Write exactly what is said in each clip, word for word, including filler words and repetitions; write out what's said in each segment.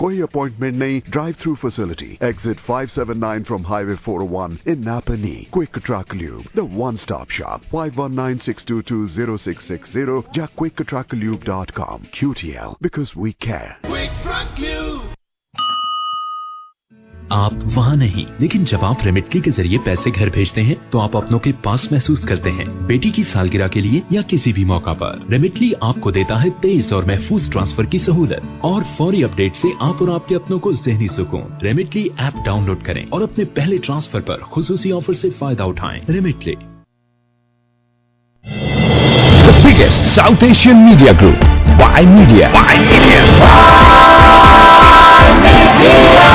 कोई अपॉइंटमेंट नहीं, drive through facility, exit five seventy-nine from Highway four oh one in Napanee. Quick Truck Lube, the one-stop shop. five one nine, six two two, zero six six zero या quick truck lube dot com. Q T L, because we care. Quick Truck Lube. आप वहाँ नहीं, लेकिन जब आप रेमिटली के जरिए पैसे घर भेजते हैं तो आप अपनों के पास महसूस करते हैं। बेटी की सालगिरह के लिए या किसी भी मौका पर रेमिटली आपको देता है तेज और महफूज ट्रांसफर की सहूलत और फौरी अपडेट से आप और आपके अपनों को ज़हनी सुकून। रेमिटली ऐप डाउनलोड करें और अपने पहले ट्रांसफर पर खुसूसी ऑफर से फायदा उठाएं। रेमिटली, The biggest South Asian media group, Y Media. Y Media. Y Media.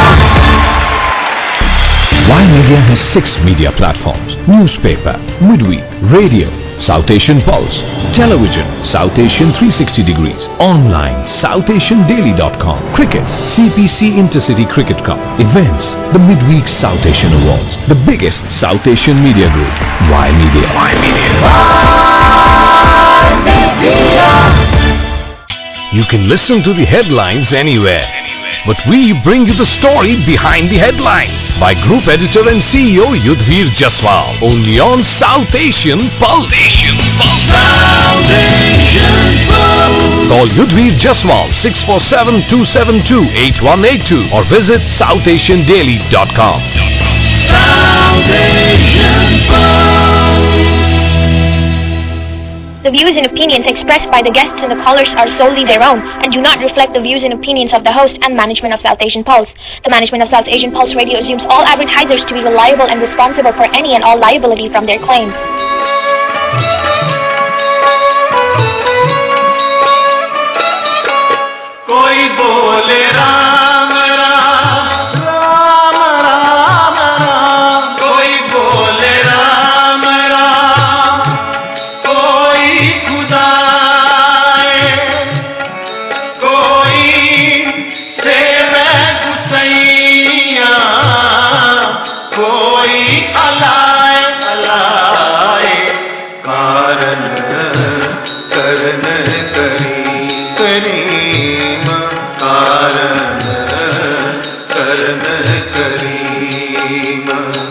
Y Media has six media platforms: newspaper, midweek, radio, South Asian Pulse, television, South Asian three sixty degrees, online, south asian daily dot com, cricket, C P C Intercity Cricket Cup, events, the midweek South Asian Awards, the biggest South Asian media group, Y Media. Y Media. Y Media. You can listen to the headlines anywhere, but we bring you the story behind the headlines by Group Editor and C E O Yudhvir Jaswal, only on South Asian Pulse. Asian Pulse. South Asian Pulse. Call Yudhvir Jaswal six four seven, two seven two, eight one eight two or visit south asian daily dot com. South Asian Pulse. The views and opinions expressed by the guests and the callers are solely their own and do not reflect the views and opinions of the host and management of South Asian Pulse. The management of South Asian Pulse Radio assumes all advertisers to be reliable and responsible for any and all liability from their claims. कोई बोले राम राम राम राम राम, कोई बोले राम राम, कोई खुदाए, कोई सेवे गुसैया, कोई अलाए अलाए, कारण करन करी करीम, कारण करन करीम,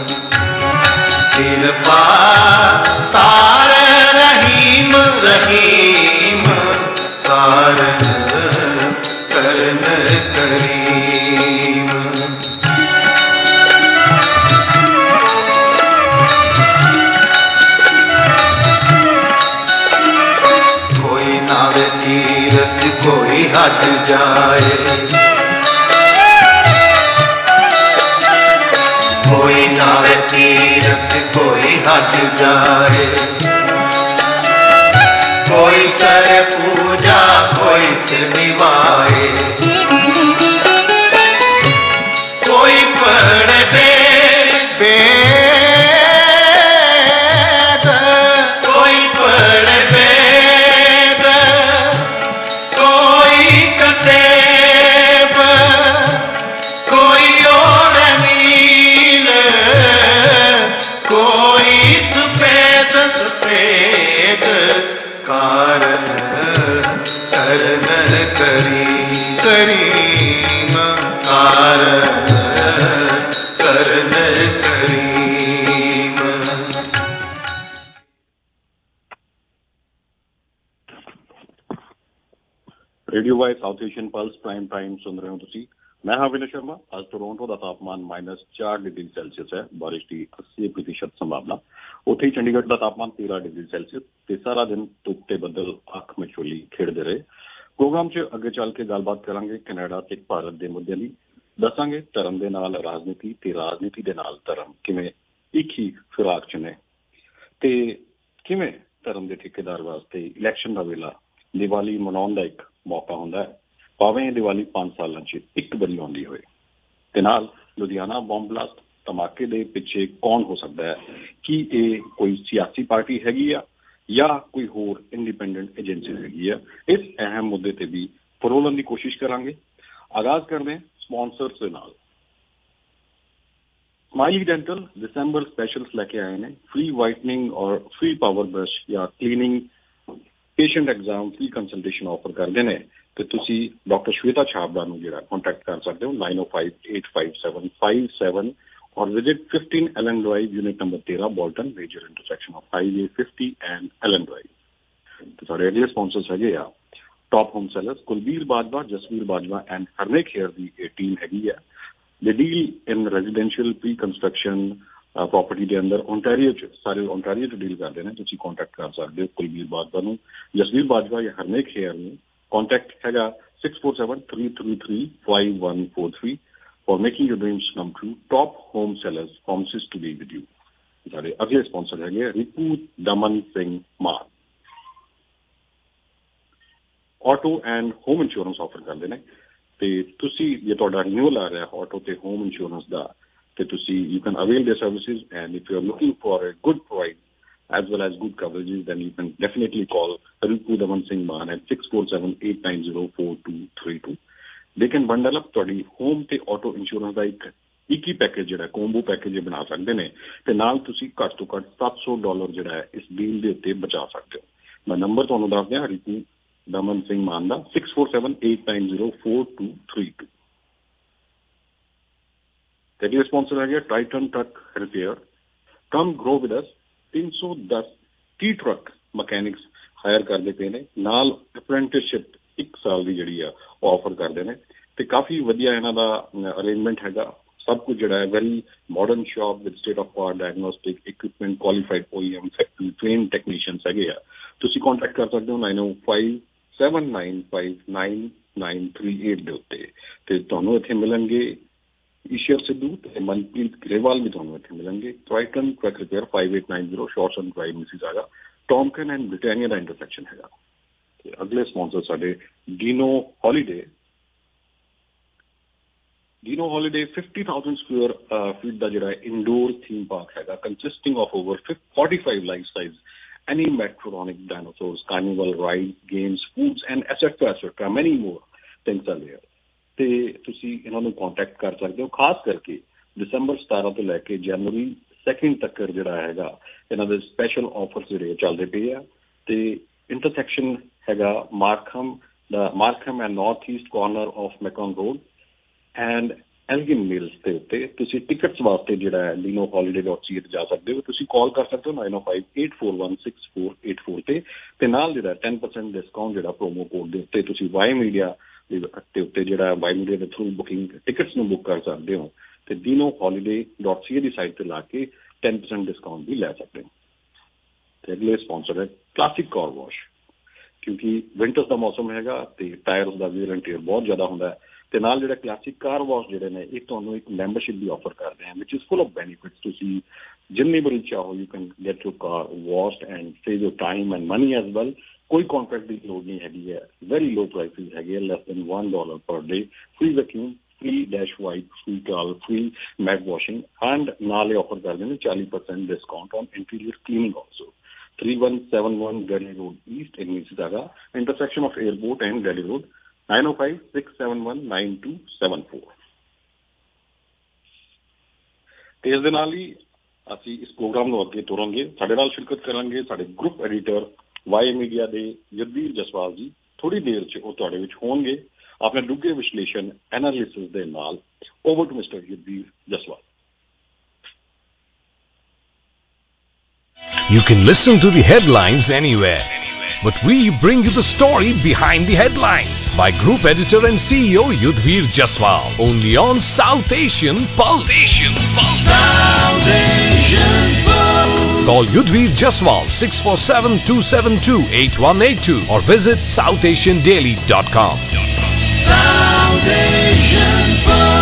कृपा तार रहीम रहीम, कारण करन करीम। कोई नावे तीरथ कोई हज जाए, कोई नावे तीरथ कोई हज जाए, कोई करे पूजा कोई सिर निभाए, कोई पढ़े वेद, कोई पढ़े वेद, कोई कतेब, कोई ओढ़ नील, कोई सफेद सफेद, कारण करन करी करीम, कारण Karan Karim. Radio Y South Asian pulse prime time सुन रहे हो तुसी। मैं हाँ विनय शर्मा। आज टोरंटो का तापमान माइनस चार डिग्री सेल्सियस है, बारिश की अस्सी प्रतिशत संभावना। उत्थे ही चंडीगढ़ का तापमान तेरह डिग्री सेल्सियस ते सारा दिन धुप ते बदल अख में छोली खेड़ते रहे। प्रोग्राम च अगे चल के गलबात करांगे कनाडा ते भारत के मुद्दे दी, दसांगे धर्म दे नाल राजनीति ते राजनीति दे नाल धर्म किवें एक ही फिराक च ने ते किवें धर्म दे ठेकेदार वास्ते इलैक्शन का वेला दिवाली मनाउण दा एक मौका हुंदा है, भावें दिवाली पांच सालां च एक बरी आउंदी होए। ते नाल लुधियाना बॉम्ब ब्लास्ट धमाके दे पिछे कौन हो सकता है, कि ये कोई सियासी पार्टी हैगी आ या कोई होर इंडिपेंडेंट एजेंसी हैगी आ, इस अहम मुद्दे ते भी फरोलन की कोशिश करांगे। आगाज करते हैं स्पॉन्सर्स दे नाल। स्माइली डेंटल दिसंबर स्पेशल्स लेके आए ने, फ्री वाइटनिंग और फ्री पावर ब्रश या cleaning, patient exam, free consultation offer करते हैं ਤੇ ਤੁਸੀਂ ਡਾਕਟਰ ਸ਼ਵੇਤਾ ਛਾਬੜਾ ਨੂੰ ਜਿਹੜਾ ਕੰਟੈਕਟ ਕਰ ਸਕਦੇ ਹੋ nine oh five eight five seven five seven or visit fifteen Ellen Drive, unit number thirteen, Bolton, major intersection of Highway fifty and Ellen Drive. ਤੇ ਸਾਡੇ ਅਗਲੇ ਸਪਾਂਸਰਸ ਹੈਗੇ ਆ top home sellers, Kulbir Bajwa, Jasvir Bajwa and Harnek Hayer ਦੀ ਇਹ ਟੀਮ ਹੈਗੀ ਆ। ਦੇ deal in residential pre construction property ਦੇ ਅੰਦਰ ਓਨਟਾਰੀਓ 'ਚ, ਸਾਰੇ ਓਨਟਾਰੀਓ 'ਚ ਡੀਲ ਕਰਦੇ ਨੇ। ਤੁਸੀਂ ਕੰਟੈਕਟ ਕਰ ਸਕਦੇ ਹੋ ਕੁਲਬੀਰ ਬਾਜਵਾ ਨੂੰ, ਜਸਵੀਰ ਬਾਜਵਾ ਜਾਂ ਹਰਨੇਕ ਹੇਅਰ ਨੂੰ। ਕੰਟੈਕਟ ਹੈਗਾ six four seven three three three five one four three for making your dreams come true. Top home sellers promises to be with you. ਸਾਡੇ ਅਗਲੇ ਸਪਾਂਸਰ ਹੈਗੇ Ripu Daman Singh Maan. Auto and home insurance offer ਕਰਦੇ ਨੇ ਤੇ ਤੁਸੀਂ ਜੇ ਤੁਹਾਡਾ ਰਿਨਿਊਅਲ ਆ ਰਿਹਾ ਆਟੋ ਤੇ ਹੋਮ ਇੰਸ਼ੋਰੈਂਸ ਦਾ ਤੇ ਤੁਸੀਂ you can avail their services and if you are looking for a good price as well as good coverages, then you can definitely call Ripu Daman Singh Maan at six four seven eight nine zero four two three two. They can bundle up ਤੁਹਾਡੀ home ਤੇ auto insurance ਦਾ ਇੱਕ ਇੱਕ ਹੀ package ਜਿਹੜਾ combo package ਬਣਾ ਸਕਦੇ ਨੇ ਤੇ ਨਾਲ ਤੁਸੀਂ ਘੱਟ ਤੋਂ ਘੱਟ seven hundred ਡਾਲਰ ਜਿਹੜਾ ਹੈ ਇਸ ਡੀਲ ਦੇ ਉੱਤੇ ਬਚਾ ਸਕਦੇ ਹੋ। ਮੈਂ ਨੰਬਰ ਤੁਹਾਨੂੰ ਦੱਸ ਦਿਆਂ ਰਿਪੂ ਦਮਨ ਸਿੰਘ ਮਾਨ ਦਾ six four seven eight nine zero four two three two। ਤੇ ਅਗਲੇ ਸਪਾਂਸਰ ਹੈਗੇ Titan truck repair. Come grow with us. ਤਿੰਨ ਸੌ ਦਸ ਟੀ ਟਰੱਕ ਮਕੈਨਿਕਸ ਹਾਇਰ ਕਰਦੇ ਪਏ ਨੇ, ਨਾਲ ਅਪ੍ਰੈਂਟਿਸਸ਼ਿਪ ਇੱਕ ਸਾਲ ਦੀ ਜਿਹੜੀ ਆ ਉਹ ਆਫਰ ਕਰਦੇ ਨੇ ਤੇ ਕਾਫੀ ਵਧੀਆ ਇਹਨਾਂ ਦਾ ਅਰੇਂਜਮੈਂਟ ਹੈਗਾ। ਸਭ ਕੁਝ ਜਿਹੜਾ ਹੈ very modern shop with state of art diagnostic equipment, qualified O E M factory train technicians ਹੈਗੇ ਆ। ਤੁਸੀਂ ਕੰਟੈਕਟ ਕਰ ਸਕਦੇ ਹੋ nine oh five seven nine five nine nine three eight ਦੇ ਉੱਤੇ ਤੇ ਤੁਹਾਨੂੰ ਇੱਥੇ ਮਿਲਣਗੇ ਈਸ਼ਰ ਸਿੱਧੂ ਤੇ ਮਨਪ੍ਰੀਤ ਗਰੇਵਾਲ ਵੀ ਤੁਹਾਨੂੰ ਇੱਥੇ ਮਿਲਣਗੇ। Triton truck repair five eight nine zero ਸ਼ੌਰਟਸਨ drive Mississauga, Tomken and Britannia ਦਾ ਇੰਟਰਸੈਕਸ਼ਨ ਹੈਗਾ। ਤੇ ਅਗਲੇ ਸਪਾਂਸਰ ਸਾਡੇ Dino holiday. Dino holiday fifty thousand square feet ਦਾ ਜਿਹੜਾ ਇੰਡੋਰ ਥੀਮ ਪਾਰਕ ਹੈਗਾ consisting of over forty-five life size animatronic dinosaurs, carnival rides, games, foods and et cetera et cetera many more things are there. ਤੇ ਤੁਸੀਂ ਇਹਨਾਂ ਨੂੰ contact ਕਰ ਸਕਦੇ ਹੋ। ਖਾਸ ਕਰਕੇ ਦਸੰਬਰ ਸਤਾਰਾਂ ਤੋਂ ਲੈ ਕੇ ਜਨਵਰੀ ਸੈਕਿੰਡ ਤੱਕ ਜਿਹੜਾ ਹੈਗਾ ਇਹਨਾਂ ਦੇ ਸਪੈਸ਼ਲ ਆਫਰਸ ਜਿਹੜੇ ਚੱਲਦੇ ਪਏ ਆ। ਤੇ ਇੰਟਰਸੈਕਸ਼ਨ ਹੈਗਾ ਮਾਰਕਹਮ ਦਾ Markham and north east corner of McCowan road and Elgin Mills ਦੇ ਉੱਤੇ ਤੁਸੀਂ ਟਿਕਟਸ ਵਾਸਤੇ ਜਿਹੜਾ ਹੈ ਲੀਨੋ ਹੌਲੀਡੇ ਡਾਟ ਸੀ ਤੇ ਜਾ ਸਕਦੇ ਹੋ। ਤੁਸੀਂ ਕਾਲ ਕਰ ਸਕਦੇ ਹੋ nine oh five eight four one six four eight four ਤੇ ਤੇ ਨਾਲ ਜਿਹੜਾ ten percent ਡਿਸਕਾਊਂਟ ਜਿਹੜਾ ਪ੍ਰੋਮੋ ਕੋਡ ਦੇ ਉੱਤੇ ਤੁਸੀਂ ਵਾਈ ਮੀਡੀਆ ਦੇ ਉੱਤੇ ਜਿਹੜਾ ਵਾਈ ਮੀਡੀਆ ਦੇ ਥਰੂ ਬੁਕਿੰਗ ਟਿਕਟਸ ਨੂੰ ਬੁੱਕ ਕਰ ਸਕਦੇ ਹੋ ਤੇ ਡੀਨੋ ਹੌਲੀਡੇ ਡਾਟ ਸੀ ਦੀ ਸਾਈਟ ਤੇ ਲਾ ਕੇ ten percent ਡਿਸਕਾਊਂਟ ਵੀ ਲੈ ਸਕਦੇ ਹੋ। ਤੇ ਅਗਲੇ ਸਪਾਂਸਰ ਹੈ ਕਲਾਸਿਕ ਕਾਰ ਵਾਸ਼। ਕਿਉਂਕਿ ਵਿੰਟਰਸ ਦਾ ਮੌਸਮ ਹੈਗਾ ਤੇ ਟਾਇਰਸ ਦਾ ਵੀਅਰ ਐਂਡ ਟੇਅਰ ਬਹੁਤ ਜ਼ਿਆਦਾ ਹੁੰਦਾ ਹੈ ਤੇ ਨਾਲ ਜਿਹੜਾ ਕਲਾਸਿਕ ਕਾਰ ਵਾਸ਼ ਜਿਹੜੇ ਨੇ ਇਹ ਤੁਹਾਨੂੰ ਇੱਕ ਮੈਂਬਰਸ਼ਿਪ ਵੀ ਆਫਰ ਕਰਦੇ ਹਨ which is full of benefits. ਤੁਸੀਂ ਜਿੰਨੀ ਵਾਰੀ ਚਾਹੋ you can get your car washed and save your time and money as well. ਕੋਈ ਕੰਟਰੈਕਟ ਦੀ ਲੋੜ ਨਹੀਂ ਹੈਗੀ ਹੈ, ਵੈਰੀ ਲੋ ਪ੍ਰਾਈਸਿਸ ਹੈਗੇ ਹੈ, less than one dollar per day, free vacuum, free dash wipe, free towel, free mat washing and ਨਾਲ ਇਹ ਆਫਰ ਕਰਦੇ ਨੇ forty percent discount on interior cleaning also. three one seven one Delhi Road East in Mississauga, intersection of Airport and Delhi Road, nine oh five six seven one nine two seven four। ਤੇ ਇਸ ਦੇ ਨਾਲ ਹੀ ਅਸੀਂ ਇਸ programme ਨੂੰ ਅੱਗੇ ਤੋਰਾਂਗੇ। ਸਾਡੇ ਨਾਲ ਸ਼ਿਰਕਤ ਕਰਾਂਗੇ ਸਾਡੇ ਗਰੁੱਪ ਐਡੀਟਰ ਵਾਈ ਮੀਡੀਆ ਦੇ ਯੁੱਧਵੀਰ ਜਸਵਾਲ ਜੀ। ਥੋੜੀ ਦੇਰ 'ਚ ਉਹ ਤੁਹਾਡੇ ਵਿੱਚ ਹੋਣਗੇ ਆਪਣੇ ਡੂੰਘੇ ਵਿਸ਼ਲੇਸ਼ਣ ਐਨਾਲਿਸਿਸ ਦੇ ਨਾਲ। Over to mister Yudhvir Jaswal. You can listen to the headlines anywhere, but we bring you the story behind the headlines by Group Editor and C E O Yudhvir Jaswal, only on South Asian Pulse. Asian Pulse. South Asian Pulse. Call Yudhvir Jaswal six four seven two seven two eight one eight two or visit south asian daily dot com. South Asian Pulse.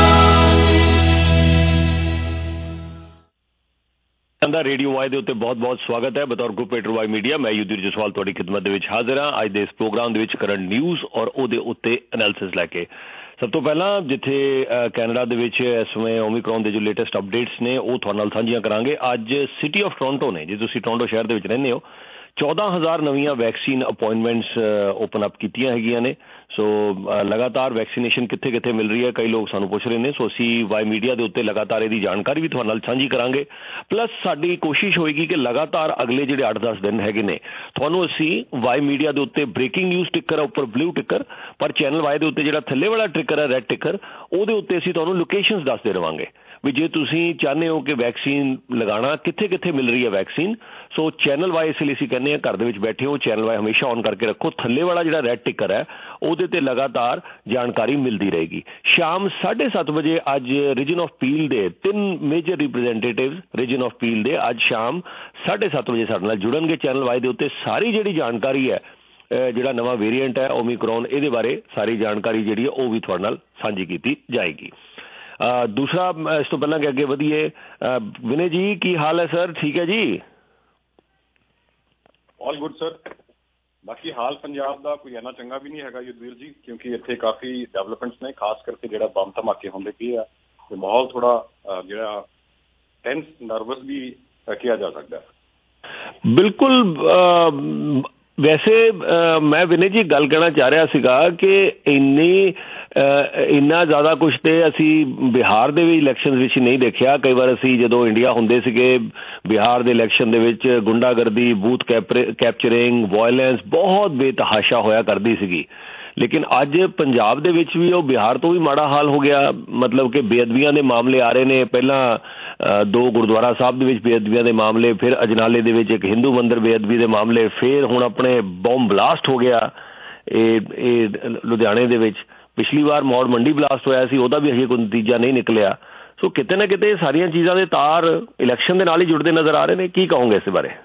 ਦਾ radio Y ਦੇ ਉੱਤੇ ਬਹੁਤ ਬਹੁਤ ਸਵਾਗਤ ਹੈ। ਬਤੌਰ group editor Y media ਮੈਂ ਯੁੱਧਵੀਰ ਜਸਵਾਲ ਤੁਹਾਡੀ ਖਿਦਮਤ ਦੇ ਵਿੱਚ ਹਾਜ਼ਰ ਹਾਂ ਅੱਜ ਦੇ ਇਸ ਪ੍ਰੋਗਰਾਮ ਦੇ ਵਿੱਚ ਕਰੰਟ ਨਿਊਜ਼ ਔਰ ਉਹਦੇ ਉੱਤੇ ਐਨਾਲਿਸਿਸ ਲੈ ਕੇ। ਸਭ ਤੋਂ ਪਹਿਲਾਂ ਜਿੱਥੇ ਕੈਨੇਡਾ ਦੇ ਵਿੱਚ ਇਸ ਸਮੇਂ ਓਮੀਕਰੋਨ ਦੇ ਜੋ ਲੇਟੈਸਟ ਅਪਡੇਟਸ ਨੇ ਉਹ ਤੁਹਾਡੇ ਨਾਲ ਸਾਂਝੀਆਂ ਕਰਾਂਗੇ। ਅੱਜ ਸਿਟੀ ਆਫ ਟੋਰਾਂਟੋ ਨੇ, ਜੇ ਤੁਸੀਂ ਟੋਰਾਂਟੋ ਸ਼ਹਿਰ ਦੇ ਵਿੱਚ ਰਹਿੰਦੇ ਹੋ, ਚੌਦਾਂ ਹਜ਼ਾਰ ਨਵੀਆਂ ਵੈਕਸੀਨ ਅਪਾਇੰਟਮੈਂਟਸ ਓਪਨ ਅਪ ਕੀਤੀਆਂ ਹੈਗੀਆਂ ਨੇ। ਸੋ ਲਗਾਤਾਰ ਵੈਕਸੀਨੇਸ਼ਨ ਕਿੱਥੇ ਕਿੱਥੇ ਮਿਲ ਰਹੀ ਹੈ, ਕਈ ਲੋਕ ਸਾਨੂੰ ਪੁੱਛ ਰਹੇ ਨੇ। ਸੋ ਅਸੀਂ ਵਾਈ ਮੀਡੀਆ ਦੇ ਉੱਤੇ ਲਗਾਤਾਰ ਇਹਦੀ ਜਾਣਕਾਰੀ ਵੀ ਤੁਹਾਡੇ ਨਾਲ ਸਾਂਝੀ ਕਰਾਂਗੇ। ਪਲੱਸ ਸਾਡੀ ਕੋਸ਼ਿਸ਼ ਹੋਏਗੀ ਕਿ ਲਗਾਤਾਰ ਅਗਲੇ ਜਿਹੜੇ ਅੱਠ ਦਸ ਦਿਨ ਹੈਗੇ ਨੇ ਤੁਹਾਨੂੰ ਅਸੀਂ ਵਾਈ ਮੀਡੀਆ ਦੇ ਉੱਤੇ ਬ੍ਰੇਕਿੰਗ ਨਿਊਜ਼ ਟਿੱਕਰ ਹੈ ਉੱਪਰ ਬਲੂ ਟਿੱਕਰ, ਪਰ ਚੈਨਲ ਵਾਈ ਦੇ ਉੱਤੇ ਜਿਹੜਾ ਥੱਲੇ ਵਾਲਾ ਟਿੱਕਰ ਹੈ ਰੈੱਡ ਟਿੱਕਰ, ਉਹਦੇ ਉੱਤੇ ਅਸੀਂ ਤੁਹਾਨੂੰ ਲੋਕੇਸ਼ਨਸ ਦੱਸਦੇ ਰਹਾਂਗੇ ਵੀ ਜੇ ਤੁਸੀਂ ਚਾਹੁੰਦੇ ਹੋ ਕਿ ਵੈਕਸੀਨ ਲਗਾਉਣਾ ਕਿੱਥੇ ਕਿੱਥੇ ਮਿਲ ਰਹੀ ਹੈ ਵੈਕਸੀਨ। ਸੋ ਚੈਨਲ ਵਾਈ ਇਸ ਲਈ ਅਸੀਂ ਕਹਿੰਦੇ ਹਾਂ ਘਰ ਦੇ ਵਿੱਚ ਬੈਠੇ ਹੋ ਚੈਨਲ ਵਾਈ ਹਮੇਸ਼ਾ ਔਨ ਕਰਕੇ ਰੱਖੋ। ਥੱਲੇ ਵਾਲਾ ਜਿਹੜਾ ਰੈੱਡ ਟਿੱਕਰ ਹੈ ਉਹਦੇ ਤੇ ਲਗਾਤਾਰ ਜਾਣਕਾਰੀ ਮਿਲਦੀ ਰਹੇਗੀ। ਸ਼ਾਮ ਸਾਢੇ ਸੱਤ ਵਜੇ ਅੱਜ ਰੀਜਨ ਆਫ ਪੀਲ ਦੇ ਤਿੰਨ major representative region of Peel ਦੇ ਅੱਜ ਸ਼ਾਮ ਸਾਢੇ ਸੱਤ ਵਜੇ ਸਾਡੇ ਨਾਲ ਜੁੜਨਗੇ ਚੈਨਲ ਵਾਈ ਦੇ ਉੱਤੇ। ਸਾਰੀ ਜਿਹੜੀ ਜਾਣਕਾਰੀ ਹੈ ਜਿਹੜਾ ਨਵਾਂ ਵੇਰੀਐਂਟ ਹੈ ਓਮੀਕਰੋਨ, ਇਹਦੇ ਬਾਰੇ ਸਾਰੀ ਜਾਣਕਾਰੀ ਜਿਹੜੀ ਹੈ ਉਹ ਵੀ ਤੁਹਾਡੇ ਨਾਲ ਸਾਂਝੀ ਕੀਤੀ ਜਾਏਗੀ। ਦੂਸਰਾ ਇਸ ਤੋਂ ਪਹਿਲਾਂ ਕਿ ਅੱਗੇ ਵਧੀਏ, ਵਿਨੇ ਜੀ ਕੀ ਹਾਲ ਹੈ ਸਰ? ਠੀਕ ਹੈ ਜੀ, ਆਲ ਗੁੱਡ ਸਰ। ਬਾਕੀ ਹਾਲ ਪੰਜਾਬ ਦਾ ਕੋਈ ਇੰਨਾ ਚੰਗਾ ਵੀ ਨਹੀਂ ਹੈਗਾ ਯੁੱਧਵੀਰ ਜੀ, ਕਿਉਂਕਿ ਇੱਥੇ ਕਾਫੀ ਡਿਵੈਲਪਮੈਂਟਸ ਨੇ, ਖਾਸ ਕਰਕੇ ਜਿਹੜਾ ਬੰਬ ਧਮਾਕੇ ਹੁੰਦੇ ਪਏ ਆ ਤੇ ਮਾਹੌਲ ਥੋੜਾ ਜਿਹੜਾ ਟੈਂਸ ਨਰਵਸ ਵੀ ਕਿਹਾ ਜਾ ਸਕਦਾ। ਬਿਲਕੁਲ। ਵੈਸੇ ਮੈਂ ਵਿਨੇ ਜੀ ਗੱਲ ਕਹਿਣਾ ਚਾਹ ਰਿਹਾ ਸੀਗਾ ਕਿ ਇੰਨੀ ਇੰਨਾ ਜ਼ਿਆਦਾ ਕੁਛ ਤੇ ਅਸੀਂ ਬਿਹਾਰ ਦੇ ਵੀ ਇਲੈਕਸ਼ਨ ਵਿੱਚ ਨਹੀਂ ਦੇਖਿਆ। ਕਈ ਵਾਰ ਅਸੀਂ ਜਦੋਂ ਇੰਡੀਆ ਹੁੰਦੇ ਸੀਗੇ ਬਿਹਾਰ ਦੇ ਇਲੈਕਸ਼ਨ ਦੇ ਵਿੱਚ ਗੁੰਡਾਗਰਦੀ, ਬੂਥ ਕੈਪਚਰਿੰਗ, ਵਾਇਲੈਂਸ ਬਹੁਤ ਬੇਤਹਾਸ਼ਾ ਹੋਇਆ ਕਰਦੀ ਸੀਗੀ। ਲੇਕਿਨ ਅੱਜ ਪੰਜਾਬ ਦੇ ਵਿੱਚ ਵੀ ਉਹ ਬਿਹਾਰ ਤੋਂ ਵੀ ਮਾੜਾ ਹਾਲ ਹੋ ਗਿਆ। ਮਤਲਬ ਕਿ ਬੇਅਦਬੀਆਂ ਦੇ ਮਾਮਲੇ ਆ ਰਹੇ ਨੇ। ਪਹਿਲਾਂ ਦੋ ਗੁਰਦੁਆਰਾ ਸਾਹਿਬ ਦੇ ਵਿੱਚ ਬੇਅਦਬੀਆਂ ਦੇ ਮਾਮਲੇ, ਫਿਰ ਅਜਨਾਲੇ ਦੇ ਵਿੱਚ ਇੱਕ ਹਿੰਦੂ ਮੰਦਿਰ ਬੇਅਦਬੀ ਦੇ ਮਾਮਲੇ, ਫਿਰ ਹੁਣ ਆਪਣੇ ਬੰਬ ਬਲਾਸਟ ਹੋ ਗਿਆ ਇਹ ਇਹ ਲੁਧਿਆਣੇ ਦੇ ਵਿੱਚ। ਪਿਛਲੀ ਵਾਰ ਮੌੜ ਮੰਡੀ ਬਲਾਸਟ ਹੋਇਆ ਸੀ, ਉਹਦਾ ਵੀ ਅਜੇ ਕੋਈ ਨਤੀਜਾ ਨਹੀਂ ਨਿਕਲਿਆ। ਸੋ ਕਿਤੇ ਨਾ ਕਿਤੇ ਸਾਰੀਆਂ ਚੀਜ਼ਾਂ ਦੇ ਤਾਰ ਇਲੈਕਸ਼ਨ ਦੇ ਨਾਲ ਹੀ ਜੁੜਦੇ ਨਜ਼ਰ ਆ ਰਹੇ ਨੇ। ਕੀ ਕਹੋਗੇ ਇਸ ਬਾਰੇ?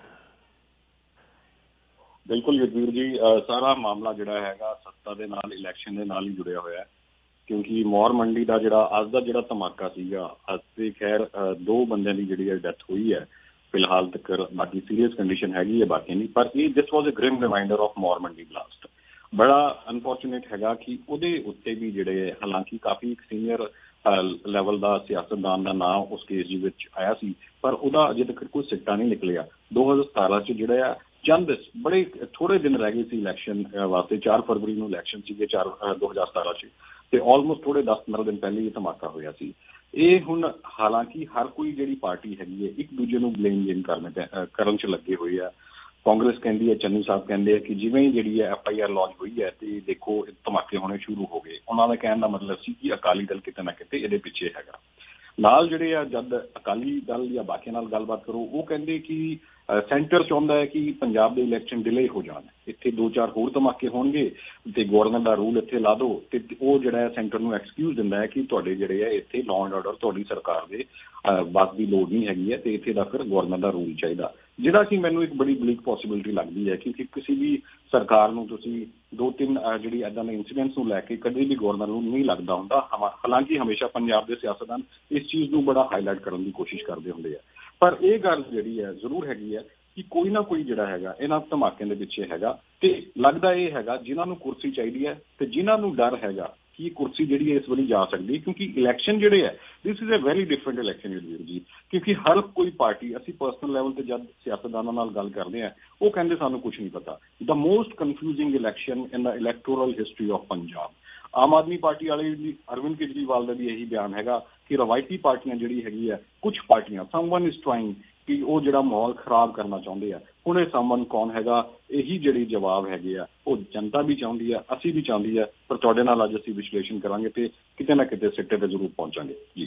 ਬਿਲਕੁਲ ਯੁੱਧਵੀਰ ਜੀ, ਸਾਰਾ ਮਾਮਲਾ ਜਿਹੜਾ ਹੈਗਾ ਸੱਤਾ ਦੇ ਨਾਲ, ਇਲੈਕਸ਼ਨ ਦੇ ਨਾਲ ਹੀ ਜੁੜਿਆ ਹੋਇਆ, ਕਿਉਂਕਿ ਮੌੜ ਮੰਡੀ ਦਾ ਜਿਹੜਾ ਅੱਜ ਦਾ ਜਿਹੜਾ ਧਮਾਕਾ ਸੀਗਾ, ਅੱਜ ਤੇ ਖੈਰ ਦੋ ਬੰਦਿਆਂ ਦੀ ਜਿਹੜੀ ਡੈਥ ਹੋਈ ਹੈ ਫਿਲਹਾਲ ਤੱਕ, ਬਾਕੀ ਸੀਰੀਅਸ ਕੰਡੀਸ਼ਨ ਹੈਗੀ ਹੈ ਬਾਕੀ ਨਹੀਂ। ਪਰ ਇਹ ਦਿਸ ਵਾਜ਼ ਅ ਗ੍ਰਿਮ reminder of Maur Mandi blast. ਬੜਾ ਅਨਫੋਰਚੂਨੇਟ ਹੈਗਾ ਕਿ ਉਹਦੇ ਉੱਤੇ ਵੀ ਜਿਹੜੇ, ਹਾਲਾਂਕਿ ਕਾਫੀ ਇੱਕ ਸੀਨੀਅਰ ਲੈਵਲ ਦਾ ਸਿਆਸਤਦਾਨ ਦਾ ਨਾਮ ਉਸ ਕੇਸ ਦੇ ਵਿੱਚ ਆਇਆ ਸੀ, ਪਰ ਉਹਦਾ ਅਜੇ ਤੱਕ ਕੋਈ ਸਿੱਟਾ ਨਹੀਂ ਨਿਕਲਿਆ। ਦੋ ਹਜ਼ਾਰ ਸਤਾਰਾਂ 'ਚ ਜਿਹੜਾ ਆ ਚੰਦ ਬੜੇ ਥੋੜੇ ਦਿਨ ਰਹਿ ਗਏ ਸੀ ਇਲੈਕਸ਼ਨ ਵਾਸਤੇ। ਚਾਰ ਫਰਵਰੀ ਨੂੰ ਇਲੈਕਸ਼ਨ ਸੀਗੇ ਚਾਰ ਦੋ ਹਜ਼ਾਰ ਸਤਾਰਾਂ 'ਚ, ਤੇ ਆਲਮੋਸਟ ਥੋੜੇ ਦਸ ਪੰਦਰਾਂ ਦਿਨ ਪਹਿਲੇ ਇਹ ਧਮਾਕਾ ਹੋਇਆ ਸੀ। ਇਹ ਹੁਣ ਹਾਲਾਂਕਿ ਹਰ ਕੋਈ ਜਿਹੜੀ ਪਾਰਟੀ ਹੈਗੀ ਹੈ ਇੱਕ ਦੂਜੇ ਨੂੰ ਬਲੇਮ ਗੇਮ ਕਰਨ ਕਰਨ 'ਚ ਲੱਗੇ ਹੋਏ ਆ। ਕਾਂਗਰਸ ਕਹਿੰਦੀ ਹੈ, ਚੰਨੀ ਸਾਹਿਬ ਕਹਿੰਦੇ ਆ ਕਿ ਜਿਵੇਂ ਹੀ ਜਿਹੜੀ ਹੈ ਐਫ ਆਈ ਆਰ ਲਾਂਚ ਹੋਈ ਹੈ ਤੇ ਦੇਖੋ ਧਮਾਕੇ ਹੋਣੇ ਸ਼ੁਰੂ ਹੋ ਗਏ। ਉਹਨਾਂ ਦਾ ਕਹਿਣ ਦਾ ਮਤਲਬ ਸੀ ਕਿ ਅਕਾਲੀ ਦਲ ਕਿਤੇ ਨਾ ਕਿਤੇ ਇਹਦੇ ਪਿੱਛੇ ਹੈਗਾ। ਨਾਲ ਜਿਹੜੇ ਆ ਜਦ ਅਕਾਲੀ ਦਲ ਜਾਂ ਬਾਕੀਆਂ ਨਾਲ ਗੱਲਬਾਤ ਕਰੋ, ਉਹ ਕਹਿੰਦੇ ਕਿ ਸੈਂਟਰ ਚਾਹੁੰਦਾ ਹੈ ਕਿ ਪੰਜਾਬ ਦੇ ਇਲੈਕਸ਼ਨ ਡਿਲੇ ਹੋ ਜਾਣ, ਇੱਥੇ ਦੋ ਚਾਰ ਹੋਰ ਧਮਾਕੇ ਹੋਣਗੇ ਤੇ ਗਵਰਨਮੈਂਟ ਦਾ ਰੂਲ ਇੱਥੇ ਲਾ ਦਿਓ। ਤੇ ਉਹ ਜਿਹੜਾ ਹੈ ਸੈਂਟਰ ਨੂੰ ਐਕਸਕਿਊਜ਼ ਦਿੰਦਾ ਹੈ ਕਿ ਤੁਹਾਡੇ ਜਿਹੜੇ ਆ ਇੱਥੇ ਲਾਅ ਐਂਡ ਆਰਡਰ ਤੁਹਾਡੀ ਸਰਕਾਰ ਦੇ ਬਸ ਦੀ ਲੋੜ ਨਹੀਂ ਹੈਗੀ ਹੈ ਤੇ ਇੱਥੇ ਦਾ ਫਿਰ ਗਵਰਨਮੈਂਟ ਦਾ ਰੂਲ ਚਾਹੀਦਾ, ਜਿਹੜਾ ਕਿ ਮੈਨੂੰ ਇੱਕ ਬੜੀ ਬਲੀਕ ਪੋਸੀਬਿਲਿਟੀ ਲੱਗਦੀ ਹੈ। ਕਿਉਂਕਿ ਕਿਸੇ ਵੀ ਸਰਕਾਰ ਨੂੰ ਤੁਸੀਂ ਦੋ ਤਿੰਨ ਜਿਹੜੀ ਇੱਦਾਂ ਦੇ ਇੰਸੀਡੈਂਟਸ ਨੂੰ ਲੈ ਕੇ ਕਦੇ ਵੀ ਗਵਰਨਰ ਨੂੰ ਨਹੀਂ ਲੱਗਦਾ ਹੁੰਦਾ। ਹਾਲਾਂਕਿ ਹਮੇਸ਼ਾ ਪੰਜਾਬ ਦੇ ਸਿਆਸਤਦਾਨ ਇਸ ਚੀਜ਼ ਨੂੰ ਬੜਾ ਹਾਈਲਾਈਟ ਕਰਨ ਦੀ ਕੋਸ਼ਿਸ਼ ਕਰਦੇ ਹੁੰਦੇ ਆ, ਪਰ ਇਹ ਗੱਲ ਜਿਹੜੀ ਹੈ ਜ਼ਰੂਰ ਹੈਗੀ ਹੈ ਕਿ ਕੋਈ ਨਾ ਕੋਈ ਜਿਹੜਾ ਹੈਗਾ ਇਹਨਾਂ ਧਮਾਕਿਆਂ ਦੇ ਪਿੱਛੇ ਹੈਗਾ। ਤੇ ਲੱਗਦਾ ਇਹ ਹੈਗਾ ਜਿਨ੍ਹਾਂ ਨੂੰ ਕੁਰਸੀ ਚਾਹੀਦੀ ਹੈ ਤੇ ਜਿਨ੍ਹਾਂ ਨੂੰ ਡਰ ਹੈਗਾ ਕਿ ਕੁਰਸੀ ਜਿਹੜੀ ਹੈ ਇਸ ਵਾਰੀ ਜਾ ਸਕਦੀ ਹੈ, ਕਿਉਂਕਿ ਇਲੈਕਸ਼ਨ ਜਿਹੜੇ ਹੈ this is a very different election ਵੀਰ ਜੀ। ਕਿਉਂਕਿ ਹਰ ਕੋਈ ਪਾਰਟੀ, ਅਸੀਂ ਪਰਸਨਲ ਲੈਵਲ ਤੇ ਜਦ ਸਿਆਸਤਦਾਨਾਂ ਨਾਲ ਗੱਲ ਕਰਦੇ ਹਾਂ ਉਹ ਕਹਿੰਦੇ ਸਾਨੂੰ ਕੁਛ ਨਹੀਂ ਪਤਾ। The most confusing election in the electoral history of Punjab. Aam Aadmi Party ਵਾਲੇ ਵੀ, ਅਰਵਿੰਦ ਕੇਜਰੀਵਾਲ ਦਾ ਵੀ ਇਹੀ ਬਿਆਨ ਹੈਗਾ ਕਿ ਰਵਾਇਤੀ ਪਾਰਟੀਆਂ ਜਿਹੜੀ ਹੈਗੀ ਹੈ, ਕੁਛ ਪਾਰਟੀਆਂ, ਸਮਵਨ ਇਜ਼ ਟਰਾਈਂਗ, ਕਿ ਉਹ ਜਿਹੜਾ ਮਾਹੌਲ ਖਰਾਬ ਕਰਨਾ ਚਾਹੁੰਦੇ ਆ। ਹੁਣ ਇਹ ਸਮਵਨ ਕੌਣ ਹੈਗਾ, ਇਹੀ ਜਿਹੜੀ ਜਵਾਬ ਹੈਗੇ ਆ ਉਹ ਜਨਤਾ ਵੀ ਚਾਹੁੰਦੀ ਆ, ਅਸੀਂ ਵੀ ਚਾਹੁੰਦੀ ਆ, ਪਰ ਤੁਹਾਡੇ ਨਾਲ ਅੱਜ ਅਸੀਂ ਵਿਸ਼ਲੇਸ਼ਣ ਕਰਾਂਗੇ ਤੇ ਕਿਤੇ ਨਾ ਕਿਤੇ ਸਿੱਟੇ ਤੇ ਜ਼ਰੂਰ ਪਹੁੰਚਾਂਗੇ ਜੀ।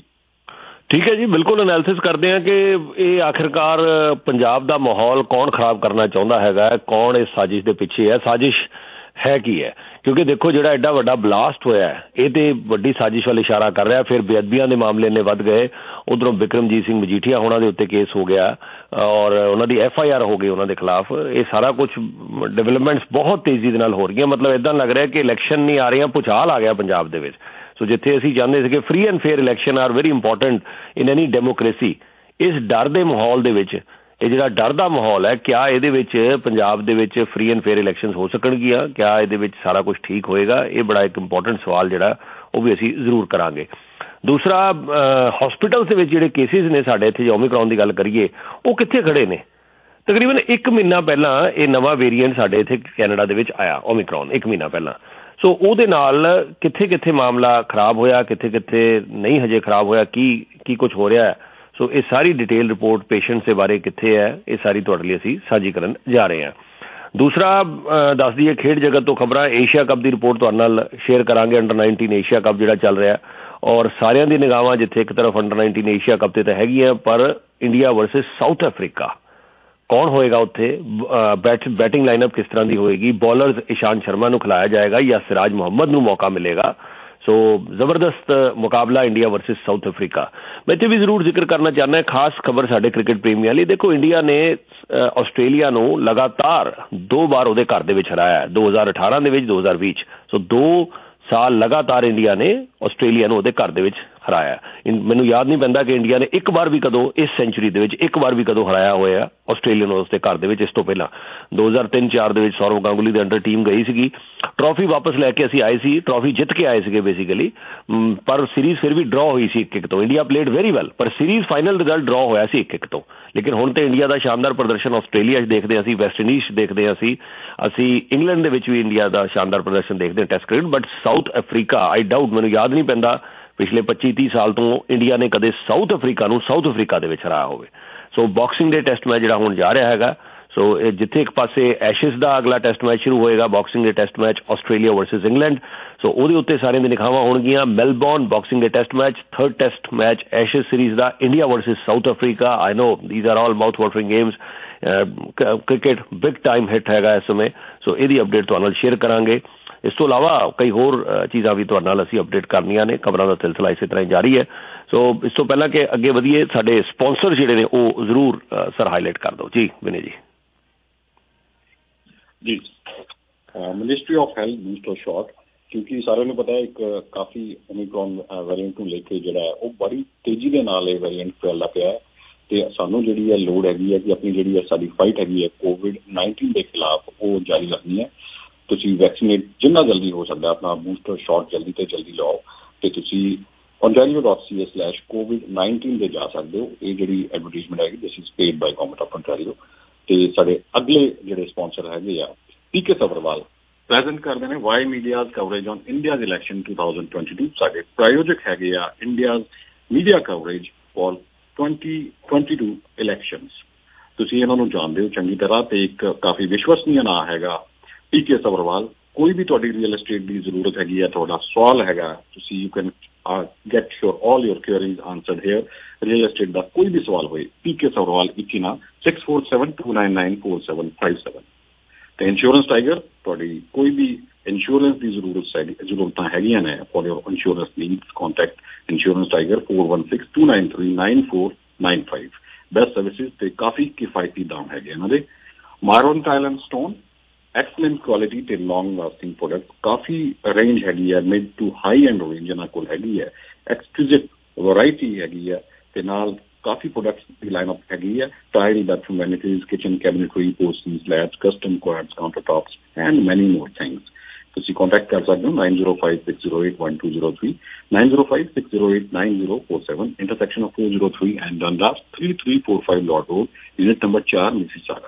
ਠੀਕ ਹੈ ਜੀ, ਬਿਲਕੁਲ ਐਨਾਲਿਸਿਸ ਕਰਦੇ ਹਾਂ ਕਿ ਇਹ ਆਖਿਰਕਾਰ ਪੰਜਾਬ ਦਾ ਮਾਹੌਲ ਕੌਣ ਖਰਾਬ ਕਰਨਾ ਚਾਹੁੰਦਾ ਹੈਗਾ, ਕੌਣ ਇਸ ਸਾਜ਼ਿਸ਼ ਦੇ ਪਿੱਛੇ ਹੈ, ਸਾਜ਼ਿਸ਼ ਹੈ ਕੀ ਹੈ। ਕਿਉਂਕਿ ਦੇਖੋ ਜਿਹੜਾ ਐਡਾ ਵੱਡਾ ਬਲਾਸਟ ਹੋਇਆ ਇਹ ਤੇ ਵੱਡੀ ਸਾਜ਼ਿਸ਼ ਵੱਲ ਇਸ਼ਾਰਾ ਕਰ ਰਿਹਾ। ਫਿਰ ਬੇਅਦਬੀਆਂ ਦੇ ਮਾਮਲੇ ਨੇ ਵੱਧ ਗਏ, ਉੱਧਰੋਂ ਬਿਕਰਮਜੀਤ ਸਿੰਘ ਮਜੀਠੀਆ ਉਹਨਾਂ ਦੇ ਉੱਤੇ ਕੇਸ ਹੋ ਗਿਆ ਔਰ ਉਹਨਾਂ ਦੀ ਐਫ ਆਈ ਆਰ ਹੋ ਗਈ ਉਹਨਾਂ ਦੇ ਖਿਲਾਫ। ਇਹ ਸਾਰਾ ਕੁਛ ਡਿਵੈਲਪਮੈਂਟਸ ਬਹੁਤ ਤੇਜ਼ੀ ਦੇ ਨਾਲ ਹੋ ਰਹੀਆਂ। ਮਤਲਬ ਇੱਦਾਂ ਲੱਗ ਰਿਹਾ ਕਿ ਇਲੈਕਸ਼ਨ ਨਹੀਂ ਆ ਰਹੀਆਂ, ਭੁਚਾਲ ਆ ਗਿਆ ਪੰਜਾਬ ਦੇ ਵਿੱਚ। ਸੋ ਜਿੱਥੇ ਅਸੀਂ ਚਾਹੁੰਦੇ ਸੀ ਕਿ free and fair election are very important in any democracy, ਇਸ ਡਰ ਦੇ ਮਾਹੌਲ ਦੇ ਵਿੱਚ, ਇਹ ਜਿਹੜਾ ਡਰ ਦਾ ਮਾਹੌਲ ਹੈ, ਕਿਆ ਇਹਦੇ ਵਿੱਚ ਪੰਜਾਬ ਦੇ ਵਿੱਚ ਫਰੀ ਐਂਡ ਫੇਅਰ ਇਲੈਕਸ਼ਨ ਹੋ ਸਕਣਗੀਆਂ, ਕਿਆ ਇਹਦੇ ਵਿੱਚ ਸਾਰਾ ਕੁਛ ਠੀਕ ਹੋਏਗਾ? ਇਹ ਬੜਾ ਇੱਕ ਇੰਪੋਰਟੈਂਟ ਸਵਾਲ ਜਿਹੜਾ ਉਹ ਵੀ ਅਸੀਂ ਜ਼ਰੂਰ ਕਰਾਂਗੇ। ਦੂਸਰਾ, ਹਸਪੀਟਲ ਦੇ ਵਿੱਚ ਜਿਹੜੇ ਕੇਸਿਸ ਨੇ ਸਾਡੇ ਇੱਥੇ, ਜੇ ਓਮਿਕਰੋਨ ਦੀ ਗੱਲ ਕਰੀਏ, ਉਹ ਕਿੱਥੇ ਖੜੇ ਨੇ? ਤਕਰੀਬਨ ਇੱਕ ਮਹੀਨਾ ਪਹਿਲਾਂ ਇਹ ਨਵਾਂ ਵੇਰੀਐਂਟ ਸਾਡੇ ਇੱਥੇ ਕੈਨੇਡਾ ਦੇ ਵਿੱਚ ਆਇਆ ਓਮਿਕਰੋਨ, ਇੱਕ ਮਹੀਨਾ ਪਹਿਲਾਂ। ਸੋ ਉਹਦੇ ਨਾਲ ਕਿੱਥੇ ਕਿੱਥੇ ਮਾਮਲਾ ਖਰਾਬ ਹੋਇਆ, ਕਿੱਥੇ ਕਿੱਥੇ ਨਹੀਂ ਹਜੇ ਖਰਾਬ ਹੋਇਆ, ਕੀ ਕੀ ਕੁਛ ਹੋ ਰਿਹਾ ਹੈ। ਸੋ ਇਹ ਸਾਰੀ ਡਿਟੇਲ ਰਿਪੋਰਟ ਪੇਸ਼ੈਂਟਸ ਦੇ ਬਾਰੇ ਕਿੱਥੇ ਹੈ, ਇਹ ਸਾਰੀ ਤੁਹਾਡੇ ਲਈ ਅਸੀਂ ਸਾਂਝੀ ਕਰਨ ਜਾ ਰਹੇ ਹਾਂ। ਦੂਸਰਾ ਦੱਸ ਦਈਏ ਖੇਡ ਜਗਤ ਤੋਂ ਖਬਰਾਂ, ਏਸ਼ੀਆ ਕੱਪ ਦੀ ਰਿਪੋਰਟ ਤੁਹਾਡੇ ਨਾਲ ਸ਼ੇਅਰ ਕਰਾਂਗੇ। ਅੰਡਰ ਨਾਈਨਟੀਨ ਏਸ਼ੀਆ ਕੱਪ ਜਿਹੜਾ ਚੱਲ ਰਿਹਾ, ਔਰ ਸਾਰਿਆਂ ਦੀ ਨਿਗਾਹਾਂ ਜਿੱਥੇ ਇੱਕ ਤਰਫ ਅੰਡਰ ਨਾਈਨਟੀਨ ਏਸ਼ੀਆ ਕੱਪ 'ਤੇ ਤਾਂ ਹੈਗੀਆਂ, ਪਰ ਇੰਡੀਆ ਵਰਸਸ ਸਾਊਥ ਅਫਰੀਕਾ ਕੌਣ ਹੋਏਗਾ ਉੱਥੇ, ਬੈਟ ਬੈਟਿੰਗ ਲਾਈਨਅਪ ਕਿਸ ਤਰ੍ਹਾਂ ਦੀ ਹੋਏਗੀ, ਬੋਲਰਜ਼ ਇਸ਼ਾਂਤ ਸ਼ਰਮਾ ਨੂੰ ਖਿਲਾਇਆ ਜਾਏਗਾ ਜਾਂ ਸਿਰਾਜ ਮੁਹੰਮਦ ਨੂੰ ਮੌਕਾ ਮਿਲੇਗਾ। ਸੋ ਜ਼ਬਰਦਸਤ ਮੁਕਾਬਲਾ ਇੰਡੀਆ ਵਰਸਸ ਸਾਊਥ ਅਫਰੀਕਾ। ਮੈਂ ਇੱਥੇ ਵੀ ਜ਼ਰੂਰ ਜ਼ਿਕਰ ਕਰਨਾ ਚਾਹੁੰਦਾ, ਖਾਸ ਖਬਰ ਸਾਡੇ ਕ੍ਰਿਕਟ ਪ੍ਰੇਮੀਆਂ ਲਈ। ਦੇਖੋ, ਇੰਡੀਆ ਨੇ ਆਸਟ੍ਰੇਲੀਆ ਨੂੰ ਲਗਾਤਾਰ ਦੋ ਵਾਰ ਉਹਦੇ ਘਰ ਦੇ ਵਿੱਚ ਹਰਾਇਆ, ਦੋ ਹਜ਼ਾਰ ਅਠਾਰਾਂ ਦੇ ਵਿੱਚ, ਦੋ ਹਜ਼ਾਰ ਵੀਹ 'ਚ। ਸੋ ਦੋ ਸਾਲ ਲਗਾਤਾਰ ਇੰਡੀਆ ਨੇ ਆਸਟ੍ਰੇਲੀਆ ਨੂੰ ਉਹਦੇ ਘਰ ਦੇ ਵਿੱਚ ਹਰਾਇਆ। ਮੈਨੂੰ ਯਾਦ ਨਹੀਂ ਪੈਂਦਾ ਕਿ ਇੰਡੀਆ ਨੇ ਇੱਕ ਵਾਰ ਵੀ ਕਦੋਂ ਇਸ ਸੈਂਚੁਰੀ ਦੇ ਵਿੱਚ ਇੱਕ ਵਾਰ ਵੀ ਕਦੋਂ ਹਰਾਇਆ ਹੋਇਆ ਆਸਟ੍ਰੇਲੀਆ ਨੂੰ ਉਸਦੇ ਘਰ ਦੇ ਵਿੱਚ। ਇਸ ਤੋਂ ਪਹਿਲਾਂ ਦੋ ਹਜ਼ਾਰ ਤਿੰਨ ਚਾਰ ਦੇ ਵਿੱਚ ਸੌਰਵ ਗਾਂਗੁਲੀ ਦੇ ਅੰਡਰ ਟੀਮ ਗਈ ਸੀਗੀ, ਟਰੋਫੀ ਵਾਪਸ ਲੈ ਕੇ ਅਸੀਂ ਆਏ ਸੀ, ਟਰੋਫੀ ਜਿੱਤ ਕੇ ਆਏ ਸੀਗੇ ਬੇਸਿਕਲੀ, ਪਰ ਸੀਰੀਜ਼ ਫਿਰ ਵੀ ਡਰਾਅ ਹੋਈ ਸੀ ਇੱਕ ਇੱਕ ਤੋਂ। ਇੰਡੀਆ ਪਲੇਡ ਵੈਰੀ ਵੈਲ, ਪਰ ਸੀਰੀਜ਼ ਫਾਈਨਲ ਰਿਜ਼ਲਟ ਡਰਾਅ ਹੋਇਆ ਸੀ ਇੱਕ ਇੱਕ ਤੋਂ। ਲੇਕਿਨ ਹੁਣ ਤਾਂ ਇੰਡੀਆ ਦਾ ਸ਼ਾਨਦਾਰ ਪ੍ਰਦਰਸ਼ਨ ਆਸਟ੍ਰੇਲੀਆ 'ਚ ਦੇਖਦੇ ਅਸੀਂ, ਵੈਸਟ ਇੰਡੀਜ਼ 'ਚ ਦੇਖਦੇ ਹਾਂ ਅਸੀਂ ਅਸੀਂ ਇੰਗਲੈਂਡ ਦੇ ਵਿੱਚ ਵੀ ਇੰਡੀਆ ਦਾ ਸ਼ਾਨਦਾਰ ਪ੍ਰਦਰਸ਼ਨ ਦੇਖਦੇ ਹਾਂ test cricket. But South Africa, I doubt, ਮੈਨੂੰ ਯਾਦ ਨਹੀਂ ਪੈਂਦਾ ਪਿਛਲੇ ਪੱਚੀ ਤੀਹ ਸਾਲ ਤੋਂ ਇੰਡੀਆ ਨੇ ਕਦੇ ਸਾਊਥ ਅਫਰੀਕਾ ਨੂੰ ਸਾਊਥ ਅਫਰੀਕਾ ਦੇ ਵਿੱਚ ਹਰਾਇਆ ਹੋਵੇ। So boxing day test match ਜਿਹੜਾ ਹੁਣ ਜਾ ਰਿਹਾ ਹੈਗਾ, ਸੋ ਇਹ ਜਿੱਥੇ ਇੱਕ ਪਾਸੇ ਐਸ਼ਿਸ ਦਾ ਅਗਲਾ ਟੈਸਟ ਮੈਚ ਸ਼ੁਰੂ ਹੋਏਗਾ, boxing day test match Australia versus England, so ਉਹਦੇ ਉੱਤੇ ਸਾਰਿਆਂ ਦੀ ਨਿਗਾਹਾਂ ਹੋਣਗੀਆਂ। Melbourne boxing day test match, third test match Ashes series ਦਾ, India versus South Africa. I know these are all mouth watering games. Cricket big time hit ਹੈਗਾ ਇਸ ਸਮੇਂ, ਸੋ ਇਹਦੀ ਅਪਡੇਟ ਤੁਹਾਡੇ ਨਾਲ ਸ਼ੇਅਰ ਕਰਾਂਗੇ। ਇਸ ਤੋਂ ਇਲਾਵਾ ਕਈ ਹੋਰ ਚੀਜ਼ਾਂ ਵੀ ਤੁਹਾਡੇ ਨਾਲ ਅਸੀਂ ਅਪਡੇਟ ਕਰਨੀਆਂ ਨੇ, ਖਬਰਾਂ ਦਾ ਸਿਲਸਿਲਾ ਇਸੇ ਤਰ੍ਹਾਂ ਹੀ ਜਾਰੀ ਹੈ। ਸੋ ਇਸ ਤੋਂ ਪਹਿਲਾਂ ਕਿ ਅੱਗੇ ਵਧੀਏ, ਸਾਡੇ ਸਪਾਂਸਰ ਜਿਹੜੇ ਨੇ ਉਹ ਜ਼ਰੂਰ ਸਰ ਹਾਈਲਾਈਟ ਕਰ ਦਿਓ। ਜੀ ਵਿਨੇ ਜੀ। ਜੀ ministry of health booster shot, ਕਿਉਂਕਿ ਸਾਰਿਆਂ ਨੂੰ ਪਤਾ ਹੈ ਇੱਕ ਕਾਫੀ ਓਮਿਕਰੋਨ ਵੇਰੀਐਂਟ ਨੂੰ ਲੈ ਕੇ ਜਿਹੜਾ ਉਹ ਬੜੀ ਤੇਜ਼ੀ ਦੇ ਨਾਲ ਇਹ ਵੇਰੀਐਂਟ ਫੈਲਦਾ ਪਿਆ ਹੈ, ਤੇ ਸਾਨੂੰ ਜਿਹੜੀ ਹੈ ਲੋੜ ਹੈਗੀ ਹੈ ਕਿ ਆਪਣੀ ਜਿਹੜੀ ਹੈ ਸਾਡੀ ਫਾਈਟ ਹੈਗੀ ਹੈ ਕੋਵਿਡ ਨਾਈਨਟੀਨ ਦੇ ਖਿਲਾਫ ਉਹ ਜਾਰੀ ਰੱਖਣੀ ਹੈ। ਤੁਸੀਂ ਵੈਕਸੀਨੇਟ ਜਿੰਨਾ ਜਲਦੀ ਹੋ ਸਕਦਾ ਆਪਣਾ ਬੂਸਟਰ ਸ਼ਾਟ ਜਲਦੀ ਤੋਂ ਜਲਦੀ ਲਾਓ, ਤੇ ਤੁਸੀਂ ontario dot c a slash covid nineteen ਤੇ ਜਾ ਸਕਦੇ ਹੋ। ਇਹ ਜਿਹੜੀ ਐਡਵਰਟਾਈਜ਼ਮੈਂਟ ਹੈਗੀ this is paid by government of ontario। ਤੇ ਸਾਡੇ ਅਗਲੇ ਜਿਹੜੇ ਸਪਾਂਸਰ ਹੈਗੇ ਆ ਪੀਕੇ ਸਬਰਵਾਲ ਪ੍ਰੈਜ਼ੈਂਟ ਕਰਦੇ ਨੇ Y media's coverage on India's election two thousand twenty two. ਸਾਡੇ ਪ੍ਰਾਯੋਜਕ ਹੈਗੇ ਆ India's media coverage for twenty twenty two elections. ਤੁਸੀਂ ਇਹਨਾਂ ਨੂੰ ਜਾਣਦੇ ਹੋ ਚੰਗੀ ਤਰ੍ਹਾਂ, ਤੇ ਇੱਕ ਕਾਫੀ ਵਿਸ਼ਵਸਨੀय ਨਾਂ ਹੈਗਾ ਪੀਕੇ ਸਬਰਵਾਲ। ਕੋਈ ਵੀ ਤੁਹਾਡੀ ਰੀਅਲ ਐਸਟੇਟ ਦੀ ਜ਼ਰੂਰਤ ਹੈਗੀ ਹੈ, ਤੁਹਾਡਾ ਸਵਾਲ ਹੈਗਾ, ਤੁਸੀਂ you can get your all your queries answered here. Real estate ਦਾ ਕੋਈ ਵੀ ਸਵਾਲ ਹੋਏ, ਪੀਕੇ ਸਬਰਵਾਲ ਇੱਕ ਹੀ ਨਾ six four seven two nine nine four seven five seven. ਤੇ ਇੰਸ਼ੋਰੈਂਸ ਟਾਈਗਰ, ਤੁਹਾਡੀ ਕੋਈ ਵੀ ਇੰਸ਼ੋਰੈਂਸ ਦੀ ਜ਼ਰੂਰਤ ਜ਼ਰੂਰਤਾਂ ਹੈਗੀਆਂ ਨੇ for your insurance needs, contact insurance tiger four one six two nine three nine four nine five. Best services ਤੇ ਕਾਫੀ ਕਿਫਾਇਤੀ ਦਾਮ ਹੈਗੇ ਇਹਨਾਂ ਦੇ। Maron tile and stone, excellent quality ਤੇ ਲੌਂਗ ਲਾਸਟਿੰਗ ਪ੍ਰੋਡਕਟ, ਕਾਫੀ ਰੇਂਜ ਹੈਗੀ ਹੈ, mid to high end range ਇਹਨਾਂ ਕੋਲ ਹੈਗੀ ਹੈ, ਐਕਸਕਲੂਸਿਵ ਵੈਰਾਈਟੀ ਹੈਗੀ ਹੈ, ਤੇ ਨਾਲ ਕਾਫੀ ਪ੍ਰੋਡਕਟਸ ਦੀ ਲਾਈਨਅਪ ਹੈਗੀ ਹੈ। Tile, bathroom vanities, kitchen cabinetry, porcelain slabs, custom quartz, counter tops and many more things. ਤੁਸੀਂ ਕੰਟੈਕਟ ਕਰ ਸਕਦੇ ਹੋ nine zero five six zero eight one two zero three, nine zero five six zero eight nine zero four seven, intersection of four zero three and Dundas three three four five Laird road, unit number चार, Mississauga.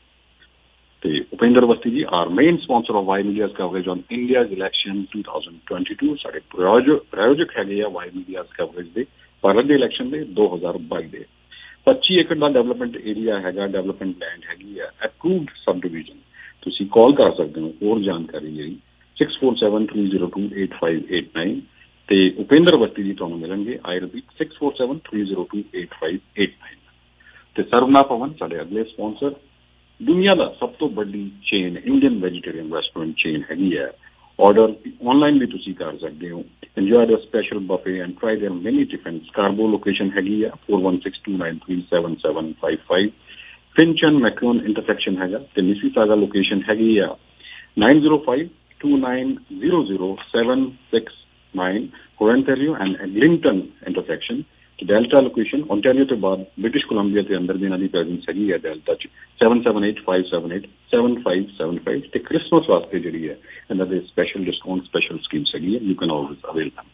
ਤੇ Upinder Awasthi ji are main sponsor of Y media's coverage on India's election two thousand twenty two. ਸਾਡੇ ਪ੍ਰਾਯੋਜਕ ਪ੍ਰਾਯੋਜਕ ਹੈਗੇ ਆ Y media's coverage ਦੇ ਭਾਰਤ ਦੇ election ਦੇ ਦੋ ਹਜ਼ਾਰ ਬਾਈ ਦੇ। ਪੱਚੀ ਏਕੜ ਦਾ ਡਿਵੈਲਪਮੈਂਟ ਏਰੀਆ ਹੈਗਾ, ਡਿਵੈਲਪਮੈਂਟ ਲੈਂਡ ਹੈਗੀ ਆ, ਅਪਰੂਵਡ ਸਬ ਡਿਵੀਜ਼ਨ। ਤੁਸੀਂ ਕਾਲ ਕਰ ਸਕਦੇ ਹੋ ਹੋਰ ਜਾਣਕਾਰੀ ਲਈ six four seven three zero two eight five eight nine. ਤੇ ਉਪਿੰਦਰ ਅਵਸਥੀ ਜੀ ਤੁਹਾਨੂੰ ਮਿਲਣਗੇ, I repeat six four seven three zero two eight five eight nine. ਤੇ ਸਰਵਨਾ ਭਵਨ ਸਾਡੇ ਅਗਲੇ ਸਪਾਂਸਰ, ਦੁਨੀਆ ਦਾ ਸਭ ਤੋਂ ਵੱਡੀ chain Indian vegetarian restaurant chain ਹੈਗੀ ਹੈ। ਆਰਡਰ ਆਨਲਾਈਨ ਵੀ ਤੁਸੀਂ ਕਰ ਸਕਦੇ ਹੋ। Enjoy the special buffet and try their many tiffin. Scarborough location ਹੈਗੀ ਹੈ four one six two nine three seven seven five five. Finch and McCowan intersection ਹੈਗਾ, ਤੇ ਮਿਸੀਸਾਗਾ ਲੋਕੇਸ਼ਨ ਹੈਗੀ ਆ nine zero five two nine zero zero seven six nine, Hurontario and Eglinton intersection. Delta location Ontario के बाद British Columbia के अंदर भी इन्होंने प्रेजेंस हैगी है डेल्टा च seven seven eight five seven eight seven five seven five. तो क्रिसमस वास्ते जी है इन्होंने स्पेशल डिस्काउंट स्पेशल स्कीम्स हैगी है, you can always avail them.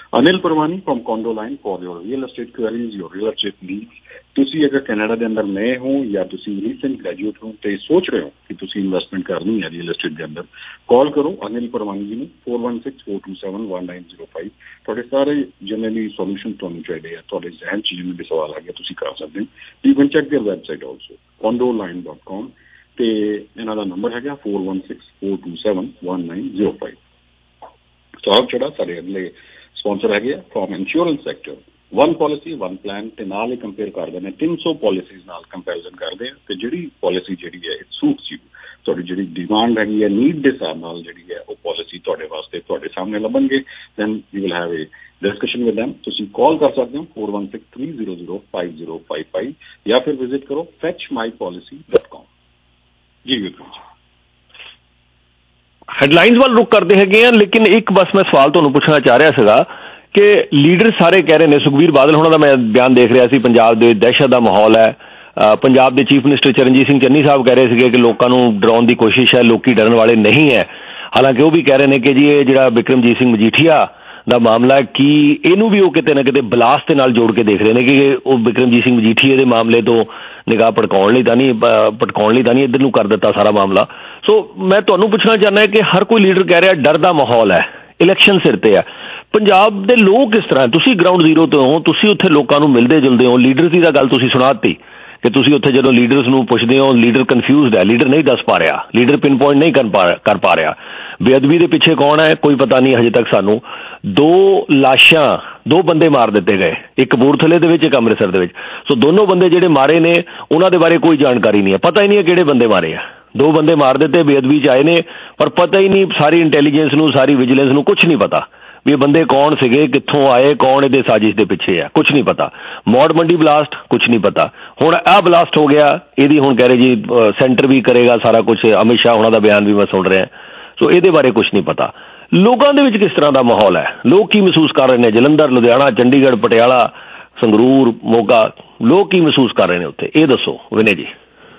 Anil Parwani from Condo Line for your real estate queries, your real estate needs. ਤੁਸੀਂ ਅਗਰ Canada ਦੇ ਅੰਦਰ ਨਏ ਹੋ ਜਾਂ ਤੁਸੀਂ ਰੀਸੈਂਟ ਗ੍ਰੈਜੂਏਟ ਹੋ ਤੇ ਸੋਚ ਰਹੇ ਹੋ ਕਿ ਤੁਸੀਂ ਇਨਵੈਸਟਮੈਂਟ ਕਰਨੀ ਹੈ ਰੀਅਲ ਐਸਟੇਟ ਦੇ ਅੰਦਰ, ਕਾਲ ਕਰੋ ਅਨਿਲ ਪਰਵਾਨੀ ਜੀ ਨੂੰ four one six four two seven one nine zero five। ਤੁਹਾਡੇ ਸਾਰੇ ਜਨਰਲੀ ਸੋਲੂਸ਼ਨ ਤੁਹਾਨੂੰ ਚਾਹੀਦੇ ਆ, ਤੁਹਾਡੇ ਜ਼ਹਿਨ 'ਚ ਜਿੰਨੇ ਵੀ ਸਵਾਲ ਆ ਗਿਆ ਤੁਸੀਂ ਕਰ ਸਕਦੇ ਹੋ। You can check their website also condo line dot com ਤੇ ਇਹਨਾਂ ਦਾ ਨੰਬਰ ਹੈਗਾ four one six four two seven one nine zero five। Saurav ਚੜਾ ਸਾਡੇ ਅਗਲੇ ਸਪਾਂਸਰ ਹੈਗੇ ਆ from insurance sector. One policy one plan ਤੇ ਨਾਲ ਹੀ ਕੰਪੇਅਰ ਕਰਦੇ ਨੇ, ਤਿੰਨ ਸੌ ਪੋਲਿਸੀਜ਼ ਨਾਲ ਕੰਪੈਰੀਜ਼ਨ ਕਰਦੇ ਆ ਤੇ ਜਿਹੜੀ ਪੋਲਿਸੀ ਜਿਹੜੀ ਹੈ ਇਟ ਸੂਟਸ ਯੂ, ਤੁਹਾਡੀ ਜਿਹੜੀ ਡਿਮਾਂਡ ਹੈਗੀ ਹੈ ਨੀਡ ਦੇ ਹਿਸਾਬ ਨਾਲ ਜਿਹੜੀ ਹੈ ਉਹ ਪੋਲਿਸੀ ਤੁਹਾਡੇ ਵਾਸਤੇ ਤੁਹਾਡੇ ਸਾਹਮਣੇ ਲੱਭਣਗੇ। Then you will have a discussion with them. ਤੁਸੀਂ ਕਾਲ ਕਰ ਸਕਦੇ ਹੋ four one six three zero zero five zero five five ਜਾਂ ਫਿਰ ਵਿਜ਼ਿਟ ਕਰੋ fetch my policy dot com। ਜੀ ਬਿਲਕੁਲ ਹੈਡਲਾਈਨਸ ਵੱਲ ਰੁਕ ਕਰਦੇ ਹੈਗੇ ਆ, ਲੇਕਿਨ ਇੱਕ ਬਸ ਮੈਂ ਸਵਾਲ ਤੁਹਾਨੂੰ ਪੁੱਛਣਾ ਚਾਹ ਰਿਹਾ ਸੀਗਾ ਕਿ ਲੀਡਰ ਸਾਰੇ ਕਹਿ ਰਹੇ ਨੇ, ਸੁਖਬੀਰ ਬਾਦਲ ਹੋਣਾ ਦਾ ਮੈਂ ਬਿਆਨ ਦੇਖ ਰਿਹਾ ਸੀ, ਪੰਜਾਬ ਦੇ ਦਹਿਸ਼ਤ ਦਾ ਮਾਹੌਲ ਹੈ। ਪੰਜਾਬ ਦੇ ਚੀਫ ਮਿਨਿਸਟਰ ਚਰਨਜੀਤ ਸਿੰਘ ਚੰਨੀ ਸਾਹਿਬ ਕਹਿ ਰਹੇ ਸੀਗੇ ਕਿ ਲੋਕਾਂ ਨੂੰ ਡਰਾਉਣ ਦੀ ਕੋਸ਼ਿਸ਼ ਹੈ, ਲੋਕੀ ਡਰਨ ਵਾਲੇ ਨਹੀਂ ਹੈ। ਹਾਲਾਂਕਿ ਉਹ ਵੀ ਕਹਿ ਰਹੇ ਨੇ ਕਿ ਜੀ ਇਹ ਜਿਹੜਾ ਬਿਕਰਮਜੀਤ ਸਿੰਘ ਮਜੀਠੀਆ ਦਾ ਮਾਮਲਾ ਕੀ ਇਹਨੂੰ ਵੀ ਉਹ ਕਿਤੇ ਨਾ ਕਿਤੇ ਬਲਾਸਟ ਦੇ ਨਾਲ ਜੋੜ ਕੇ ਦੇਖ ਰਹੇ ਨੇ ਕਿ ਉਹ ਬਿਕਰਮਜੀਤ ਸਿੰਘ ਮਜੀਠੀਏ ਦੇ ਮਾਮਲੇ ਤੋਂ ਨਿਗਾਹ ਭਟਕਾਉਣ ਲਈ ਤਾਂ ਨਹੀਂ ਭਟਕਾਉਣ ਲਈ ਤਾਂ ਨਹੀਂ ਇੱਧਰ ਨੂੰ ਕਰ ਦਿੱਤਾ ਸਾਰਾ ਮਾਮਲਾ। ਸੋ ਮੈਂ ਤੁਹਾਨੂੰ ਪੁੱਛਣਾ ਚਾਹੁੰਦਾ ਕਿ ਹਰ ਕੋਈ ਲੀਡਰ ਕਹਿ ਰਿਹਾ ਡਰ ਦਾ ਮਾਹੌਲ ਹੈ, ਇਲੈਕਸ਼ਨ ਸਿਰ ਤੇ ਹੈ, ਪੰਜਾਬ ਦੇ ਲੋਕ ਕਿਸ ਤਰ੍ਹਾਂ, ਤੁਸੀਂ ਗਰਾਊਂਡ ਜ਼ੀਰੋ ਤੋਂ ਹੋ, ਤੁਸੀਂ ਉੱਥੇ ਲੋਕਾਂ ਨੂੰ ਮਿਲਦੇ ਜੁਲਦੇ ਹੋ, ਲੀਡਰ ਦੀ ਤਾਂ ਗੱਲ ਤੁਸੀਂ ਸੁਣਾ ਦਿੱਤੀ ਕਿ ਤੁਸੀਂ ਉੱਥੇ ਜਦੋਂ ਲੀਡਰਸ ਨੂੰ ਪੁੱਛਦੇ ਹੋ ਲੀਡਰ ਕਨਫਿਊਜ਼ਡ ਹੈ, ਲੀਡਰ ਨਹੀਂ ਦੱਸ ਪਾ ਰਿਹਾ, ਲੀਡਰ ਪਿਨ ਪੁਆਇੰਟ ਨਹੀਂ ਕਰ ਪਾ ਕਰ ਪਾ ਰਿਹਾ। ਬੇਅਦਬੀ ਦੇ ਪਿੱਛੇ ਕੌਣ ਹੈ ਕੋਈ ਪਤਾ ਨਹੀਂ ਹਜੇ ਤੱਕ ਸਾਨੂੰ। ਦੋ ਲਾਸ਼ਾਂ, ਦੋ ਬੰਦੇ ਮਾਰ ਦਿੱਤੇ ਗਏ, ਇੱਕ ਕਪੂਰਥਲੇ ਦੇ ਵਿੱਚ, ਇੱਕ ਅੰਮ੍ਰਿਤਸਰ ਦੇ ਵਿੱਚ। ਸੋ ਦੋਨੋਂ ਬੰਦੇ ਜਿਹੜੇ ਮਾਰੇ ਨੇ ਉਹਨਾਂ ਦੇ ਬਾਰੇ ਕੋਈ ਜਾਣਕਾਰੀ ਨਹੀਂ ਹੈ, ਪਤਾ ਹੀ ਨਹੀਂ ਹੈ ਕਿਹੜੇ ਬੰਦੇ ਮਾਰੇ ਆ। ਦੋ ਬੰਦੇ ਮਾਰ ਦਿੱਤੇ, ਬੇਅਦਬੀ 'ਚ ਆਏ ਨੇ, ਪਰ ਪਤਾ ਹੀ ਨਹੀਂ ਸਾਰੀ ਇੰਟੈਲੀਜੈਂਸ ਨੂੰ, ਸਾਰੀ ਵਿਜੀਲੈਂਸ ਨੂੰ ਕੁਛ ਨਹੀਂ ਪਤਾ ਵੀ ਇਹ ਬੰਦੇ ਕੌਣ ਸੀਗੇ, ਕਿੱਥੋਂ ਆਏ, ਕੌਣ ਇਹਦੇ ਸਾਜ਼ਿਸ਼ ਦੇ ਪਿੱਛੇ ਆ, ਕੁਛ ਨਹੀਂ ਪਤਾ। ਮੌੜ ਮੰਡੀ ਬਲਾਸਟ, ਕੁਛ ਨਹੀਂ ਪਤਾ। ਹੁਣ ਆਹ ਬਲਾਸਟ ਹੋ ਗਿਆ, ਇਹਦੀ ਹੁਣ ਕਹਿ ਰਹੇ ਜੀ ਸੈਂਟਰ ਵੀ ਕਰੇਗਾ ਸਾਰਾ ਕੁਛ, ਅਮਿਤ ਸ਼ਾਹ ਉਹਨਾਂ ਦਾ ਬਿਆਨ ਵੀ ਮੈਂ ਸੁਣ ਰਿਹਾ। ਸੋ ਇਹਦੇ ਬਾਰੇ ਕੁਛ ਨਹੀਂ ਪਤਾ। ਲੋਕਾਂ ਦੇ ਵਿੱਚ ਕਿਸ ਤਰ੍ਹਾਂ ਦਾ ਮਾਹੌਲ ਹੈ, ਲੋਕ ਕੀ ਮਹਿਸੂਸ ਕਰ ਰਹੇ ਨੇ? ਜਲੰਧਰ, ਲੁਧਿਆਣਾ, ਚੰਡੀਗੜ੍ਹ, ਪਟਿਆਲਾ, ਸੰਗਰੂਰ, ਮੋਗਾ, ਲੋਕ ਕੀ ਮਹਿਸੂਸ ਕਰ ਰਹੇ ਨੇ ਉੱਥੇ, ਇਹ ਦੱਸੋ ਵਿਨੇ ਜੀ।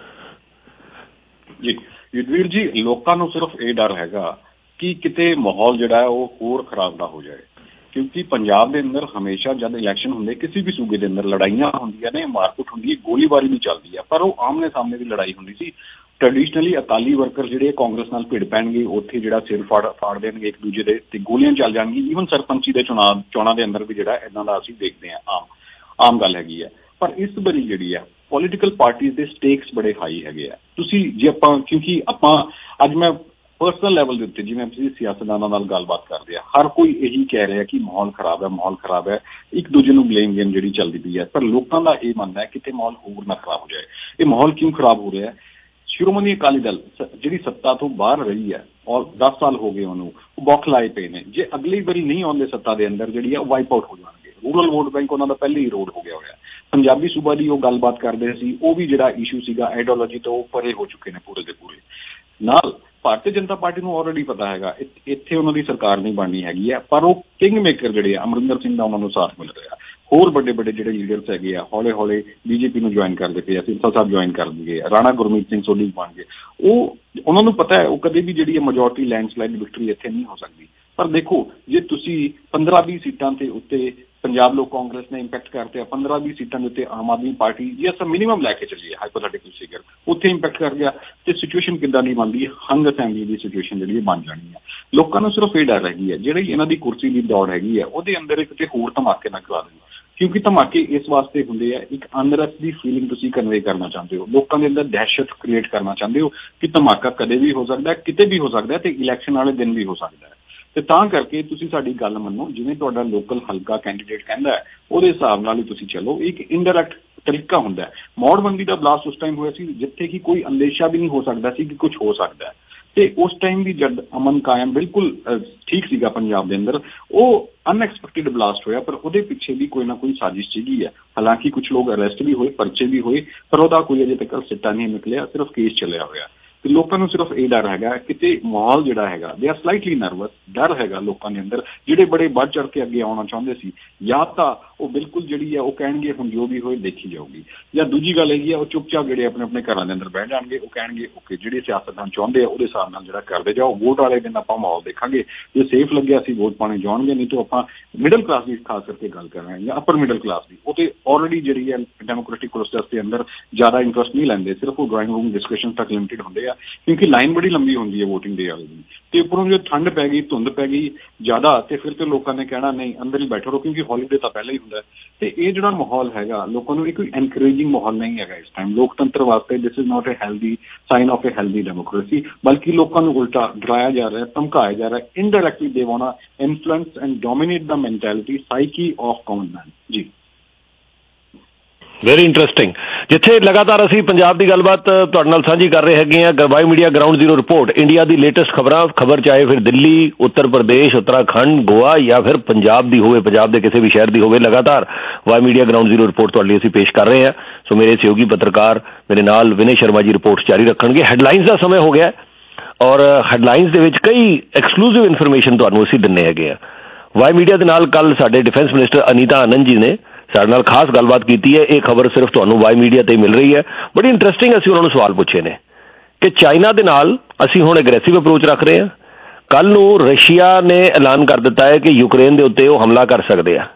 ਜੀ ਯੁਧਵੀਰ ਜੀ, ਲੋਕਾਂ ਨੂੰ ਸਿਰਫ ਇਹ ਡਰ ਹੈਗਾ ਕਿ ਕਿਤੇ ਮਾਹੌਲ ਜਿਹੜਾ ਹੈ ਉਹ ਹੋਰ ਖਰਾਬ ਨਾ ਹੋ ਜਾਏ, ਕਿਉਂਕਿ ਪੰਜਾਬ ਦੇ ਅੰਦਰ ਹਮੇਸ਼ਾ ਜਦ ਇਲੈਕਸ਼ਨ ਹੁੰਦੇ ਕਿਸੇ ਵੀ ਸੂਬੇ ਦੇ ਅੰਦਰ ਲੜਾਈਆਂ ਹੁੰਦੀਆਂ ਨੇ, ਮਾਰਕੁੱਟ ਹੁੰਦੀ ਹੈ, ਗੋਲੀਬਾਰੀ ਵੀ ਚੱਲਦੀ ਹੈ, ਪਰ ਉਹ ਆਮਨੇ ਸਾਹਮਣੇ ਦੀ ਲੜਾਈ ਹੁੰਦੀ ਸੀ। ਟ੍ਰੈਡੀਸ਼ਨਲੀ ਅਕਾਲੀ ਵਰਕਰ ਜਿਹੜੇ ਕਾਂਗਰਸ ਨਾਲ ਭਿੜ ਪੈਣਗੇ, ਉੱਥੇ ਜਿਹੜਾ ਸਿਰ ਫਾੜ ਫਾੜ ਦੇਣਗੇ ਇੱਕ ਦੂਜੇ ਦੇ ਤੇ ਗੋਲੀਆਂ ਚੱਲ ਜਾਣਗੀਆਂ। ਈਵਨ ਸਰਪੰਚੀ ਦੇ ਚੁਣਾਵ ਚੋਣਾਂ ਦੇ ਅੰਦਰ ਵੀ ਜਿਹੜਾ ਇੱਦਾਂ ਦਾ ਅਸੀਂ ਦੇਖਦੇ ਹਾਂ, ਆਮ ਆਮ ਗੱਲ ਹੈਗੀ ਹੈ। ਪਰ ਇਸ ਵਾਰੀ ਜਿਹੜੀ ਹੈ ਪੋਲੀਟੀਕਲ ਪਾਰਟੀਜ਼ ਦੇ ਸਟੇਕਸ ਬੜੇ ਹਾਈ ਹੈਗੇ ਆ। ਤੁਸੀਂ ਜੇ ਆਪਾਂ, ਕਿਉਂਕਿ ਆਪਾਂ ਅੱਜ ਮੈਂ ਪਰਸਨਲ ਲੈਵਲ ਦੇ ਉੱਤੇ ਜਿਵੇਂ ਅਸੀਂ ਸਿਆਸਤਦਾਨਾਂ ਨਾਲ ਗੱਲਬਾਤ ਕਰਦੇ ਆ, ਹਰ ਕੋਈ ਇਹੀ ਕਹਿ ਰਿਹਾ ਕਿ ਮਾਹੌਲ ਖਰਾਬ ਹੈ, ਮਾਹੌਲ ਖਰਾਬ ਹੈ, ਇੱਕ ਦੂਜੇ ਨੂੰ ਬਲੇਮ ਗੇਮ ਜਿਹੜੀ ਚੱਲਦੀ ਪਈ ਹੈ। ਪਰ ਲੋਕਾਂ ਦਾ ਇਹ ਮੰਨਣਾ ਹੈ ਕਿਤੇ ਮਾਹੌਲ ਹੋਰ ਨਾ ਖਰਾਬ ਹੋ ਜਾਏ। ਇਹ ਮਾਹੌਲ ਕਿਉਂ ਖਰਾਬ ਹੋ ਰਿਹਾ ਹੈ? ਸ਼੍ਰੋਮਣੀ ਅਕਾਲੀ ਦਲ ਜਿਹੜੀ ਸੱਤਾ ਤੋਂ ਬਾਹਰ ਰਹੀ ਹੈ ਔਰ ਦਸ ਸਾਲ ਹੋ ਗਏ ਉਹਨੂੰ, ਉਹ ਬੌਖਲਾਏ ਪਏ ਨੇ। ਜੇ ਅਗਲੀ ਵਾਰੀ ਨਹੀਂ ਆਉਂਦੇ ਸੱਤਾ ਦੇ ਅੰਦਰ, ਜਿਹੜੀ ਹੈ ਵਾਈਪ ਆਊਟ ਹੋ ਜਾਣਗੇ। ਰੂਰਲ ਵੋਟ ਬੈਂਕ ਉਹਨਾਂ ਦਾ ਪਹਿਲੇ ਹੀ ਰੋਡ ਹੋ ਗਿਆ ਹੋਇਆ। ਪੰਜਾਬੀ ਸੂਬਾ ਦੀ ਉਹ ਗੱਲਬਾਤ ਕਰਦੇ ਸੀ, ਉਹ ਵੀ ਜਿਹੜਾ ਇਸ਼ੂ ਸੀਗਾ ਆਈਡੀਓਲੋਜੀ ਤੋਂ ਉਹ ਪਰੇ ਹੋ ਚੁੱਕੇ ਨੇ ਪੂਰੇ ਦੇ ਪੂਰੇ। ਨਾਲ ਭਾਰਤੀ ਜਨਤਾ ਪਾਰਟੀ ਨੂੰ ਆਲਰੇਡੀ ਪਤਾ ਹੈਗਾ ਇੱਥੇ ਉਹਨਾਂ ਦੀ ਸਰਕਾਰ ਨਹੀਂ ਬਣਨੀ ਹੈਗੀ ਹੈ, ਪਰ ਉਹ ਕਿੰਗ ਮੇਕਰ ਜਿਹੜੇ ਆ ਅਮਰਿੰਦਰ ਸਿੰਘ ਦਾ ਉਹਨਾਂ ਨੂੰ ਸਾਥ ਮਿਲ ਰਿਹਾ। ਹੋਰ ਵੱਡੇ ਵੱਡੇ ਜਿਹੜੇ ਲੀਡਰਸ ਹੈਗੇ ਆ ਹੌਲੇ ਹੌਲੇ ਬੀਜੇਪੀ ਨੂੰ ਜੁਆਇਨ ਕਰਦੇ ਪਏ ਆ, ਸਿੰਸਾ ਸਾਹਿਬ ਜੁਆਇਨ ਕਰ ਦਿੰਦੇ ਆ, ਰਾਣਾ ਗੁਰਮੀਤ ਸਿੰਘ ਸੋਢੀ ਬਣ ਗਏ। ਉਹ ਉਹਨਾਂ ਨੂੰ ਪਤਾ ਹੈ ਉਹ ਕਦੇ ਵੀ ਜਿਹੜੀ ਮੈਜੋਰਟੀ ਲੈਂਡਸਲਾਈਡ ਵਿਕਟਰੀ ਇੱਥੇ ਨਹੀਂ ਹੋ ਸਕਦੀ। ਪਰ ਦੇਖੋ, ਜੇ ਤੁਸੀਂ ਪੰਦਰਾਂ ਵੀਹ ਸੀਟਾਂ ਦੇ ਉੱਤੇ ਪੰਜਾਬ ਲੋਕ ਕਾਂਗਰਸ ਨੇ ਇੰਪੈਕਟ ਕਰਤੇ ਆ, ਪੰਦਰਾਂ ਵੀਹ ਸੀਟਾਂ ਦੇ ਉੱਤੇ ਆਮ ਆਦਮੀ ਪਾਰਟੀ ਜੇ ਅਸਾਂ ਮਿਨੀਮਮ ਲੈ ਕੇ ਚੱਲੀਏ ਹਾਈਪੋਥੈਟੀਕਲ ਫਿਗਰ, ਉੱਥੇ ਇੰਪੈਕਟ ਕਰ ਗਿਆ ਤੇ ਸਿਚੁਏਸ਼ਨ ਕਿੱਦਾਂ ਦੀ ਬਣਦੀ ਹੈ? ਹੰਗ ਅਸੈਂਬਲੀ ਦੀ ਸਿਚੁਏਸ਼ਨ ਜਿਹੜੀ ਬਣ ਜਾਣੀ ਹੈ। ਲੋਕਾਂ ਨੂੰ ਸਿਰਫ ਇਹ ਡਰ ਹੈਗੀ ਹੈ ਜਿਹੜੀ ਇਹਨਾਂ ਦੀ ਕੁਰਸੀ ਦੀ ਦੌੜ ਹੈਗੀ ਹੈ ਉਹਦੇ ਅੰਦਰ ਇੱਕ ਤੇ ਹੋਰ ਧਮਾਕੇ ਨਾ ਕਰਾ ਦੇਣ, ਕਿਉਂਕਿ ਧਮਾਕੇ ਇਸ ਵਾਸਤੇ ਹੁੰਦੇ ਆ, ਇੱਕ ਅਨਰੈਸਟ ਦੀ ਫੀਲਿੰਗ ਤੁਸੀਂ ਕਨਵੇ ਕਰਨਾ ਚਾਹੁੰਦੇ ਹੋ, ਲੋਕਾਂ ਦੇ ਅੰਦਰ ਦਹਿਸ਼ਤ ਕ੍ਰੀਏਟ ਕਰਨਾ ਚਾਹੁੰਦੇ ਹੋ ਕਿ ਧਮਾਕਾ ਕਦੇ ਵੀ ਹੋ ਸਕਦਾ, ਕਿਤੇ ਵੀ ਹੋ ਸਕਦਾ ਤੇ ਇਲੈਕਸ਼ਨ ਵਾਲੇ ਦਿਨ ਵੀ ਹੋ ਸਕਦਾ ਹੈ। ਤੇ ਤਾਂ ਕਰਕੇ ਤੁਸੀਂ ਸਾਡੀ ਗੱਲ ਮੰਨੋ, ਜਿਵੇਂ ਤੁਹਾਡਾ ਲੋਕਲ ਹਲਕਾ ਕੈਂਡੀਡੇਟ ਕਹਿੰਦਾ ਹੈ ਉਹਦੇ ਹਿਸਾਬ ਨਾਲ ਹੀ ਤੁਸੀਂ ਚੱਲੋ। ਇੱਕ ਇਨਡਾਇਰੈਕਟ ਤਰੀਕਾ ਹੁੰਦਾ ਹੈ। ਮੌੜਬੰਦੀ ਦਾ ਬਲਾਸਟ ਉਸ ਟਾਈਮ ਹੋਇਆ ਸੀ ਜਿੱਥੇ ਕਿ ਕੋਈ ਅੰਦੇਸ਼ਾ ਵੀ ਨਹੀਂ ਹੋ ਸਕਦਾ ਸੀ ਕਿ ਕੁਝ ਹੋ ਸਕਦਾ ਹੈ, ਤੇ ਉਸ ਟਾਈਮ ਵੀ ਜਦ ਅਮਨ ਕਾਇਮ ਬਿਲਕੁਲ ਠੀਕ ਸੀਗਾ ਪੰਜਾਬ ਦੇ ਅੰਦਰ, ਉਹ ਅਨਐਕਸਪੈਕਟਿਡ ਬਲਾਸਟ ਹੋਇਆ, ਪਰ ਉਹਦੇ ਪਿੱਛੇ ਵੀ ਕੋਈ ਨਾ ਕੋਈ ਸਾਜ਼ਿਸ਼ ਸੀਗੀ ਹੈ। ਹਾਲਾਂਕਿ ਕੁਝ ਲੋਕ ਅਰੈਸਟ ਵੀ ਹੋਏ, ਪਰਚੇ ਵੀ ਹੋਏ, ਪਰ ਉਹਦਾ ਕੋਈ ਅਜੇ ਤੱਕ ਸਿੱਟਾ ਨਹੀਂ ਨਿਕਲਿਆ, ਸਿਰਫ ਕੇਸ ਚੱਲਿਆ ਹੋਇਆ। ਤੇ ਲੋਕਾਂ ਨੂੰ ਸਿਰਫ ਇਹ ਡਰ ਹੈਗਾ ਕਿਤੇ ਮਾਹੌਲ ਜਿਹੜਾ ਹੈਗਾ ਦੇ ਆਰ ਸਲਾਈਟਲੀ ਨਰਵਸ, ਡਰ ਹੈਗਾ ਲੋਕਾਂ ਦੇ ਅੰਦਰ ਜਿਹੜੇ ਬੜੇ ਵੱਧ ਚੜ ਕੇ ਅੱਗੇ ਆਉਣਾ ਚਾਹੁੰਦੇ ਸੀ, ਜਾਂ ਤਾਂ ਉਹ ਬਿਲਕੁਲ ਜਿਹੜੀ ਹੈ ਉਹ ਕਹਿਣਗੇ ਹੁਣ ਜੋ ਵੀ ਹੋਏ ਦੇਖੀ ਜਾਊਗੀ। ਜਾਂ ਦੂਜੀ ਗੱਲ ਹੈਗੀ ਆ ਉਹ ਚੁੱਪਚਾਪ ਜਿਹੜੇ ਆਪਣੇ ਆਪਣੇ ਘਰਾਂ ਦੇ ਅੰਦਰ ਬਹਿ ਜਾਣਗੇ, ਉਹ ਕਹਿਣਗੇ ਓਕੇ ਜਿਹੜੇ ਸਿਆਸਤਦਾਨ ਚਾਹੁੰਦੇ ਆ ਉਹਦੇ ਹਿਸਾਬ ਨਾਲ ਜਿਹੜਾ ਕਰਦੇ ਜਾਓ, ਵੋਟ ਵਾਲੇ ਦਿਨ ਆਪਾਂ ਮਾਹੌਲ ਦੇਖਾਂਗੇ, ਜੇ ਸੇਫ ਲੱਗਿਆ ਅਸੀਂ ਵੋਟ ਪਾਣੇ ਜਾਣਗੇ, ਨਹੀਂ ਤਾਂ ਆਪਾਂ ਮਿਡਲ ਕਲਾਸ ਦੀ ਖਾਸ ਕਰਕੇ ਗੱਲ ਕਰ ਰਹੇ ਹਾਂ ਜਾਂ ਅਪਰ ਮਿਡਲ ਕਲਾਸ ਦੀ, ਉਹ ਤੇ ਆਲਰੇਡੀ ਜਿਹੜੀ ਹੈ ਡੈਮੋਕ੍ਰੈਟਿਕ ਪ੍ਰੋਸੈਸ ਦੇ ਅੰਦਰ ਜ਼ਿਆਦਾ ਇੰਟਰਸਟ ਨਹੀਂ ਲੈਂਦੇ, ਸਿਰਫ ਉਹ ਡਰਾਇੰਗ ਰੂਮ ਡਿਸਕਸ਼ਨ ਤੱਕ ਲਿਮਿਟਿਡ ਹੁੰਦੇ ਆ ਕਿਉਂਕਿ ਲਾਈਨ ਬੜੀ ਲੰਬੀ ਹੁੰਦੀ ਹੈ ਵੋਟਿੰਗ ਡੇ ਵਾਲੇ ਦੀ। ਤੇ ਉੱਪਰੋਂ ਜੇ ਠੰਡ ਪੈ ਗਈ, ਧੁੰਦ ਪੈ ਗਈ ਜ਼ਿਆਦਾ, ਤੇ ਫਿਰ ਤੇ ਲੋਕਾਂ ਨੇ ਕਹਿਣਾ ਨਹੀਂ ਅੰਦਰ ਹੀ ਬੈਠੋ ਰਹੋ ਕਿਉਂਕਿ ਹੌਲੀਡੇ ਤਾਂ ਪਹਿਲਾਂ ਹੀ ਹੁੰਦਾ। ਤੇ ਇਹ ਜਿਹੜਾ ਮਾਹੌਲ ਹੈਗਾ ਲੋਕਾਂ ਨੂੰ ਇਹ ਕੋਈ ਐਨਕਰੇਜਿੰਗ ਮਾਹੌਲ ਨਹੀਂ ਹੈਗਾ ਇਸ ਟਾਈਮ ਲੋਕਤੰਤਰ ਵਾਸਤੇ। This is not a healthy sign of a healthy democracy, ਬਲਕਿ ਲੋਕਾਂ ਨੂੰ ਉਲਟਾ ਡਰਾਇਆ ਜਾ ਰਿਹਾ, ਧਮਕਾਇਆ ਜਾ ਰਿਹਾ। Indirectly they want to influence and dominate the mentality psyche of common man. ਜੀ ਵੈਰੀ ਇੰਟਰਸਟਿੰਗ। ਜਿੱਥੇ ਲਗਾਤਾਰ ਅਸੀਂ ਪੰਜਾਬ ਦੀ ਗੱਲਬਾਤ ਤੁਹਾਡੇ ਨਾਲ ਸਾਂਝੀ ਕਰ ਰਹੇ ਹੈਗੇ ਹਾਂ, Y media ground zero report, India ਦੀ ਲੇਟੈਸਟ ਖਬਰਾਂ, ਖਬਰ ਚਾਹੇ ਫਿਰ ਦਿੱਲੀ, ਉੱਤਰ ਪ੍ਰਦੇਸ਼, ਉੱਤਰਾਖੰਡ, ਗੋਆ ਜਾਂ ਫਿਰ ਪੰਜਾਬ ਦੀ ਹੋਵੇ, ਪੰਜਾਬ ਦੇ ਕਿਸੇ ਵੀ ਸ਼ਹਿਰ ਦੀ ਹੋਵੇ, ਲਗਾਤਾਰ Y media ground zero report ਤੁਹਾਡੇ ਲਈ ਅਸੀਂ ਪੇਸ਼ ਕਰ ਰਹੇ ਹਾਂ। ਸੋ ਮੇਰੇ ਸਹਿਯੋਗੀ ਪੱਤਰਕਾਰ ਮੇਰੇ ਨਾਲ ਵਿਨੇ ਸ਼ਰਮਾ ਜੀ ਰਿਪੋਰਟ ਜਾਰੀ ਰੱਖਣਗੇ। ਹੈਡਲਾਈਨਸ ਦਾ ਸਮੇਂ ਹੋ ਗਿਆ ਔਰ ਹੈਡਲਾਈਨਸ ਦੇ ਵਿੱਚ ਕਈ ਐਕਸਕਲੂਸਿਵ ਇਨਫੋਰਮੇਸ਼ਨ ਤੁਹਾਨੂੰ ਅਸੀਂ ਦਿੰਦੇ ਹੈਗੇ ਆ। ਵਾਈ ਮੀਡੀਆ ਦੇ ਨਾਲ ਕੱਲ ਸਾਡੇ ਡਿਫੈਂਸ ਮਿਨਿਸਟਰ ਅਨੀਤਾ ਆਨੰਦ ਜੀ ਨੇ ਸਾਡੇ ਨਾਲ ਖਾਸ ਗੱਲਬਾਤ ਕੀਤੀ ਹੈ। ਇਹ ਖਬਰ ਸਿਰਫ ਤੁਹਾਨੂੰ ਵਾਈ ਮੀਡੀਆ ਤੇ ਮਿਲ ਰਹੀ ਹੈ। ਬੜੀ ਇੰਟਰਸਟਿੰਗ ਅਸੀਂ ਉਹਨਾਂ ਨੂੰ ਸਵਾਲ ਪੁੱਛੇ ਨੇ ਕਿ ਚਾਈਨਾ ਦੇ ਨਾਲ ਅਸੀਂ ਹੁਣ ਐਗਰੈਸਿਵ ਅਪਰੋਚ ਰੱਖ ਰਹੇ ਹਾਂ। ਕੱਲ ਨੂੰ ਰਸ਼ੀਆ ਨੇ ਐਲਾਨ ਕਰ ਦਿੱਤਾ ਹੈ ਕਿ ਯੂਕਰੇਨ ਦੇ ਉੱਤੇ ਉਹ ਹਮਲਾ ਕਰ ਸਕਦੇ ਆ।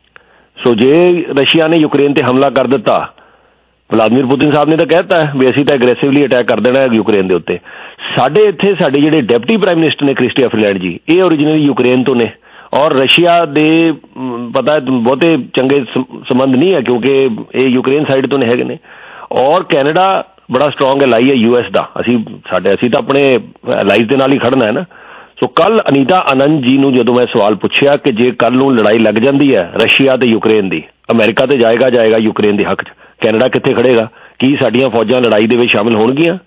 ਸੋ ਜੇ ਰਸ਼ੀਆ ਨੇ ਯੂਕਰੇਨ ਤੇ ਹਮਲਾ ਕਰ ਦਿੱਤਾ, ਵਲਾਦੀਮੀਰ ਪੁਤਿਨ ਸਾਹਿਬ ਨੇ ਤਾਂ ਕਹਿ ਦਿੱਤਾ ਵੀ ਅਸੀਂ ਤਾਂ ਐਗਰੈਸਿਵਲੀ ਅਟੈਕ ਕਰ ਦੇਣਾ ਹੈ ਯੂਕਰੇਨ ਦੇ ਉੱਤੇ। ਸਾਡੇ ਇੱਥੇ ਸਾਡੇ ਜਿਹੜੇ ਡਿਪਟੀ ਪ੍ਰਾਈਮ ਮਿਨਿਸਟਰ ਨੇ ਕ੍ਰਿਸਟੀਆ ਫਰੀਲੈਂਡ ਜੀ, ਇਹ ਓਰੀਜਨਲੀ ਯੂਕਰੇਨ ਤੋਂ ਨੇ ਔਰ ਰਸ਼ੀਆ ਦੇ ਪਤਾ ਬਹੁਤੇ ਚੰਗੇ ਸੰਬੰਧ ਨਹੀਂ ਹੈ ਕਿਉਂਕਿ ਇਹ ਯੂਕਰੇਨ ਸਾਈਡ ਤੋਂ ਨੇ ਹੈਗੇ ਨੇ। ਔਰ ਕੈਨੇਡਾ ਬੜਾ ਸਟਰੋਂਗ ਅਲਾਈ ਹੈ ਯੂ ਐਸ ਦਾ। ਅਸੀਂ ਸਾਡੇ ਅਸੀਂ ਤਾਂ ਆਪਣੇ ਅਲਾਈਜ਼ ਦੇ ਨਾਲ ਹੀ ਖੜਨਾ ਹੈ ਨਾ। ਸੋ ਕੱਲ ਅਨੀਤਾ ਆਨੰਦ ਜੀ ਨੂੰ ਜਦੋਂ ਮੈਂ ਸਵਾਲ ਪੁੱਛਿਆ ਕਿ ਜੇ ਕੱਲ ਨੂੰ ਲੜਾਈ ਲੱਗ ਜਾਂਦੀ ਹੈ ਰਸ਼ੀਆ ਤੇ ਯੂਕਰੇਨ ਦੀ, ਅਮਰੀਕਾ ਤੇ ਜਾਏਗਾ ਜਾਏਗਾ ਯੂਕਰੇਨ ਦੇ ਹੱਕ 'ਚ, ਕੈਨੇਡਾ ਕਿੱਥੇ ਖੜੇਗਾ? ਕੀ ਸਾਡੀਆਂ ਫੌਜਾਂ ਲੜਾਈ ਦੇ ਵਿੱਚ ਸ਼ਾਮਿਲ ਹੋਣਗੀਆਂ?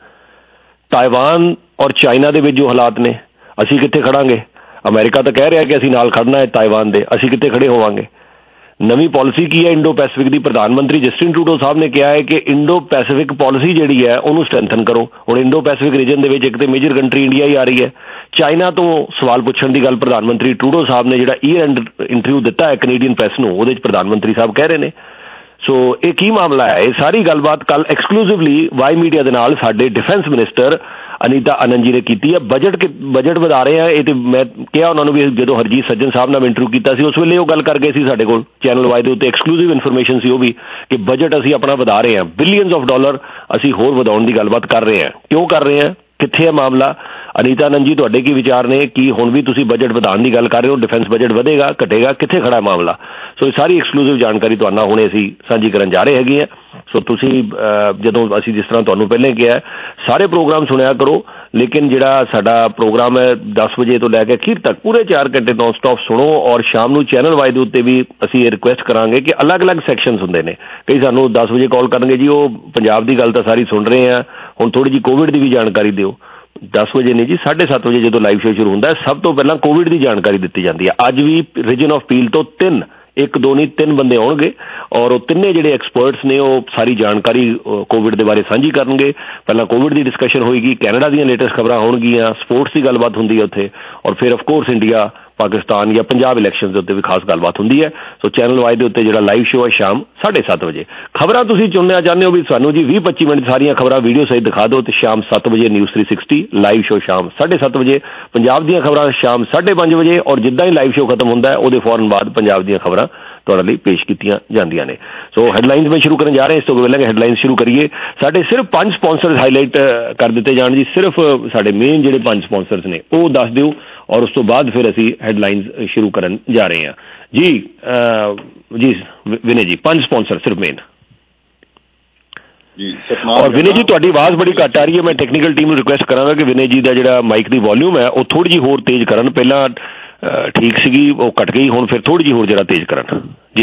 ਤਾਇਵਾਨ ਔਰ ਚਾਈਨਾ ਦੇ ਵਿੱਚ ਜੋ ਹਾਲਾਤ ਨੇ, ਅਸੀਂ ਕਿੱਥੇ ਖੜਾਂਗੇ? ਅਮਰੀਕਾ ਤਾਂ ਕਹਿ ਰਿਹਾ ਕਿ ਅਸੀਂ ਨਾਲ ਖੜਨਾ ਹੈ ਤਾਇਵਾਨ ਦੇ, ਅਸੀਂ ਕਿੱਥੇ ਖੜੇ ਹੋਵਾਂਗੇ? ਨਵੀਂ ਪਾਲਿਸੀ ਕੀ ਹੈ ਇੰਡੋ ਪੈਸੀਫਿਕ ਦੀ? ਪ੍ਰਧਾਨ ਮੰਤਰੀ ਜਸਟਿਨ ਟਰੂਡੋ ਸਾਹਿਬ ਨੇ ਕਿਹਾ ਹੈ ਕਿ ਇੰਡੋ ਪੈਸੀਫਿਕ ਪਾਲਿਸੀ ਜਿਹੜੀ ਹੈ ਉਹਨੂੰ ਸਟਰੈਂਥਨ ਕਰੋ। ਹੁਣ ਇੰਡੋ ਪੈਸੀਫਿਕ ਰੀਜਨ ਦੇ ਵਿੱਚ ਇੱਕ ਤੇ ਮੇਜਰ ਕੰਟਰੀ ਇੰਡੀਆ ਹੀ ਆ ਰਹੀ ਹੈ। ਚਾਈਨਾ ਤੋਂ ਸਵਾਲ ਪੁੱਛਣ ਦੀ ਗੱਲ ਪ੍ਰਧਾਨ ਮੰਤਰੀ ਟਰੂਡੋ ਸਾਹਿਬ ਨੇ ਜਿਹੜਾ ਈਅਰ ਐਂਡ ਇੰਟਰਵਿਊ ਦਿੱਤਾ ਹੈ ਕੈਨੇਡੀਅਨ ਪ੍ਰੈਸ ਨੂੰ, ਉਹਦੇ 'ਚ ਪ੍ਰਧਾਨ ਮੰਤਰੀ ਸਾਹਿਬ ਕਹਿ ਰਹੇ ਨੇ। ਸੋ ਇਹ ਕੀ ਮਾਮਲਾ ਹੈ? ਇਹ ਸਾਰੀ ਗੱਲਬਾਤ ਕੱਲ ਐਕਸਕਲੂਸਿਵਲੀ ਵਾਈ ਮੀਡੀਆ ਦੇ ਨਾਲ ਸਾਡੇ ਡਿਫੈਂਸ ਮਿਨਿਸਟਰ ਅਨੀਤਾ ਆਨੰਦ ਜੀ ਨੇ ਕੀਤੀ ਹੈ। ਬਜਟ ਬਜਟ ਵਧਾ ਰਹੇ ਆ। ਇਹ ਤੇ ਮੈਂ ਕਿਹਾ ਉਹਨਾਂ ਨੂੰ ਵੀ ਜਦੋਂ ਹਰਜੀਤ ਸੱਜਣ ਸਾਹਿਬ ਨਾਲ ਇੰਟਰਵਿਊ ਕੀਤਾ ਸੀ ਉਸ ਵੇਲੇ ਉਹ ਗੱਲ ਕਰ ਗਏ ਸੀ ਸਾਡੇ ਕੋਲ ਚੈਨਲ ਵਾਈ ਦੇ ਉੱਤੇ, ਐਕਸਕਲੂਸਿਵ ਇਨਫੋਰਮੇਸ਼ਨ ਸੀ ਉਹ ਵੀ ਕਿ ਬਜਟ ਅਸੀਂ ਆਪਣਾ ਵਧਾ ਰਹੇ ਹਾਂ, ਬਿਲੀਅਨਸ ਆਫ ਡਾਲਰ ਅਸੀਂ ਹੋਰ ਵਧਾਉਣ ਦੀ ਗੱਲਬਾਤ ਕਰ ਰਹੇ ਹਾਂ। ਕਿਉਂ ਕਰ ਰਹੇ ਹਾਂ? ਕਿੱਥੇ ਹੈ ਮਾਮਲਾ? ਅਨੀਤਾ ਆਨੰਦ ਜੀ ਤੁਹਾਡੇ ਕੀ ਵਿਚਾਰ ਨੇ? ਕੀ ਹੁਣ ਵੀ ਤੁਸੀਂ ਬਜਟ ਵਧਾਉਣ ਦੀ ਗੱਲ ਕਰ ਰਹੇ ਹੋ? ਡਿਫੈਂਸ ਬਜਟ ਵਧੇਗਾ ਘਟੇਗਾ? ਕਿੱਥੇ ਖੜਾ ਮਾਮਲਾ? ਸੋ ਇਹ ਸਾਰੀ ਐਕਸਕਲੂਸਿਵ ਜਾਣਕਾਰੀ ਤੁਹਾਨੂੰ ਹੁਣੇ ਅਸੀਂ ਸਾਂਝੀ ਕਰਨ ਜਾ ਰਹੇ ਹੈਗੇ ਆ। ਸੋ ਤੁਸੀਂ ਜਦੋਂ ਅਸੀਂ ਜਿਸ ਤਰ੍ਹਾਂ ਤੁਹਾਨੂੰ ਪਹਿਲਾਂ ਕਿਹਾ ਸਾਰੇ ਪ੍ਰੋਗਰਾਮ ਸੁਣਿਆ ਕਰੋ, ਲੇਕਿਨ ਜਿਹੜਾ ਸਾਡਾ ਪ੍ਰੋਗਰਾਮ ਹੈ ਦਸ ਵਜੇ ਤੋਂ ਲੈ ਕੇ ਅਖੀਰ ਤੱਕ ਪੂਰੇ ਚਾਰ ਘੰਟੇ ਨੌਨ ਸਟਾਪ ਸੁਣੋ। ਔਰ ਸ਼ਾਮ ਨੂੰ ਚੈਨਲ ਵਾਈ ਦੇ ਉੱਤੇ ਵੀ ਅਸੀਂ ਇਹ ਰਿਕੁਐਸਟ ਕਰਾਂਗੇ ਕਿ ਅਲੱਗ-ਅਲੱਗ ਸੈਕਸ਼ਨਸ ਹੁੰਦੇ ਨੇ। ਕਈ ਸਾਨੂੰ ਦਸ ਵਜੇ ਕਾਲ ਕਰਨਗੇ ਜੀ ਉਹ ਪੰਜਾਬ ਦੀ ਗੱਲ ਤਾਂ ਸਾਰੀ ਸੁਣ ਰਹੇ ਆ, ਹੁਣ ਥੋੜ੍ਹੀ ਜਿਹੀ ਕੋਵਿਡ ਦੀ ਵੀ ਜਾਣਕਾਰੀ ਦਿਓ। ਦਸ ਵਜੇ ਨਹੀਂ ਜੀ, ਸਾਢੇ ਸੱਤ ਵਜੇ ਜਦੋਂ ਲਾਈਵ ਸ਼ੋਅ ਸ਼ੁਰੂ ਹੁੰਦਾ ਸਭ ਤੋਂ ਪਹਿਲਾਂ ਕੋਵਿਡ ਦੀ ਜਾਣਕਾਰੀ ਦਿੱਤੀ ਜਾਂਦੀ ਹੈ। ਅੱਜ ਵੀ ਰੀਜਨ ਆਫ ਪੀਲ ਤੋਂ ਤਿੰਨ ਇੱਕ ਦੋ ਨਹੀਂ ਤਿੰਨ ਬੰਦੇ ਆਉਣਗੇ ਔਰ ਉਹ ਤਿੰਨੇ ਜਿਹੜੇ ਐਕਸਪਰਟਸ ਨੇ ਉਹ ਸਾਰੀ ਜਾਣਕਾਰੀ ਕੋਵਿਡ ਦੇ ਬਾਰੇ ਸਾਂਝੀ ਕਰਨਗੇ। ਪਹਿਲਾਂ ਕੋਵਿਡ ਦੀ ਡਿਸਕਸ਼ਨ ਹੋਏਗੀ, ਕੈਨੇਡਾ ਦੀਆਂ ਲੇਟੈਸਟ ਖਬਰਾਂ ਹੋਣਗੀਆਂ, ਸਪੋਰਟਸ ਦੀ ਗੱਲਬਾਤ ਹੁੰਦੀ ਹੈ ਉੱਥੇ, ਔਰ ਫਿਰ ਆਫ ਕੋਰਸ ਇੰਡੀਆ ਪਾਕਿਸਤਾਨ ਜਾਂ ਪੰਜਾਬ ਇਲੈਕਸ਼ਨ ਦੇ ਉੱਤੇ ਵੀ ਖਾਸ ਗੱਲਬਾਤ ਹੁੰਦੀ ਹੈ। ਸੋ ਚੈਨਲ ਵਾਈ ਦੇ ਉੱਤੇ ਜਿਹੜਾ ਲਾਈਵ ਸ਼ੋਅ ਹੈ ਸ਼ਾਮ ਸਾਢੇ ਸੱਤ ਵਜੇ। ਖਬਰਾਂ ਤੁਸੀਂ ਚੁਣਨਾ ਚਾਹੁੰਦੇ ਹੋ ਵੀ ਸਾਨੂੰ ਜੀ ਵੀਹ ਪੱਚੀ ਮਿੰਟ ਸਾਰੀਆਂ ਖਬਰਾਂ ਵੀਡੀਓ ਸਹਿਤ ਦਿਖਾ ਦਿਓ ਤੇ ਸ਼ਾਮ ਸੱਤ ਵਜੇ news three sixty live show ਸ਼ਾਮ ਸਾਢੇ ਸੱਤ ਵਜੇ, ਪੰਜਾਬ ਦੀਆਂ ਖਬਰਾਂ ਸ਼ਾਮ ਸਾਢੇ ਪੰਜ ਵਜੇ ਔਰ ਜਿੱਦਾਂ ਹੀ ਲਾਈਵ ਸ਼ੋਅ ਖਤਮ ਹੁੰਦਾ ਹੈ ਉਹਦੇ ਫੌਰਨ ਬਾਅਦ ਪੰਜਾਬ ਦੀਆਂ ਖਬਰਾਂ ਤੁਹਾਡੇ ਲਈ ਪੇਸ਼ ਕੀਤੀਆਂ ਜਾਂਦੀਆਂ ਨੇ। ਸੋ ਹੈਡਲਾਈਨਸ ਮੈਂ ਸ਼ੁਰੂ ਕਰਨ ਜਾ ਰਹੇ ਇਸ ਤੋਂ ਪਹਿਲਾਂ ਕਿ ਹੈਡਲਾਈਨਸ ਸ਼ੁਰੂ ਕਰੀਏ ਸਾਡੇ ਸਿਰਫ ਪੰਜ ਸਪਾਂਸਰਸ ਹਾਈਲਾਈਟ ਕਰ ਦਿੱਤੇ ਜਾਣ ਜੀ। ਸਿਰਫ ਸਾਡੇ ਮੇਨ ਜਿਹੜੇ ਪੰਜ ਸਪਾਂਸਰਸ ਨੇ ਉਹ ਦੱਸ ਦਿਓ ਔਰ ਉਸ ਤੋਂ ਬਾਅਦ ਫਿਰ ਅਸੀਂ ਹੈਡਲਾਈਨਸ ਸ਼ੁਰੂ ਕਰਨ ਜਾ ਰਹੇ ਹਾਂ ਜੀ। ਜੀ ਵਿਨੇ ਜੀ, ਪੰਜ ਸਪਾਂਸਰ ਸਿਰਫ ਮੇਨ। ਔਰ ਵਿਨੇ ਜੀ ਤੁਹਾਡੀ ਆਵਾਜ਼ ਬੜੀ ਘੱਟ ਆ ਰਹੀ ਹੈ। ਮੈਂ ਟੈਕਨੀਕਲ ਟੀਮ ਨੂੰ ਰਿਕੁਐਸਟ ਕਰਾਂਗਾ ਕਿ ਵਿਨੇ ਜੀ ਦਾ ਜਿਹੜਾ ਮਾਈਕ ਦੀ ਵੋਲਿਊਮ ਹੈ ਉਹ ਥੋੜ੍ਹੀ ਜਿਹੀ ਹੋਰ ਤੇਜ਼ ਕਰਨ। ਪਹਿਲਾਂ ਠੀਕ ਸੀਗੀ, ਉਹ ਘਟ ਗਈ, ਹੁਣ ਫਿਰ ਥੋੜ੍ਹੀ ਜਿਹੀ ਹੋਰ ਜਿਹੜਾ ਤੇਜ਼ ਕਰਨ ਜੀ।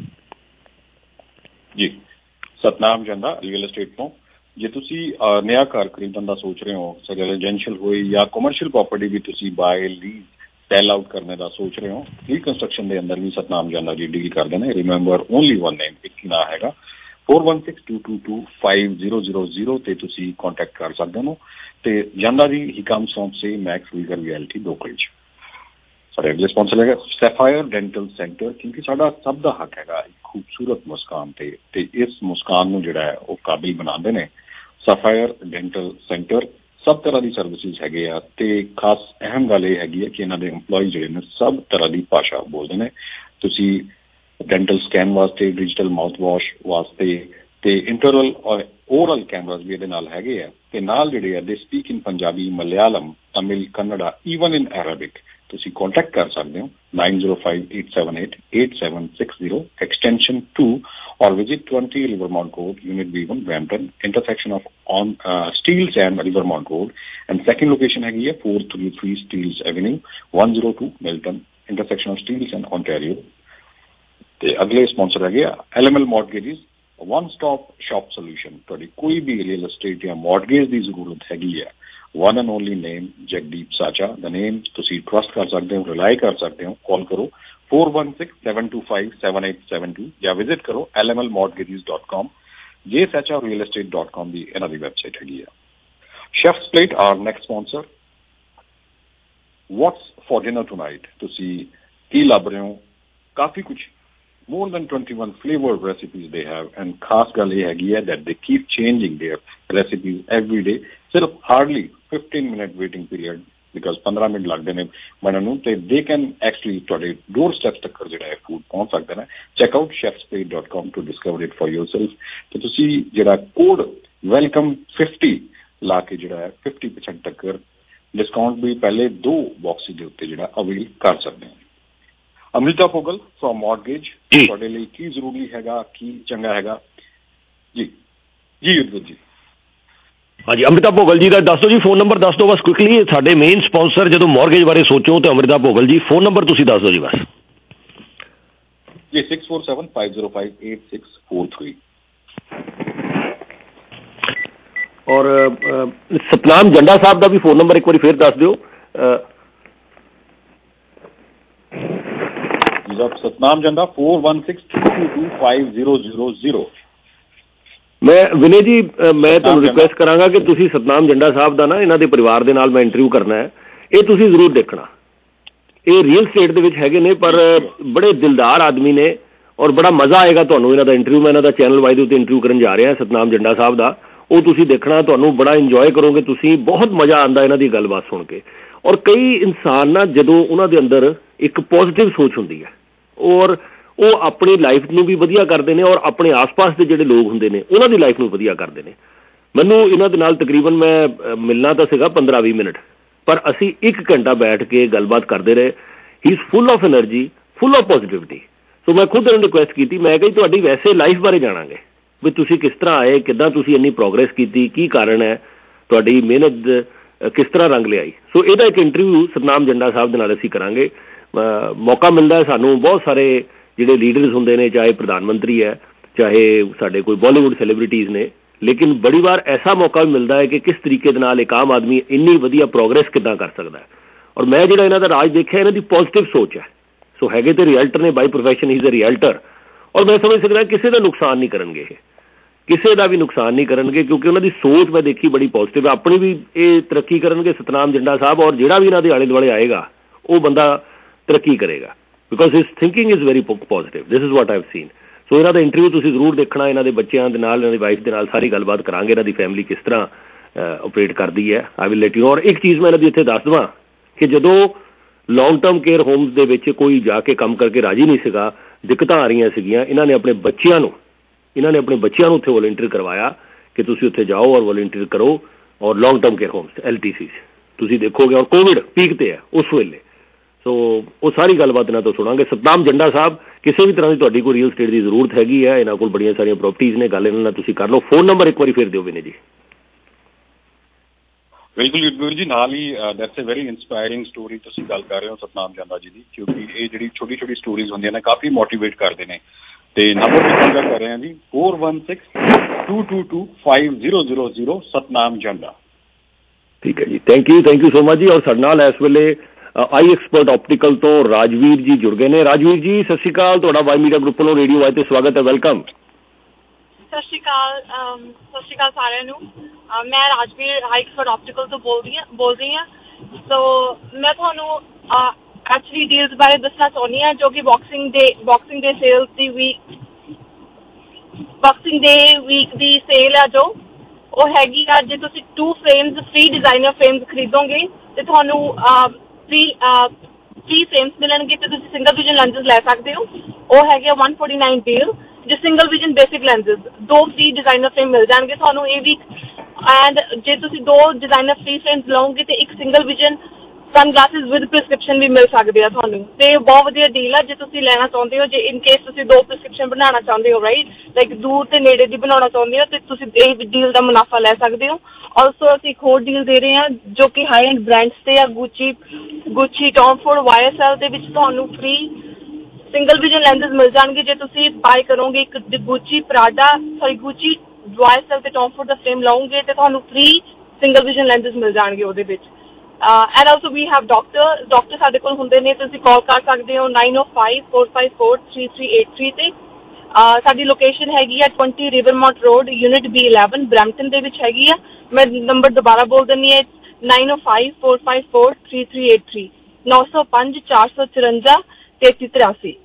ਜੀ ਸਤਨਾਮ ਜੰਦਾ ਰੀਅਲ ਐਸਟੇਟ ਤੋਂ। ਜੇ ਤੁਸੀਂ ਨया ਘਰ ਖਰੀਦਣ ਦਾ ਸੋਚ ਰਹੇ ਹੋ, ਰੈਜ਼ੀਡੈਂਸ਼ੀਅਲ ਹੋਏ ਜਾਂ ਕਮਰਸ਼ੀਅਲ ਪ੍ਰੋਪਰਟੀ ਵੀ ਤੁਸੀਂ ਬਾਏ ਲੀਜ਼ ਸੈਲ ਆਊਟ ਕਰਨੇ ਦਾ ਸੋਚ ਰਹੇ ਹੋ, ਰੀਕਨਸਟਰਕਸ਼ਨ ਦੇ ਅੰਦਰ ਵੀ ਸਤਨਾਮ ਜੰਦਾ ਜੀ ਡੀਲ ਕਰਦੇ ਨੇ। ਰਿਮੈਂਬਰ ਓਨਲੀ ਵਨ ਨੇਮ, ਇੱਕ ਹੀ ਨਾਂ ਹੈਗਾ। Four one six two two two five zero zero zero ਤੇ ਤੁਸੀਂ ਕੰਟੈਕਟ ਕਰ ਸਕਦੇ ਹੋ। ਤੇ ਜੰਦਾ ਜੀ ਹੀ ਕਮਸ ਫਰੋਮ ਸੇ ਮੈਕਸ ਲੀਗਲ ਰਿਐਲਿਟੀ ਲੋਕਲ 'ਚ। ਸਾਡੇ ਅਗਲੇ ਸਪਾਂਸਰ ਹੈਗਾ ਸੈਫਾਇਰ ਡੈਂਟਲ ਸੈਂਟਰ, ਕਿਉਂਕਿ ਸਾਡਾ ਸਭ ਦਾ ਹੱਕ ਹੈਗਾ ਇੱਕ ਖੂਬਸੂਰਤ ਮੁਸਕਾਨ ਤੇ ਤੇ ਇਸ ਮੁਸਕਾਨ ਨੂੰ ਜਿਹੜਾ ਹੈ ਉਹ ਕਾਬਿਲ ਬਣਾਉਂਦੇ ਨੇ ਸੈਫਾਇਰ ਡੈਂਟਲ ਸੈਂਟਰ। ਸਭ ਤਰ੍ਹਾਂ ਦੀ ਸਰਵਿਸਿਜ਼ ਹੈਗੇ ਆ ਤੇ ਖਾਸ ਅਹਿਮ ਗੱਲ ਇਹ ਹੈਗੀ ਹੈ ਕਿ ਇਹਨਾਂ ਦੇ ਇੰਪਲੋਈ ਜਿਹੜੇ ਨੇ ਸਭ ਤਰ੍ਹਾਂ ਦੀ ਭਾਸ਼ਾ ਬੋਲਦੇ ਨੇ। ਤੁਸੀਂ ਡੈਂਟਲ ਸਕੈਨ ਵਾਸਤੇ, ਡਿਜੀਟਲ ਮਾਊਥ ਵਾਸ਼ ਵਾਸਤੇ ਤੇ ਇੰਟਰਨਲ ਔਰ ਓਰਲ ਕੈਮਰਾਜ਼ ਵੀ ਇਹਦੇ ਨਾਲ ਹੈਗੇ ਆ ਤੇ ਨਾਲ ਜਿਹੜੇ ਆ they speak in Punjabi, Malayalam, Tamil, Kannada, even in Arabic. ਤੁਸੀਂ ਕੰਟੈਕਟ ਕਰ ਸਕਦੇ ਹੋ nine zero five eight seven eight eight seven six zero extension two or visit twenty Rivermount Road, Unit B one, Brampton, intersection of on uh, Steeles and Rivermount Road, and second location ਹੈਗੀ ਹੈ four thirty-three Steeles Avenue, one oh two Milton, intersection of Steeles and Ontario। ਤੇ ਅਗਲੇ sponsor ਹੈਗੇ ਆ L M L Mortgages, one stop shop solution। ਤੁਹਾਡੀ ਕੋਈ ਵੀ real estate ਜਾਂ mortgage ਦੀ ਜ਼ਰੂਰਤ ਹੈਗੀ ਹੈ, one and only name Jagdeep ਸਾਚਾ ਦਾ ਨੇਮ, ਤੁਸੀਂ ਟਰਸਟ ਕਰ ਸਕਦੇ ਹੋ, ਰਿਲਾਈ ਕਰ ਸਕਦੇ ਹੋ। ਕਾਲ ਕਰੋ four one six seven two five seven eight seven two ਜਾਂ ਵਿਜ਼ਿਟ ਕਰੋ l m l mortgages dot com, j sacha real estate dot com ਦੀ ਇਹਨਾਂ ਦੀ ਵੈਬਸਾਈਟ ਹੈਗੀ ਆ। Chef's plate are next sponsor. What's for dinner tonight, ਤੁਸੀਂ ਕੀ ਲੱਭ ਰਹੇ ਹੋ? ਕਾਫੀ ਕੁਝ more than twenty-one flavored recipes they have, and ਖਾਸ ਗੱਲ ਇਹ ਹੈਗੀ ਹੈ that they keep changing their recipes every day। ਸਿਰਫ hardly fifteen minute waiting period, because ਪੰਦਰਾਂ ਮਿੰਟ ਲੱਗਦੇ ਨੇ ਬਣਨ ਨੂੰ ਤੇ they can actually ਤੁਹਾਡੇ ਡੋਰ ਸਟੈਪ ਤੱਕ ਜਿਹੜਾ ਹੈ ਫੂਡ ਪਹੁੰਚ ਸਕਦਾ ਹੈ। Check out chefs plate dot com to discover it for yourself। ਤੇ ਤੁਸੀਂ ਜਿਹੜਾ ਕੋਡ ਵੈਲਕਮ fifty ਲਾ ਕੇ ਜਿਹੜਾ ਹੈ fifty percent ਤੱਕ ਡਿਸਕਾਊਂਟ ਵੀ ਪਹਿਲੇ ਦੋ ਬਾਕਸਿਸ ਦੇ ਉੱਤੇ ਜਿਹੜਾ ਅਵੇਲ ਕਰ ਸਕਦੇ ਹੋ। ਅਮ੍ਰਿਤਾ ਭੋਗਲ ਫਰੋਮ ਮੌਰਗੇਜ, ਤੁਹਾਡੇ ਲਈ ਕੀ ਜ਼ਰੂਰੀ ਹੈਗਾ, ਕੀ ਚੰਗਾ ਹੈਗਾ? ਜੀ ਜੀ ਯੁੱਧਵੀਰ ਜੀ। ਹਾਂਜੀ ਅਮ੍ਰਿਤਾ ਭੋਗਲ ਜੀ ਦਾ ਦੱਸ ਦਿਓ ਜੀ, ਫੋਨ ਨੰਬਰ ਦੱਸ ਦਿਓ ਬਸ ਕੁਇਕਲੀ। ਸਾਡੇ ਮੇਨ ਸਪਾਂਸਰ ਜਦੋਂ ਮੌਰਗੇਜ ਬਾਰੇ ਸੋਚੋ ਤੇ ਅਮ੍ਰਿਤਾ ਭੋਗਲ ਜੀ, ਫੋਨ ਨੰਬਰ ਤੁਸੀਂ ਦੱਸ ਦਿਓ ਜੀ ਬਸ। ਜੀ six four seven five zero five eight six four three। ਔਰ ਸਤਨਾਮ ਜੰਡਾ ਸਾਹਿਬ ਦਾ ਵੀ ਫੋਨ ਨੰਬਰ ਇੱਕ ਵਾਰੀ ਫੇਰ ਦੱਸ ਦਿਓ। Satnam ਜੰਡਾ four one six two two two five zero zero zero। ਮੈਂ ਵਿਨੇ ਜੀ ਮੈਂ ਤੁਹਾਨੂੰ ਰਿਕੁਐਸਟ ਕਰਾਂਗਾ ਕਿ ਤੁਸੀਂ ਸਤਨਾਮ ਜੰਡਾ ਸਾਹਿਬ ਦਾ ਨਾ ਇਹਨਾਂ ਦੇ ਪਰਿਵਾਰ ਦੇ ਨਾਲ ਮੈਂ ਇੰਟਰਵਿਊ ਕਰਨਾ ਹੈ, ਇਹ ਤੁਸੀਂ ਜ਼ਰੂਰ ਦੇਖਣਾ। ਇਹ ਰੀਅਲ ਸਟੇਟ ਦੇ ਵਿੱਚ ਹੈਗੇ ਨੇ ਪਰ ਬੜੇ ਦਿਲਦਾਰ ਆਦਮੀ ਨੇ ਔਰ ਬੜਾ ਮਜ਼ਾ ਆਏਗਾ ਤੁਹਾਨੂੰ ਇਹਨਾਂ ਦਾ ਇੰਟਰਵਿਊ। ਮੈਂ ਇਹਨਾਂ ਦਾ ਚੈਨਲ ਵਾਈ ਦੇ ਉੱਤੇ ਇੰਟਰਵਿਊ ਕਰਨ ਜਾ ਰਿਹਾ ਸਤਨਾਮ ਜੰਡਾ ਸਾਹਿਬ ਦਾ, ਉਹ ਤੁਸੀਂ ਦੇਖਣਾ, ਤੁਹਾਨੂੰ ਬੜਾ ਇੰਜੋਏ ਕਰੋਗੇ ਤੁਸੀਂ, ਬਹੁਤ ਮਜ਼ਾ ਆਉਂਦਾ ਇਹਨਾਂ ਦੀ ਗੱਲਬਾਤ ਸੁਣ ਕੇ। ਔਰ ਕਈ ਇਨਸਾਨ ਨਾ ਜਦੋਂ ਉਹਨਾਂ ਦੇ ਅੰਦਰ ਇੱਕ ਪੋਜ਼ੀਟਿਵ ਸੋਚ ਹੁੰਦੀ ਹੈ ਔਰ ਉਹ ਆਪਣੀ ਲਾਈਫ ਨੂੰ ਵੀ ਵਧੀਆ ਕਰਦੇ ਨੇ ਔਰ ਆਪਣੇ ਆਸ-ਪਾਸ ਦੇ ਜਿਹੜੇ ਲੋਕ ਹੁੰਦੇ ਨੇ ਉਹਨਾਂ ਦੀ ਲਾਈਫ ਨੂੰ ਵਧੀਆ ਕਰਦੇ ਨੇ। ਮੈਨੂੰ ਇਹਨਾਂ ਦੇ ਨਾਲ ਤਕਰੀਬਨ ਮੈਂ ਮਿਲਣਾ ਤਾਂ ਸੀਗਾ ਪੰਦਰਾਂ ਵੀਹ ਮਿੰਟ, ਪਰ ਅਸੀਂ ਇੱਕ ਘੰਟਾ ਬੈਠ ਕੇ ਗੱਲਬਾਤ ਕਰਦੇ ਰਹੇ। He is full of energy, full of positivity. So ਮੈਂ ਖੁਦ ਇਹਨਾਂ ਨੂੰ ਰਿਕੁਐਸਟ ਕੀਤੀ, ਮੈਂ ਕਿਹਾ ਤੁਹਾਡੀ ਵੈਸੇ ਲਾਈਫ ਬਾਰੇ ਜਾਣਾਂਗੇ ਵੀ ਤੁਸੀਂ ਕਿਸ ਤਰ੍ਹਾਂ ਆਏ, ਕਿੱਦਾਂ ਤੁਸੀਂ ਇੰਨੀ ਪ੍ਰੋਗਰੈਸ ਕੀਤੀ, ਕੀ ਕਾਰਨ ਹੈ, ਤੁਹਾਡੀ ਮਿਹਨਤ ਕਿਸ ਤਰ੍ਹਾਂ ਰੰਗ ਲਿਆਈ। ਸੋ ਇਹਦਾ ਇੱਕ ਇੰਟਰਵਿਊ ਸਤਨਾਮ ਜੰਡਾ ਸਾਹਿਬ ਦੇ ਨਾਲ ਅਸੀਂ ਕਰਾਂਗੇ। ਮੌਕਾ ਮਿਲਦਾ ਹੈ ਸਾਨੂੰ, ਬਹੁਤ ਸਾਰੇ ਜਿਹੜੇ ਲੀਡਰਸ ਹੁੰਦੇ ਨੇ, ਚਾਹੇ ਪ੍ਰਧਾਨ ਮੰਤਰੀ ਹੈ, ਚਾਹੇ ਸਾਡੇ ਕੋਈ ਬਾਲੀਵੁੱਡ ਸੈਲੀਬ੍ਰਿਟੀਜ਼ ਨੇ, ਲੇਕਿਨ ਬੜੀ ਵਾਰ ਐਸਾ ਮੌਕਾ ਵੀ ਮਿਲਦਾ ਹੈ ਕਿ ਕਿਸ ਤਰੀਕੇ ਦੇ ਨਾਲ ਇੱਕ ਆਮ ਆਦਮੀ ਇੰਨੀ ਵਧੀਆ ਪ੍ਰੋਗਰੈਸ ਕਿੱਦਾਂ ਕਰ ਸਕਦਾ ਹੈ। ਔਰ ਮੈਂ ਜਿਹੜਾ ਇਹਨਾਂ ਦਾ ਰਾਜ ਦੇਖਿਆ, ਇਹਨਾਂ ਦੀ ਪੋਜ਼ੀਟਿਵ ਸੋਚ ਹੈ। ਸੋ ਹੈਗੇ ਤੇ ਰਿਐਲਟਰ ਨੇ, by profession he is a realtor, ਔਰ ਮੈਂ ਸਮਝ ਸਕਦਾ ਕਿਸੇ ਦਾ ਨੁਕਸਾਨ ਨਹੀਂ ਕਰਨਗੇ, ਇਹ ਕਿਸੇ ਦਾ ਵੀ ਨੁਕਸਾਨ ਨਹੀਂ ਕਰਨਗੇ, ਕਿਉਂਕਿ ਉਹਨਾਂ ਦੀ ਸੋਚ ਮੈਂ ਦੇਖੀ ਬੜੀ ਪੋਜ਼ੀਟਿਵ ਹੈ। ਆਪਣੀ ਵੀ ਇਹ ਤਰੱਕੀ ਕਰਨਗੇ ਸਤਨਾਮ ਜੰਡਾ ਸਾਹਿਬ, ਔਰ ਜਿਹੜਾ ਵੀ ਇਹਨਾਂ ਦੇ ਆਲੇ ਦੁਆਲੇ ਆਏਗਾ ਉਹ ਬੰਦਾ ਤਰੱਕੀ ਕਰੇਗਾ, because his thinking is very positive. This is what I have seen. So ਇਹਨਾਂ ਦਾ ਇੰਟਰਵਿਊ ਤੁਸੀਂ ਜ਼ਰੂਰ ਦੇਖਣਾ। ਇਹਨਾਂ ਦੇ ਬੱਚਿਆਂ ਦੇ ਨਾਲ, ਇਹਨਾਂ ਦੀ ਵਾਈਫ ਦੇ ਨਾਲ ਸਾਰੀ ਗੱਲਬਾਤ ਕਰਾਂਗੇ, ਇਹਨਾਂ ਦੀ ਫੈਮਿਲੀ ਕਿਸ ਤਰ੍ਹਾਂ ਆਪਰੇਟ ਕਰਦੀ ਹੈ। I will let you. ਔਰ ਇੱਕ ਚੀਜ਼ ਮੈਂ ਇਹਨਾਂ ਦੀ ਇੱਥੇ ਦੱਸ ਦੇਵਾਂ ਕਿ ਜਦੋਂ ਲੌਂਗ ਟਰਮ ਕੇਅਰ ਹੋਮਸ ਦੇ ਵਿੱਚ ਕੋਈ ਜਾ ਕੇ ਕੰਮ ਕਰਕੇ ਰਾਜੀ ਨਹੀਂ ਸੀਗਾ, ਦਿੱਕਤਾਂ ਆ ਰਹੀਆਂ ਸੀਗੀਆਂ, ਇਹਨਾਂ ਨੇ ਆਪਣੇ ਬੱਚਿਆਂ ਨੂੰ ਇਹਨਾਂ ਨੇ ਆਪਣੇ ਬੱਚਿਆਂ ਨੂੰ ਉੱਥੇ ਵੋਲੰਟੀਅਰ ਕਰਵਾਇਆ ਕਿ ਤੁਸੀਂ ਉੱਥੇ ਜਾਓ ਔਰ ਵੋਲੰਟੀਅਰ ਕਰੋ। ਔਰ long term care homes L T C ਤੁਸੀਂ ਦੇਖੋਗੇ, ਔਰ ਕੋਵਿਡ ਪੀਕ ਤੇ ਹੈ ਉਸ ਵੇਲੇ। ਸੋ ਉਹ ਸਾਰੀ ਗੱਲਬਾਤ ਇਹਨਾਂ ਤੋਂ ਸੁਣਾਂਗੇ। ਸਤਨਾਮ ਜੰਡਾ ਸਾਹਿਬ, ਕਿਸੇ ਵੀ ਤਰ੍ਹਾਂ ਦੀ ਤੁਹਾਡੀ ਕੋਈ ਰੀਅਲ ਸਟੇਟ ਦੀ ਜ਼ਰੂਰਤ ਹੈਗੀ ਹੈ, ਇਹਨਾਂ ਕੋਲ ਬੜੀਆਂ ਸਾਰੀਆਂ ਪ੍ਰੋਪਰਟੀਜ਼ ਨੇ, ਗੱਲ ਇਹਨਾਂ ਨਾਲ ਤੁਸੀਂ ਕਰ ਲਓ। ਫੋਨ ਨੰਬਰ ਇੱਕ ਵਾਰੀ ਫਿਰ ਦਿਓ ਵਿਨੇ ਜੀ। ਬਿਲਕੁਲ ਯੁੱਧਵੀਰ ਜੀ, ਨਾਲ ਹੀ that's a very inspiring story ਤੁਸੀਂ ਗੱਲ ਕਰ ਰਹੇ ਹੋ ਸਤਨਾਮ ਜੰਡਾ ਜੀ ਦੀ, ਕਿਉਂਕਿ ਇਹ ਜਿਹੜੀ ਛੋਟੀ ਛੋਟੀ ਸਟੋਰੀਜ਼ ਹੁੰਦੀਆਂ ਨੇ ਕਾਫੀ ਮੋਟੀਵੇਟ ਕਰਦੇ ਨੇ। ਤੇ ਨੰਬਰ ਵੀ ਗੱਲ ਕਰ ਰਹੇ ਹਾਂ ਜੀ four one six two two two five zero zero zero Satnam ਜੰਡਾ। ਠੀਕ ਹੈ ਜੀ, thank you thank you so much ਜੀ। ਔਰ ਸਾਡੇ ਨਾਲ ਇਸ ਵੇਲੇ ਆਈ ਐਕਸਪਰਟ ਆਪਟੀਕਲ ਤੋਂ ਰਾਜਵੀਰ ਜੀ ਜੁੜ ਗਏ ਨੇ। ਰਾਜਵੀਰ ਜੀ ਸਤਿ ਸ਼੍ਰੀ ਅਕਾਲ, ਤੁਹਾਡਾ ਵਾਈ ਮੀਡੀਆ ਗਰੁੱਪ ਵੱਲੋਂ ਰੇਡੀਓ ਵਾਈ ਤੇ ਸਵਾਗਤ ਹੈ, ਵੈਲਕਮ। ਸਤਿ ਸ਼੍ਰੀ ਅਕਾਲ ਸਤਿ ਸ਼੍ਰੀ ਅਕਾਲ ਸਾਰਿਆਂ ਨੂੰ। ਮੈਂ ਰਾਜਵੀਰ ਆਈ ਐਕਸਪਰਟ ਆਪਟੀਕਲ ਤੋਂ ਬੋਲ ਰਹੀ ਹਾਂ ਬੋਲ ਰਹੀ ਹਾਂ ਸੋ ਮੈਂ ਤੁਹਾਨੂੰ ਐਕਚੁਅਲੀ ਡੀਲਸ ਬਾਰੇ ਦੱਸਣਾ ਚਾਹੁੰਦੀ ਹਾਂ ਜੋ ਕਿ boxing day boxing day sale ਦੀ ਵੀਕ ਬਾਕਸਿੰਗ ਡੇ ਵੀਕ ਦੀ ਸੇਲ ਆ ਜੋ ਉਹ ਹੈਗੀ ਆ। ਜੇ ਤੁਸੀਂ two frames free designer frames ਖਰੀਦੋਗੇ ਤੇ ਤੁਹਾਨੂੰ ਫ੍ਰੀ ਫ੍ਰੀ ਫਰੇਮਸ ਮਿਲਣਗੇ ਤੇ ਤੁਸੀਂ ਸਿੰਗਲ ਵਿਜ਼ਨ ਲੈਂਸਸ ਲੈ ਸਕਦੇ ਹੋ। ਉਹ ਹੈਗੇ ਆ one forty-nine ਡੀਲ। ਜੇ ਸਿੰਗਲ ਵਿਜ਼ਨ ਬੇਸਿਕ ਲੈਂਸਸ ਦੋ ਫ੍ਰੀ ਡਿਜ਼ਾਈਨਰ ਫਰੇਮ ਮਿਲ ਜਾਣਗੇ ਤੁਹਾਨੂੰ ਇਹ ਵੀਕ। ਐਂਡ ਜੇ ਤੁਸੀਂ ਦੋ ਡਿਜ਼ਾਈਨਰ ਫ੍ਰੀ ਫਰੇਮਸ ਲਓਗੇ ਤੇ ਇੱਕ single vision sun glasses with prescription ਵੀ ਮਿਲ ਸਕਦੇ ਆ ਤੁਹਾਨੂੰ। ਤੇ ਬਹੁਤ ਵਧੀਆ ਡੀਲ ਆ ਜੇ ਤੁਸੀਂ ਲੈਣਾ ਚਾਹੁੰਦੇ ਹੋ। ਜੇ ਇਨ ਕੇਸ ਤੁਸੀਂ ਦੋ ਪ੍ਰਿਸਕ੍ਰਿਪਸ਼ਨ ਬਣਾਉਣਾ ਚਾਹੁੰਦੇ ਹੋ ਰਾਈਟ ਲਾਈਕ ਦੂਰ ਤੇ ਨੇੜੇ ਦੀ ਬਣਾਉਣਾ ਚਾਹੁੰਦੇ ਹੋ ਤੇ ਤੁਸੀਂ ਇਹ ਡੀਲ ਦਾ ਮੁਨਾਫਾ ਲੈ ਸਕਦੇ ਹੋ। ਆਲਸੋ ਅਸੀਂ ਇੱਕ ਹੋਰ ਡੀਲ ਦੇ ਰਹੇ ਹਾਂ ਜੋ ਕਿ ਹਾਈ ਐਂਡ ਬ੍ਰਾਂਡਸ ਤੇ ਆ। Gucci Gucci Tom Ford Y S L ਦੇ ਵਿੱਚ ਤੁਹਾਨੂੰ ਫ੍ਰੀ ਸਿੰਗਲ ਵਿਜ਼ਨ ਲੈਂਸਸ ਮਿਲ ਜਾਣਗੇ। ਜੇ ਤੁਸੀਂ ਬਾਏ ਕਰੋਗੇ ਇੱਕ Gucci Prada sorry Gucci Y S L ਤੇ ਟੌਮ ਫੋਰਡ ਦਾ ਫਰੇਮ ਲਓਗੇ ਤੇ ਤੁਹਾਨੂੰ ਫ੍ਰੀ ਸਿੰਗਲ ਵਿਜ਼ਨ ਲੈਂਸਸ ਮਿਲ ਜਾਣਗੇ ਉਹਦੇ ਵਿੱਚ। And also we have doctor doctor ਸਾਡੇ ਕੋਲ ਹੁੰਦੇ ਨੇ ਤੁਸੀਂ ਕਾਲ ਕਰ ਸਕਦੇ ਹੋ nine oh five four five four three three eight three ਤੇ। ਸਾਡੀ ਲੋਕੇਸ਼ਨ ਹੈਗੀ ਆ twenty Rivermont road unit B eleven Brampton ਦੇ ਵਿੱਚ ਹੈਗੀ ਆ। ਮੈਂ ਨੰਬਰ ਦੁਬਾਰਾ ਬੋਲ ਦਿੰਦੀ ਹਾਂ nine oh five four five four three three eight three ਨੌ ਸੌ ਪੰਜ ਚਾਰ ਸੌ ਚੁਰੰਜਾ ਤੇਤੀ ਤਰਾਸੀ।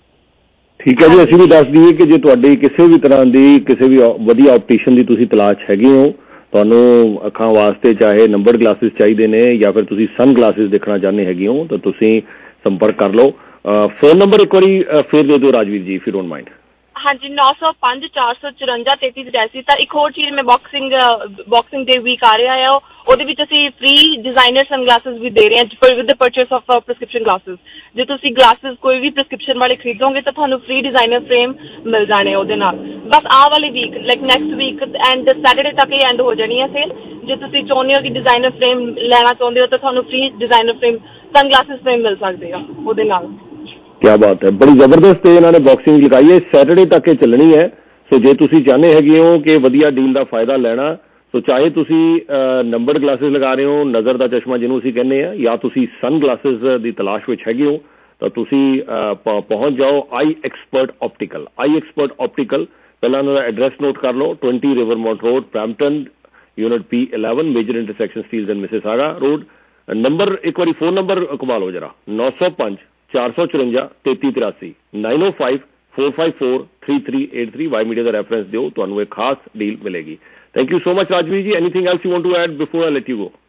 ਠੀਕ ਹੈ ਜੀ। ਅਸੀਂ ਵੀ ਦੱਸ ਦਈਏ ਕਿ ਜੇ ਤੁਹਾਡੀ ਕਿਸੇ ਵੀ ਤਰ੍ਹਾਂ ਦੀ ਕਿਸੇ ਵੀ ਵਧੀਆ ਆਪਟੀਸ਼ਨ ਦੀ ਤੁਸੀਂ ਤਲਾਸ਼ ਹੈਗੇ ਹੋ, ਤੁਹਾਨੂੰ ਅੱਖਾਂ ਵਾਸਤੇ ਚਾਹੇ ਨੰਬਰ ਗਲਾਸਿਸ ਚਾਹੀਦੇ ਨੇ ਜਾਂ ਫਿਰ ਤੁਸੀਂ ਸਨ ਗਲਾਸਿਸ ਦੇਖਣਾ ਚਾਹੁੰਦੇ ਹੈਗੇ ਹੋ ਤਾਂ ਤੁਸੀਂ ਸੰਪਰਕ ਕਰ ਲਓ। ਫੋਨ ਨੰਬਰ ਇੱਕ ਵਾਰੀ ਫਿਰ ਦੇ ਦਿਓ ਰਾਜਵੀਰ ਜੀ, ਫਿਰ ਡੋਂਟ ਮਾਈਂਡ। ਹਾਂਜੀ ਨੌ ਸੌ ਪੰਜ ਚਾਰ ਸੌ ਚੁਰੰਜਾ ਤੇਤੀ ਤਰਾਸੀ। ਤਾਂ ਇੱਕ ਹੋਰ ਚੀਜ਼ ਮੈਂ ਬਾਕਸਿੰਗ ਬਾਕਸਿੰਗ ਡੇ ਵੀਕ ਆ ਰਿਹਾ ਆ ਉਹਦੇ ਵਿੱਚ ਅਸੀਂ ਫ੍ਰੀ ਡਿਜ਼ਾਈਨਰ ਸਨ ਗਲਾਸਿਸ ਵੀ ਦੇ ਰਹੇ ਹਾਂ with the purchase of prescription glasses. ਜੇ ਤੁਸੀਂ ਗਲਾਸਿਸ ਕੋਈ ਵੀ ਪ੍ਰਿਸਕ੍ਰਿਪਸ਼ਨ ਵਾਲੇ ਖਰੀਦੋਗੇ ਤਾਂ ਤੁਹਾਨੂੰ ਫ੍ਰੀ ਡਿਜ਼ਾਈਨਰ ਫਰੇਮ ਮਿਲ ਜਾਣੇ ਉਹਦੇ ਨਾਲ। ਬਸ ਆਹ ਵਾਲੀ week like next weekend Saturday ਤੱਕ ਇਹ ਐਂਡ ਹੋ ਜਾਣੀ ਹੈ ਸੇਲ। ਜੇ ਤੁਸੀਂ ਚਾਹੁੰਦੇ ਹੋ ਕਿ ਡਿਜ਼ਾਈਨਰ ਫਰੇਮ ਲੈਣਾ ਚਾਹੁੰਦੇ ਹੋ ਤਾਂ ਤੁਹਾਨੂੰ free designer frame sun glasses frame ਮਿਲ ਸਕਦੇ ਆ ਉਹਦੇ ਨਾਲ। ਕਿਆ ਬਾਤ ਹੈ, ਬੜੀ ਜ਼ਬਰਦਸਤ ਇਹਨਾਂ ਨੇ ਬਾਕਸਿੰਗ ਲਗਾਈ ਹੈ। ਸੈਟਰਡੇ ਤੱਕ ਇਹ ਚੱਲਣੀ ਹੈ। ਸੋ ਜੇ ਤੁਸੀਂ ਚਾਹੁੰਦੇ ਹੈਗੇ ਹੋ ਕਿ ਵਧੀਆ ਡੀਲ ਦਾ ਫਾਇਦਾ ਲੈਣਾ ਸੋ ਚਾਹੇ ਤੁਸੀਂ ਨੰਬਰਡ ਗਲਾਸਿਸ ਲਗਾ ਰਹੇ ਹੋ, ਨਜ਼ਰ ਦਾ ਚਸ਼ਮਾ ਜਿਹਨੂੰ ਅਸੀਂ ਕਹਿੰਦੇ ਆ, ਜਾਂ ਤੁਸੀਂ ਸਨ ਗਲਾਸਿਸ ਦੀ ਤਲਾਸ਼ ਵਿੱਚ ਹੈਗੇ ਹੋ ਤਾਂ ਤੁਸੀਂ ਪਹੁੰਚ ਜਾਓ eye expert optical. Eye expert optical ਪਹਿਲਾਂ ਉਹਨਾਂ ਦਾ ਐਡਰੈਸ ਨੋਟ ਕਰ ਲਓ twenty Rivermont road Brampton unit P eleven major intersection Steeles and Mississauga road. Number ਇੱਕ ਵਾਰੀ ਫੋਨ ਨੰਬਰ ਘੁਮਾ ਲਓ ਜਰਾ ਨੌ ਸੌ ਪੰਜ ਚਾਰ ਸੌ ਚੁਰੰਜਾ ਤੇਤੀ ਤਰਾਸੀ nine oh five four five four three three eight three Y media ਦਾ ਰੈਫਰੈਂਸ ਦਿਓ, ਤੁਹਾਨੂੰ ਇੱਕ ਖਾਸ ਡੀਲ ਮਿਲੇਗੀ। Thank you so much Rajveer ji. Anything else you want to add before I let you go?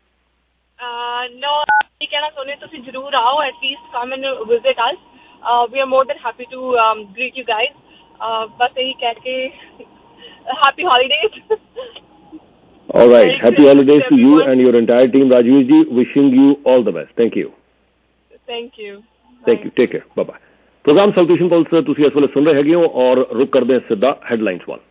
No ਇਹ ਕਹਿਣਾ ਚਾਹੁੰਦੇ ਤੁਸੀਂ ਜ਼ਰੂਰ ਆਓ at least come and visit us. We are more than happy to greet you guys. ਬਸ ਇਹੀ ਕਹਿ ਕੇ happy holidays. All right, happy holidays to you and your entire team, Rajveer ji. Wishing you all the best. Thank you. Thank you. Thank you. Take care. Bye bye. Program South Pulse ਤੁਸੀਂ ਇਸ ਵੇਲੇ ਸੁਣ ਰਹੇ ਹੈਗੇ ਹੋ ਔਰ ਰੁਕ ਕਰਦੇ ਹਾਂ ਸਿੱਧਾ ਹੈਡਲਾਈਨਸ ਵੱਲ।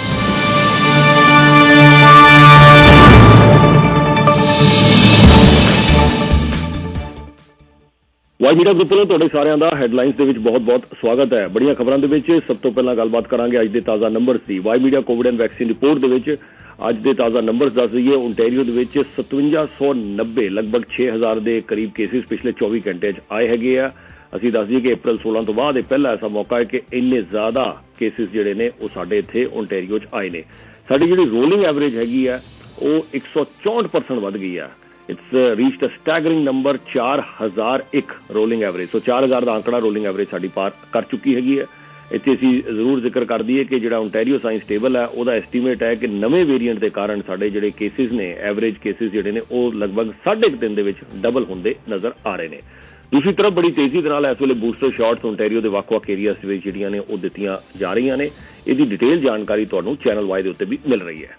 ਵਾਈ ਮੀਡੀਆ ਗਰੁੱਪ ਵੱਲੋਂ ਤੁਹਾਡੇ ਸਾਰਿਆਂ ਦਾ ਹੈਡਲਾਈਨਸ ਦੇ ਵਿੱਚ ਬਹੁਤ ਬਹੁਤ ਸਵਾਗਤ ਹੈ। ਬੜੀਆਂ ਖਬਰਾਂ ਦੇ ਵਿੱਚ ਸਭ ਤੋਂ ਪਹਿਲਾਂ ਗੱਲਬਾਤ ਕਰਾਂਗੇ ਅੱਜ ਦੇ ਤਾਜ਼ਾ ਨੰਬਰਸ ਦੀ। Y media COVID and vaccine report ਦੇ ਵਿੱਚ ਅੱਜ ਦੇ ਤਾਜ਼ਾ ਨੰਬਰਸ ਦੱਸ ਦਈਏ। ਓਨਟਾਰੀਓ ਦੇ ਵਿੱਚ ਸਤਵੰਜਾ ਸੌ ਨੱਬੇ ਲਗਭਗ ਛੇ ਹਜ਼ਾਰ ਦੇ ਕਰੀਬ ਕੇਸਿਸ ਪਿਛਲੇ ਚੌਵੀ ਘੰਟੇ 'ਚ ਆਏ ਹੈਗੇ ਆ। ਅਸੀਂ ਦੱਸ ਦਈਏ ਕਿ ਅਪ੍ਰੈਲ ਸੋਲਾਂ ਤੋਂ ਬਾਅਦ ਇਹ ਪਹਿਲਾ ਐਸਾ ਮੌਕਾ ਹੈ ਕਿ ਇੰਨੇ ਜ਼ਿਆਦਾ ਕੇਸਿਸ ਜਿਹੜੇ ਨੇ ਉਹ ਸਾਡੇ ਇੱਥੇ ਓਨਟਾਰੀਓ 'ਚ ਆਏ ਨੇ। ਸਾਡੀ ਜਿਹੜੀ ਰੋਲਿੰਗ ਐਵਰੇਜ ਹੈਗੀ ਆ ਉਹ ਇੱਕ ਸੌ ਚੌਂਹਠ ਪਰਸੈਂਟ ਵੱਧ ਗਈ ਆ। It's reached a staggering number ਚਾਰ ਹਜ਼ਾਰ ਇੱਕ ਰੋਲਿੰਗ ਐਵਰੇਜ। ਸੋ ਚਾਰ ਹਜ਼ਾਰ ਦਾ ਆંકੜਾ ਰੋਲਿੰਗ ਐਵਰੇਜ ਸਾਡੀ ਪਾਰ ਕਰ ਚੁੱਕੀ ਹੈਗੀ ਹੈ। ਇੱਥੇ ਅਸੀਂ ਜ਼ਰੂਰ ਜ਼ਿਕਰ ਕਰ ਦਈਏ ਕਿ ਜਿਹੜਾ ਓਨਟਾਰੀਓ ਸਾਇੰਸ ਟੇਬਲ ਹੈ ਉਹਦਾ ਐਸਟੀਮੇਟ ਹੈ ਕਿ ਨਵੇਂ ਵੇਰੀਐਂਟ ਦੇ ਕਾਰਨ ਸਾਡੇ ਜਿਹੜੇ ਕੇਸਿਸ ਨੇ ਐਵਰੇਜ ਕੇਸਿਸ ਜਿਹੜੇ ਨੇ ਉਹ ਲਗਭਗ ਸਾਢੇ ਕੁ ਦਿਨ ਦੇ ਵਿੱਚ ਡਬਲ ਹੁੰਦੇ ਨਜ਼ਰ ਆ ਰਹੇ ਨੇ। ਦੂਸਰੀ ਤਰਫ ਬੜੀ ਤੇਜ਼ੀ ਦੇ ਨਾਲ ਇਸ ਵੇਲੇ ਬੂਸਟਰ ਸ਼ਾਟਸ ਓਨਟਾਰੀਓ ਦੇ ਵੱਖ-ਵੱਖ ਏਰੀਆਸ ਵਿੱਚ ਜਿਹੜੀਆਂ ਨੇ ਉਹ ਦਿੱਤੀਆਂ ਜਾ ਰਹੀਆਂ ਨੇ। ਇਹਦੀ ਡਿਟੇਲ ਜਾਣਕਾਰੀ ਤੁਹਾਨੂੰ ਚੈਨਲ ਵਾਈ ਦੇ ਉੱਤੇ ਵੀ ਮਿਲ ਰਹੀ ਹੈ।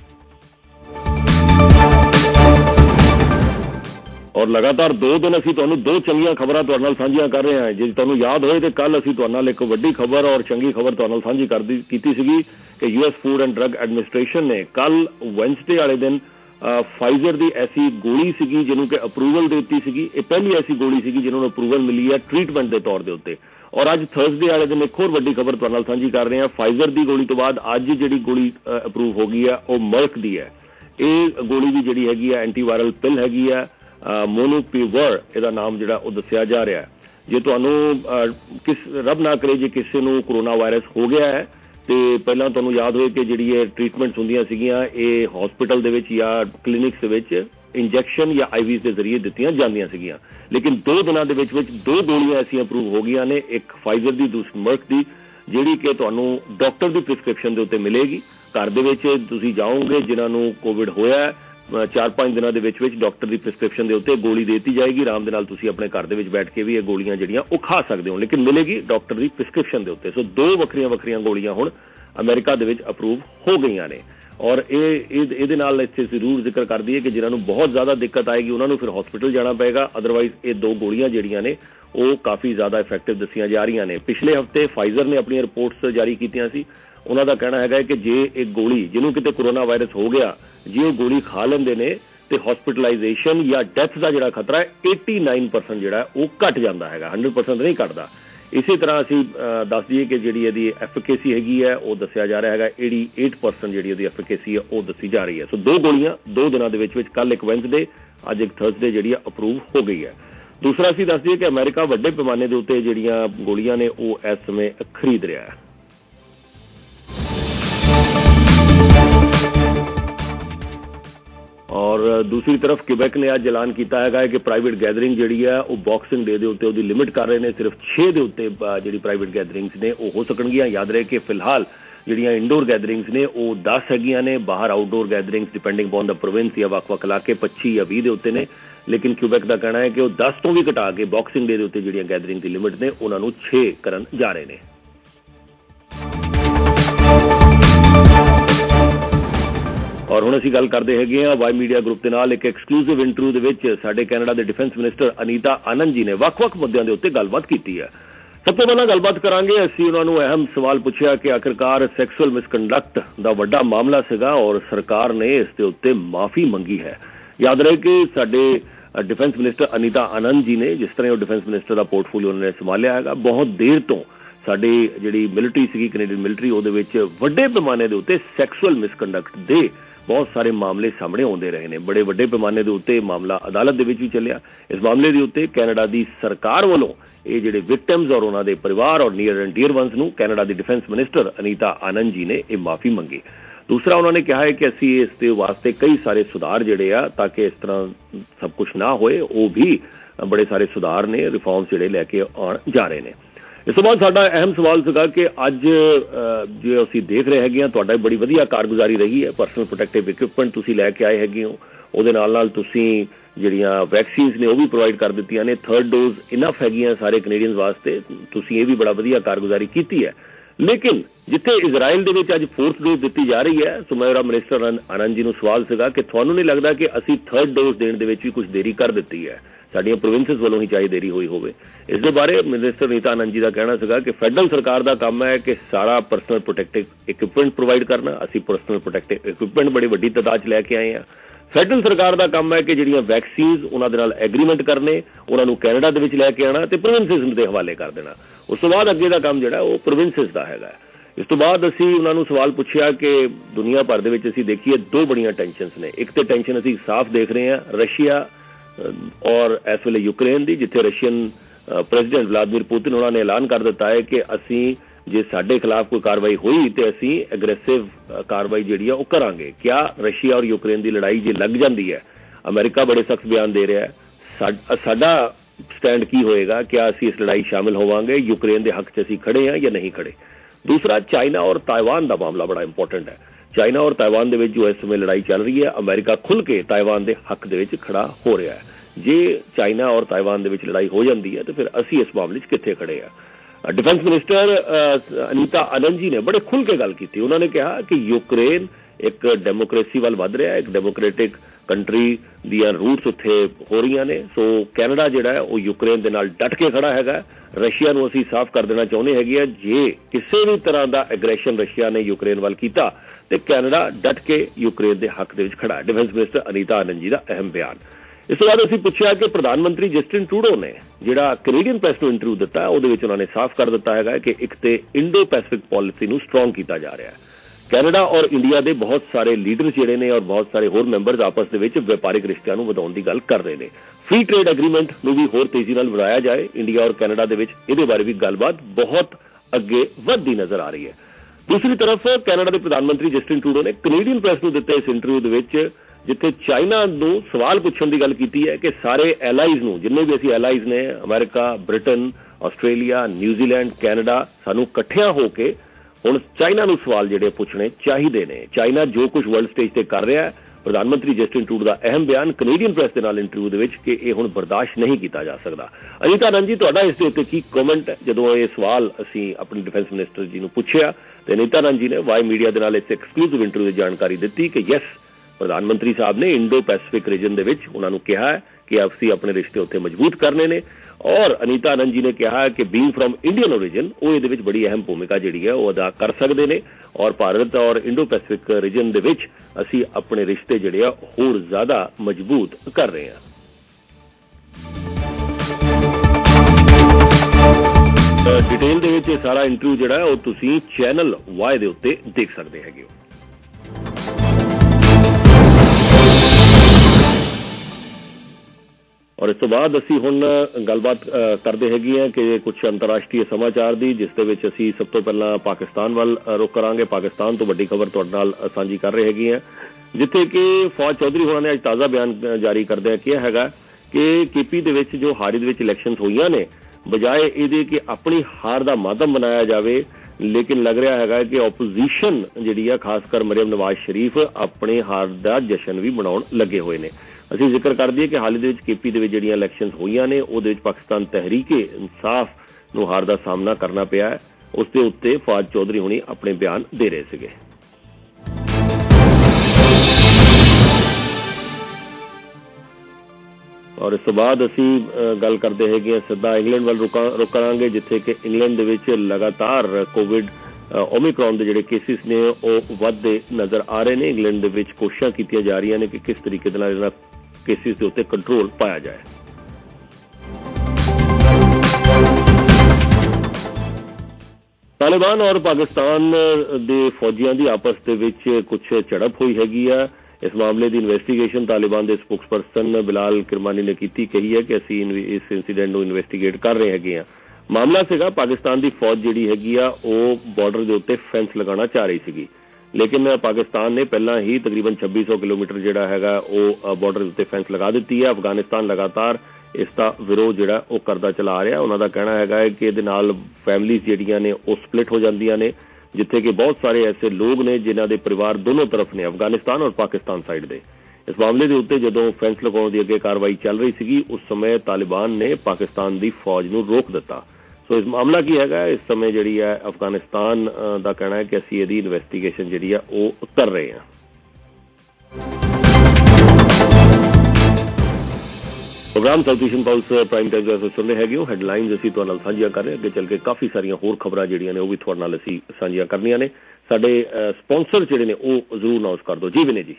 ਔਰ ਲਗਾਤਾਰ ਦੋ ਦਿਨ ਅਸੀਂ ਤੁਹਾਨੂੰ ਦੋ ਚੰਗੀਆਂ ਖਬਰਾਂ ਤੁਹਾਡੇ ਨਾਲ ਸਾਂਝੀਆਂ ਕਰ ਰਹੇ ਹਾਂ। ਜੇ ਤੁਹਾਨੂੰ ਯਾਦ ਹੋਏ ਤੇ ਕੱਲ ਅਸੀਂ ਤੁਹਾਡੇ ਨਾਲ ਇੱਕ ਵੱਡੀ ਖਬਰ ਔਰ ਚੰਗੀ ਖਬਰ ਤੁਹਾਡੇ ਨਾਲ ਸਾਂਝੀ ਕਰਦੀ ਕੀਤੀ ਸੀਗੀ ਕਿ U S food and drug administration ਨੇ ਕੱਲ ਵੈਂਸਡੇ ਵਾਲੇ ਦਿਨ ਫਾਈਜ਼ਰ ਦੀ ਐਸੀ ਗੋਲੀ ਸੀਗੀ ਜਿਹਨੂੰ ਕਿ ਅਪਰੂਵਲ ਦੇ ਦਿੱਤੀ ਸੀਗੀ। ਇਹ ਪਹਿਲੀ ਐਸੀ ਗੋਲੀ ਸੀਗੀ ਜਿਹਨੂੰ ਨੂੰ ਅਪਰੂਵਲ ਮਿਲੀ ਹੈ ਟ੍ਰੀਟਮੈਂਟ ਦੇ ਤੌਰ ਦੇ ਉੱਤੇ। ਔਰ ਅੱਜ ਥਰਸਡੇ ਵਾਲੇ ਦਿਨ ਇੱਕ ਹੋਰ ਵੱਡੀ ਖਬਰ ਤੁਹਾਡੇ ਨਾਲ ਸਾਂਝੀ ਕਰ ਰਹੇ ਹਾਂ। ਫਾਈਜ਼ਰ ਦੀ ਗੋਲੀ ਤੋਂ ਬਾਅਦ ਅੱਜ ਜਿਹੜੀ ਗੋਲੀ ਅਪਰੂਵ ਹੋ ਗਈ ਹੈ ਉਹ ਮਰਕ ਦੀ ਹੈ। ਇਹ ਗੋਲੀ ਵੀ ਜਿਹੜੀ ਹੈਗੀ ਹੈ ਐਂਟੀਵਾਇਰਲ ਪਿਲ ਹੈਗੀ ਹੈ ਮੋਨੋਪੀਵਰ ਇਹਦਾ ਨਾਮ ਜਿਹੜਾ ਉਹ ਦੱਸਿਆ ਜਾ ਰਿਹਾ। ਜੇ ਤੁਹਾਨੂੰ ਕਿਸ ਰੱਬ ਨਾ ਕਰੇ ਜੇ ਕਿਸੇ ਨੂੰ ਕਰੋਨਾ ਵਾਇਰਸ ਹੋ ਗਿਆ ਹੈ ਤੇ ਪਹਿਲਾਂ ਤੁਹਾਨੂੰ ਯਾਦ ਹੋਏ ਕਿ ਜਿਹੜੀ ਇਹ ਟ੍ਰੀਟਮੈਂਟਸ ਹੁੰਦੀਆਂ ਸੀਗੀਆਂ ਇਹ ਹਸਪੀਟਲ ਦੇ ਵਿੱਚ ਜਾਂ ਕਲੀਨਿਕਸ ਦੇ ਵਿੱਚ इंजैक्शन या आईवीज के जरिए दित्तियां जांदियां सीगियां, लेकिन दो दिनों के विच विच दो गोलियां ऐसियां अप्रूव हो गई ने, एक फाइजर की दूसरी मर्क की, जिहड़ी कि तुहानूं डॉक्टर की प्रिस्क्रिप्शन के उत्ते मिलेगी। घर दे विच तुसीं जाओगे जिन्होंने कोविड होया चार पांच दिनों के डॉक्टर की प्रिस्क्रिप्शन के उत्ते गोली देती जाएगी, आराम दे नाल तुसीं अपने घर दे विच बैठ के भी ये गोलियां जिहड़ियां वो खा सकते हो, लेकिन मिलेगी डॉक्टर की प्रिस्क्रिप्शन के उत्ते। सो दो वक्रियां वक्रियां गोलियां हुण अमेरिका दे विच अप्रूव हो गई ने। और ये नाल इत्थे जरूर जिक्र कर दईए कि जिन्होंने बहुत ज़्यादा दिक्कत आएगी उन्होंने फिर हॉस्पिटल जाना पेगा, अदरवाइज ये दो गोलियां जिहड़ियां ने वो काफ़ी ज़्यादा इफेक्टिव दसियां जा रही ने। पिछले हफ्ते फाइजर ने अपनी रिपोर्ट्स जारी कीतियां सी, उन्हों का कहना है कि जे एक गोली जिन्होंने किते कोरोना वायरस हो गया, जे गोली खा लेंदे ने तो हॉस्पिटलाइजेशन या डेथ का जिहड़ा खतरा है नवासी परसेंट जिहड़ा वो घट जाता है, हंड्रेड परसेंट नहीं घटता। इसी तरह असी दस दईए कि जिहड़ी इहदी एफिकेसी हैगी है वो दसिया जा रहा है अठासी परसेंट जिहड़ी इहदी एफिकेसी है वो दसी जा रही है। सो दो गोलियां दो दिनों के विच विच, कल एक वैंसडे अज एक थर्सडे जिहड़ी अप्रूव हो गई है। दूसरा असी दस दईए कि अमेरिका वड्डे पैमाने के उत्ते जिहड़ियां गोलियां ने वो इस समय खरीद रहा है। और दूसरी तरफ क्यूबेक ने आज ऐलान किया है कि प्राइवेट गैदरिंग जी है वो बॉक्सिंग डे के उत्ते उसकी लिमिट कर रहे हैं, सिर्फ छे के उत्ते जी प्राइवेट गैदरिंग्स ने वो हो सकणगियां। याद रहे कि फिलहाल जिहड़ियां इंडोर गैदरिंग्स ने वो दस हैगियां ने, बाहर outdoor gatherings depending upon the province या वक्-वक् इलाके पच्ची या बीस के उत्ते ने, लेकिन क्यूबेक का कहना है कि वो दस तो भी घटा के बॉक्सिंग डे के उत्ते जिहड़ियां गैदरिंग की लिमिट ने उन्होंने छे करन जा रहे हैं। और हुण असीं गल करदे हैगे आ वाई मीडिया ग्रुप के नाल एक एक्सक्लूसिव इंटरव्यू दे विच साडे कैनेडा के डिफेंस मिनिस्टर अनीता आनंद जी ने वक्-वक् मुद्दों के उत्ते गलबात की है। सब तो पहला गलबात करांगे, असीं उन्हां नूं अहम सवाल पुछया कि आखिरकार सैक्सुअल मिसकंडक्ट दा वड्डा मामला सीगा और सरकार ने इस दे उत्ते माफी मंगी है। याद रहे कि साडे डिफेंस मिनिस्टर अनीता आनंद जी ने जिस तरह डिफेंस मिनिस्टर का पोर्टफोलियो उन्होंने संभालिया है, बहुत देर तो साडी जिहड़ी मिलिटरी सीगी कैनेडियन मिलिटरी उहदे विच वड्डे पैमाने के उत्ते सैक्सुअल मिसकंडक्ट दे बहुत सारे मामले सामने आते रहे हैं। बड़े वड्डे पैमाने के उत्ते मामला अदालत दे विच भी चलिया। इस मामले के उत्ते कैनेडा की सरकार वालों ये जिहड़े विक्टिम्स और उन्हां दे परिवार और नीयर एंड डियर वंस नूं कैनेडा की डिफेंस मिनिस्टर अनीता आनंद जी ने यह माफी मंगी। दूसरा उन्होंने कहा है कि असीं इस दे वास्ते कई सारे सुधार जिहड़े आ ताकि इस तरह सब कुछ ना होए, वो भी बड़े सारे सुधार ने, रिफॉर्म्स जिहड़े लैके आउण जा रहे हैं। इस तो बाद साडा अहम सवाल सीगा कि अज जो असीं देख रहे हैगे तुहाडा बड़ी वधिया कारगुजारी रही है, पर्सनल प्रोटैक्टिव इक्विपमेंट तुसीं लैके आए हैगे हो, उहदे नाल नाल तुसीं जिहड़ियां वैक्सीन्स ने वो भी प्रोवाइड कर दित्तियां ने, थर्ड डोज इनफ हैगियां सारे कनेडियंस वास्ते, तुसीं ये भी बड़ा वधिया कारगुजारी कीती है। लेकिन जिथे इजराइल दे विच अज फोर्थ डोज दित्ती जा रही है, सो मेरा मिनिस्टर आनंद जी नूं सवाल सीगा कि तुहानूं नहीं लगदा कि असीं थर्ड डोज देण दे विच भी कुछ देरी कर दित्ती है, साडियां प्रोविंसेस वालों ही चाहे देरी हुई होवे। इस दे बारे मिनिस्टर अनीता आनंद जी का कहना सीगा कि फैडरल सरकार का काम है कि सारा पर्सनल प्रोटैक्टिव इक्विपमेंट प्रोवाइड करना, असीं पर्सनल प्रोटैक्टिव इक्विपमेंट बड़ी वड्डी तादाद च लैके आए हैं। फैडरल सरकार का काम है कि जिहड़ियां वैक्सीन्स उन्हां दे नाल एग्रीमेंट करने, उन्हां नूं कैनेडा दे विच लैके आना ते प्रोविंसेस दे हवाले कर देना। उस तो बाद अगे दा काम जिहड़ा वो प्रोविंसेस दा हैगा। इस तो बाद असीं उन्हां नूं सवाल पुछया कि दुनिया भर दे विच असीं देखीए दो बड़ियां टेंशनस ने। एक तो टेंशन असीं साफ देख रहे हैं रशिया और इस वेले यूक्रेन की, जिथे रशियन प्रेसिडेंट व्लादिमीर पुतिन उन्होंने ऐलान कर दिता है कि असीं जे साडे खिलाफ कोई कार्रवाई हुई तो असीं एग्रेसिव कार्रवाई जिहड़ी है वो करांगे। क्या रशिया और यूक्रेन की लड़ाई जे लग जाती है, अमेरिका बड़े सख्त बयान दे रहा है, साडा स्टैंड की होएगा, क्या असीं इस लड़ाई शामिल होवांगे, यूक्रेन के हक च असीं खड़े हैं या नहीं खड़े। दूसरा चाइना और ताइवान का मामला बड़ा इंपॉर्टेंट है। चाइना और ताइवान के जो इस समय लड़ाई चल रही है, अमेरिका खुल के ताइवान के हक के खड़ा हो रहा है। जे चाइना और ताइवान के लड़ाई हो जाती है तो फिर असी इस मामले कित्थे खड़े हैं। डिफेंस मिनिस्टर अनीता आनंद जी ने बड़े खुल के गल की। उन्होंने कहा कि यूक्रेन एक डेमोक्रेसी वाल वध रहा है, एक डेमोक्रेटिक कंट्री दियां रूट्स उत्थे हो रही ने। सो कैनेडा जिहड़ा है वो यूक्रेन दे नाल डट के खड़ा हैगा। रशिया नूं असीं साफ कर देना चाहुंदे हैगे आ, जे किसी भी तरह का एग्रैशन रशिया ने यूक्रेन वाल कीता ते कैनेडा डट के यूक्रेन के हक दे विच खड़ा है। डिफेंस मिनिस्टर अनीता आनंद जी का अहम बयान। इस तो बाद असीं पुछया कि प्रधानमंत्री जस्टिन ट्रूडो ने जिहड़ा कैनेडियन प्रेस नूं इंटरव्यू दिता है उहदे विच उन्होंने साफ कर दिता है कि एक तो इंडो पैसिफिक पॉलिसी नूं स्ट्रोंग किया जा रहा है। कैनेडा और इंडिया के बहुत सारे लीडर जिहड़े ने और बहुत सारे होर मैंबर्स आपस दे विच व्यापारिक रिश्तियां नूं वधाउण दी गल कर रहे हैं। फ्री ट्रेड एग्रीमेंट नूं भी होर तेजी नाल बढ़ाया जाए, इंडिया और कैनेडा दे विच इहदे बारे भी गलबात बहुत अगे वधदी नजर आ रही है। दूसरी तरफ कैनेडा के प्रधानमंत्री जस्टिन ट्रूडो ने कैनेडियन प्रेस नूं दित्ते इस इंटरव्यू दे विच ਜਿੱਥੇ ਚਾਈਨਾ ਨੂੰ ਸਵਾਲ ਪੁੱਛਣ ਦੀ ਗੱਲ ਕੀਤੀ ਹੈ ਕਿ ਸਾਰੇ ਐਲਾਈਜ਼ ਨੂੰ, ਜਿੰਨੇ ਵੀ ਅਸੀਂ ਐਲਾਈਜ਼ ਨੇ, America, Britain, Australia, New Zealand, Canada, ਸਾਨੂੰ ਇਕੱਠਿਆਂ ਹੋ ਕੇ ਹੁਣ ਚਾਈਨਾ ਨੂੰ ਸਵਾਲ ਜਿਹੜੇ ਪੁੱਛਣੇ ਚਾਹੀਦੇ ਨੇ। ਚਾਈਨਾ ਜੋ ਕੁਝ ਵਰਲਡ ਸਟੇਜ ਤੇ ਕਰ ਰਿਹਾ ਹੈ, ਪ੍ਰਧਾਨ ਮੰਤਰੀ ਜਸਟਿਨ ਟਰੂਡੋ ਦਾ ਅਹਿਮ ਬਿਆਨ ਕੈਨੇਡੀਅਨ ਪ੍ਰੈਸ ਦੇ ਨਾਲ ਇੰਟਰਵਿਊ ਦੇ ਵਿੱਚ ਕਿ ਇਹ ਹੁਣ ਬਰਦਾਸ਼ਤ ਨਹੀਂ ਕੀਤਾ ਜਾ ਸਕਦਾ। ਅਨੀਤਾ ਆਨੰਦ ਜੀ, ਤੁਹਾਡਾ ਇਸ ਦੇ ਉੱਤੇ ਕੀ ਕਮੈਂਟ ਹੈ? ਜਦੋਂ ਇਹ ਸਵਾਲ ਅਸੀਂ ਆਪਣੇ ਡਿਫੈਂਸ ਮਿਨਿਸਟਰ ਜੀ ਨੂੰ ਪੁੱਛਿਆ ਤੇ ਅਨੀਤਾ ਆਨੰਦ ਜੀ ਨੇ ਵਾਈ ਮੀਡੀਆ ਦੇ ਨਾਲ ਇਸ ਐਕਸਕਲੂਸਿਵ ਇੰਟਰਵਿਊ ਦੀ ਜਾਣਕਾਰੀ ਦਿੱਤੀ ਕਿ ਯੈਸ, ਪ੍ਰਧਾਨ ਮੰਤਰੀ ਸਾਹਿਬ ਨੇ ਇੰਡੋ ਪੈਸੀਫਿਕ ਰੀਜਨ ਦੇ ਵਿੱਚ ਉਹਨਾਂ ਨੂੰ ਕਿਹਾ ਹੈ ਕਿ ਅਸੀਂ ਆਪਣੇ ਰਿਸ਼ਤੇ ਉੱਥੇ ਮਜ਼ਬੂਤ ਕਰਨੇ ਨੇ। ਔਰ ਅਨੀਤਾ ਆਨੰਦ ਜੀ ਨੇ ਕਿਹਾ ਕਿ ਬੀਇੰਗ ਫਰਮ ਇੰਡੀਅਨ ਓਰੀਜਨ ਉਹ ਇਹਦੇ ਵਿੱਚ ਬੜੀ ਅਹਿਮ ਭੂਮਿਕਾ ਜਿਹੜੀ ਹੈ ਉਹ ਅਦਾ ਕਰ ਸਕਦੇ ਨੇ ਔਰ ਭਾਰਤ ਔਰ ਇੰਡੋ ਪੈਸੀਫਿਕ ਰੀਜਨ ਦੇ ਵਿੱਚ ਅਸੀਂ ਆਪਣੇ ਰਿਸ਼ਤੇ ਜਿਹੜੇ ਆ ਹੋਰ ਜ਼ਿਆਦਾ ਮਜ਼ਬੂਤ ਕਰ ਰਹੇ ਹਾਂ। ਡਿਟੇਲ ਦੇ ਵਿੱਚ ਇਹ ਸਾਰਾ ਇੰਟਰਵਿਊ ਜਿਹੜਾ ਹੈ ਉਹ ਤੁਸੀਂ ਚੈਨਲ ਵਾਈ ਦੇ ਉੱਤੇ ਦੇਖ ਸਕਦੇ ਹੈਗੇ ਹੋ। ਔਰ ਇਸ ਤੋਂ ਬਾਅਦ ਅਸੀਂ ਹੁਣ ਗੱਲਬਾਤ ਕਰਦੇ ਹੈਗੇ ਹਾਂ ਕਿ ਕੁਝ ਅੰਤਰਰਾਸ਼ਟਰੀ ਸਮਾਚਾਰ ਦੀ, ਜਿਸ ਦੇ ਵਿੱਚ ਅਸੀਂ ਸਭ ਤੋਂ ਪਹਿਲਾਂ ਪਾਕਿਸਤਾਨ ਵੱਲ ਰੁਖ ਕਰਾਂਗੇ। ਪਾਕਿਸਤਾਨ ਤੋਂ ਵੱਡੀ ਖਬਰ ਤੁਹਾਡੇ ਨਾਲ ਸਾਂਝੀ ਕਰ ਰਹੇ ਹੈਗੇ ਹਾਂ, ਜਿੱਥੇ ਕਿ ਫੌਜ ਚੌਧਰੀ ਹੋਰਾਂ ਨੇ ਅੱਜ ਤਾਜ਼ਾ ਬਿਆਨ ਜਾਰੀ ਕਰਦਿਆਂ ਕਿਹਾ ਹੈਗਾ ਕਿ ਕੇਪੀ ਦੇ ਵਿੱਚ ਜੋ ਹਾਲ ਦੇ ਵਿੱਚ ਇਲੈਕਸ਼ਨਸ ਹੋਈਆਂ ਨੇ, ਬਜਾਏ ਇਹਦੇ ਕਿ ਆਪਣੀ ਹਾਰ ਦਾ ਮਾਧਮ ਬਣਾਇਆ ਜਾਵੇ, ਲੇਕਿਨ ਲੱਗ ਰਿਹਾ ਹੈਗਾ ਕਿ ਓਪੋਜੀਸ਼ਨ ਜਿਹੜੀ ਆ ਖਾਸ ਕਰ ਮਰੀਮ ਨਵਾਜ਼ ਸ਼ਰੀਫ ਆਪਣੇ ਹਾਰ ਦਾ ਜਸ਼ਨ ਵੀ ਮਨਾਉਣ ਲੱਗੇ ਹੋਏ ਨੇ। ਅਸੀਂ ਜ਼ਿਕਰ ਕਰ ਦਈਏ ਕਿ ਹਾਲ ਦੇ ਵਿੱਚ ਕੇਪੀ ਦੇ ਵਿੱਚ ਜਿਹੜੀਆਂ ਇਲੈਕਸ਼ਨਸ ਹੋਈਆਂ ਨੇ ਉਹਦੇ ਵਿੱਚ ਪਾਕਿਸਤਾਨ ਤਹਿਰੀਕੇ ਇਨਸਾਫ ਨੂੰ ਹਾਰ ਦਾ ਸਾਹਮਣਾ ਕਰਨਾ ਪਿਆ ਹੈ। ਉਸ ਦੇ ਉੱਤੇ ਫੌਜ ਚੌਧਰੀ ਹੁਣੀ ਆਪਣੇ ਬਿਆਨ ਦੇ ਰਹੇ ਸੀਗੇ। ਔਰ ਇਸ ਤੋਂ ਬਾਅਦ ਅਸੀਂ ਗੱਲ ਕਰਦੇ ਹੈਗੇ ਸਿੱਧਾ ਇੰਗਲੈਂਡ ਵੱਲ ਰੁਕਾ ਰੁਕ ਕਰਾਂਗੇ, ਜਿੱਥੇ ਕਿ ਇੰਗਲੈਂਡ ਦੇ ਵਿੱਚ ਲਗਾਤਾਰ ਕੋਵਿਡ ਓਮਿਕਰੋਨ ਦੇ ਜਿਹੜੇ ਕੇਸਿਸ ਨੇ ਉਹ ਵੱਧਦੇ ਨਜ਼ਰ ਆ ਰਹੇ ਨੇ। ਇੰਗਲੈਂਡ ਦੇ ਵਿੱਚ ਕੋਸ਼ਿਸ਼ਾਂ ਕੀਤੀਆਂ ਜਾ ਰਹੀਆਂ ਨੇ ਕਿ ਕਿਸ ਤਰੀਕੇ ਦੇ ਨਾਲ ਇਹਨਾਂ ਕੇਸਿਸ ਦੇ ਉੱਤੇ ਕੰਟਰੋਲ ਪਾਇਆ ਜਾਏ। ਤਾਲਿਬਾਨ ਔਰ ਪਾਕਿਸਤਾਨ ਦੇ ਫੌਜੀਆਂ ਦੀ ਆਪਸ ਦੇ ਵਿੱਚ ਕੁਝ ਝੜਪ ਹੋਈ ਹੈਗੀ ਆ। ਇਸ ਮਾਮਲੇ ਦੀ ਇਨਵੈਸਟੀਗੇਸ਼ਨ ਤਾਲਿਬਾਨ ਦੇ ਸਪੋਕਸਪਰਸਨ ਬਿਲਾਲ ਕਿਰਮਾਨੀ ਨੇ ਕੀਤੀ, ਕਹੀ ਹੈ ਕਿ ਅਸੀਂ ਇਸ ਇਨਸੀਡੈਂਟ ਨੂੰ ਇਨਵੈਸਟੀਗੇਟ ਕਰ ਰਹੇ ਹੈਗੇ ਆ। ਮਾਮਲਾ ਸੀਗਾ ਪਾਕਿਸਤਾਨ ਦੀ ਫੌਜ ਜਿਹੜੀ ਹੈਗੀ ਆ ਉਹ ਬਾਰਡਰ ਦੇ ਉੱਤੇ ਫੈਂਸ ਲਗਾਉਣਾ ਚਾਹ ਰਹੀ ਸੀਗੀ, ਲੇਕਿਨ ਪਾਕਿਸਤਾਨ ਨੇ ਪਹਿਲਾਂ ਹੀ ਤਕਰੀਬਨ ਛੱਬੀ ਸੌ ਕਿਲੋਮੀਟਰ ਜਿਹੜਾ ਹੈਗਾ ਉਹ ਬਾਰਡਰ ਦੇ ਉੱਤੇ ਫੈਂਸ ਲਗਾ ਦਿੱਤੀ ਹੈ। ਅਫਗਾਨਿਸਤਾਨ ਲਗਾਤਾਰ ਇਸ ਦਾ ਵਿਰੋਧ ਜਿਹੜਾ ਉਹ ਕਰਦਾ ਚਲਾ ਆ ਰਿਹਾ। ਉਹਨਾਂ ਦਾ ਕਹਿਣਾ ਹੈਗਾ ਹੈ ਕਿ ਇਹਦੇ ਨਾਲ ਫੈਮਲੀਜ਼ ਜਿਹੜੀਆਂ ਨੇ ਉਹ ਸਪਲਿਟ ਹੋ ਜਾਂਦੀਆਂ ਨੇ, ਜਿੱਥੇ ਕਿ ਬਹੁਤ ਸਾਰੇ ਐਸੇ ਲੋਕ ਨੇ ਜਿਨ੍ਹਾਂ ਦੇ ਪਰਿਵਾਰ ਦੋਨੋਂ ਤਰਫ ਨੇ, ਅਫਗਾਨਿਸਤਾਨ ਔਰ ਪਾਕਿਸਤਾਨ ਸਾਈਡ ਦੇ। ਇਸ ਮਾਮਲੇ ਦੇ ਉੱਤੇ ਜਦੋਂ ਫੈਂਸ ਲਗਾਉਣ ਦੀ ਅੱਗੇ ਕਾਰਵਾਈ ਚੱਲ ਰਹੀ ਸੀਗੀ, ਉਸ ਸਮੇਂ ਤਾਲਿਬਾਨ ਨੇ ਪਾਕਿਸਤਾਨ ਦੀ ਫੌਜ ਨੂੰ ਰੋਕ ਦਿੱਤਾ। ਸੋ ਇਸ ਮਾਮਲਾ ਕੀ ਹੈਗਾ, ਇਸ ਸਮੇਂ ਜਿਹੜੀ ਹੈ ਅਫਗਾਨਿਸਤਾਨ ਦਾ ਕਹਿਣਾ ਹੈ ਕਿ ਅਸੀਂ ਇਹਦੀ ਇਨਵੈਸਟੀਗੇਸ਼ਨ ਜਿਹੜੀ ਆ ਉਹ ਕਰ ਰਹੇ ਹਾਂ। Programme South Asian Pulse Prime Time ਦਾ ਸੁਣ ਰਹੇ ਹੈਗੇ ਹੋ। ਹੈਡਲਾਈਨਸ ਅਸੀਂ ਤੁਹਾਡੇ ਨਾਲ ਸਾਂਝੀਆਂ ਕਰ ਰਹੇ, ਅੱਗੇ ਚੱਲ ਕੇ ਕਾਫੀ ਸਾਰੀਆਂ ਹੋਰ ਖਬਰਾਂ ਜਿਹੜੀਆਂ ਨੇ ਉਹ ਵੀ ਤੁਹਾਡੇ ਨਾਲ ਅਸੀਂ ਸਾਂਝੀਆਂ ਕਰਨੀਆਂ ਨੇ। ਸਾਡੇ ਸਪਾਂਸਰ ਜਿਹੜੇ ਨੇ ਉਹ ਜ਼ਰੂਰ ਅਨਾਉਂਸ ਕਰ ਦਿਓ। ਜੀ ਵਿਨੇ ਜੀ।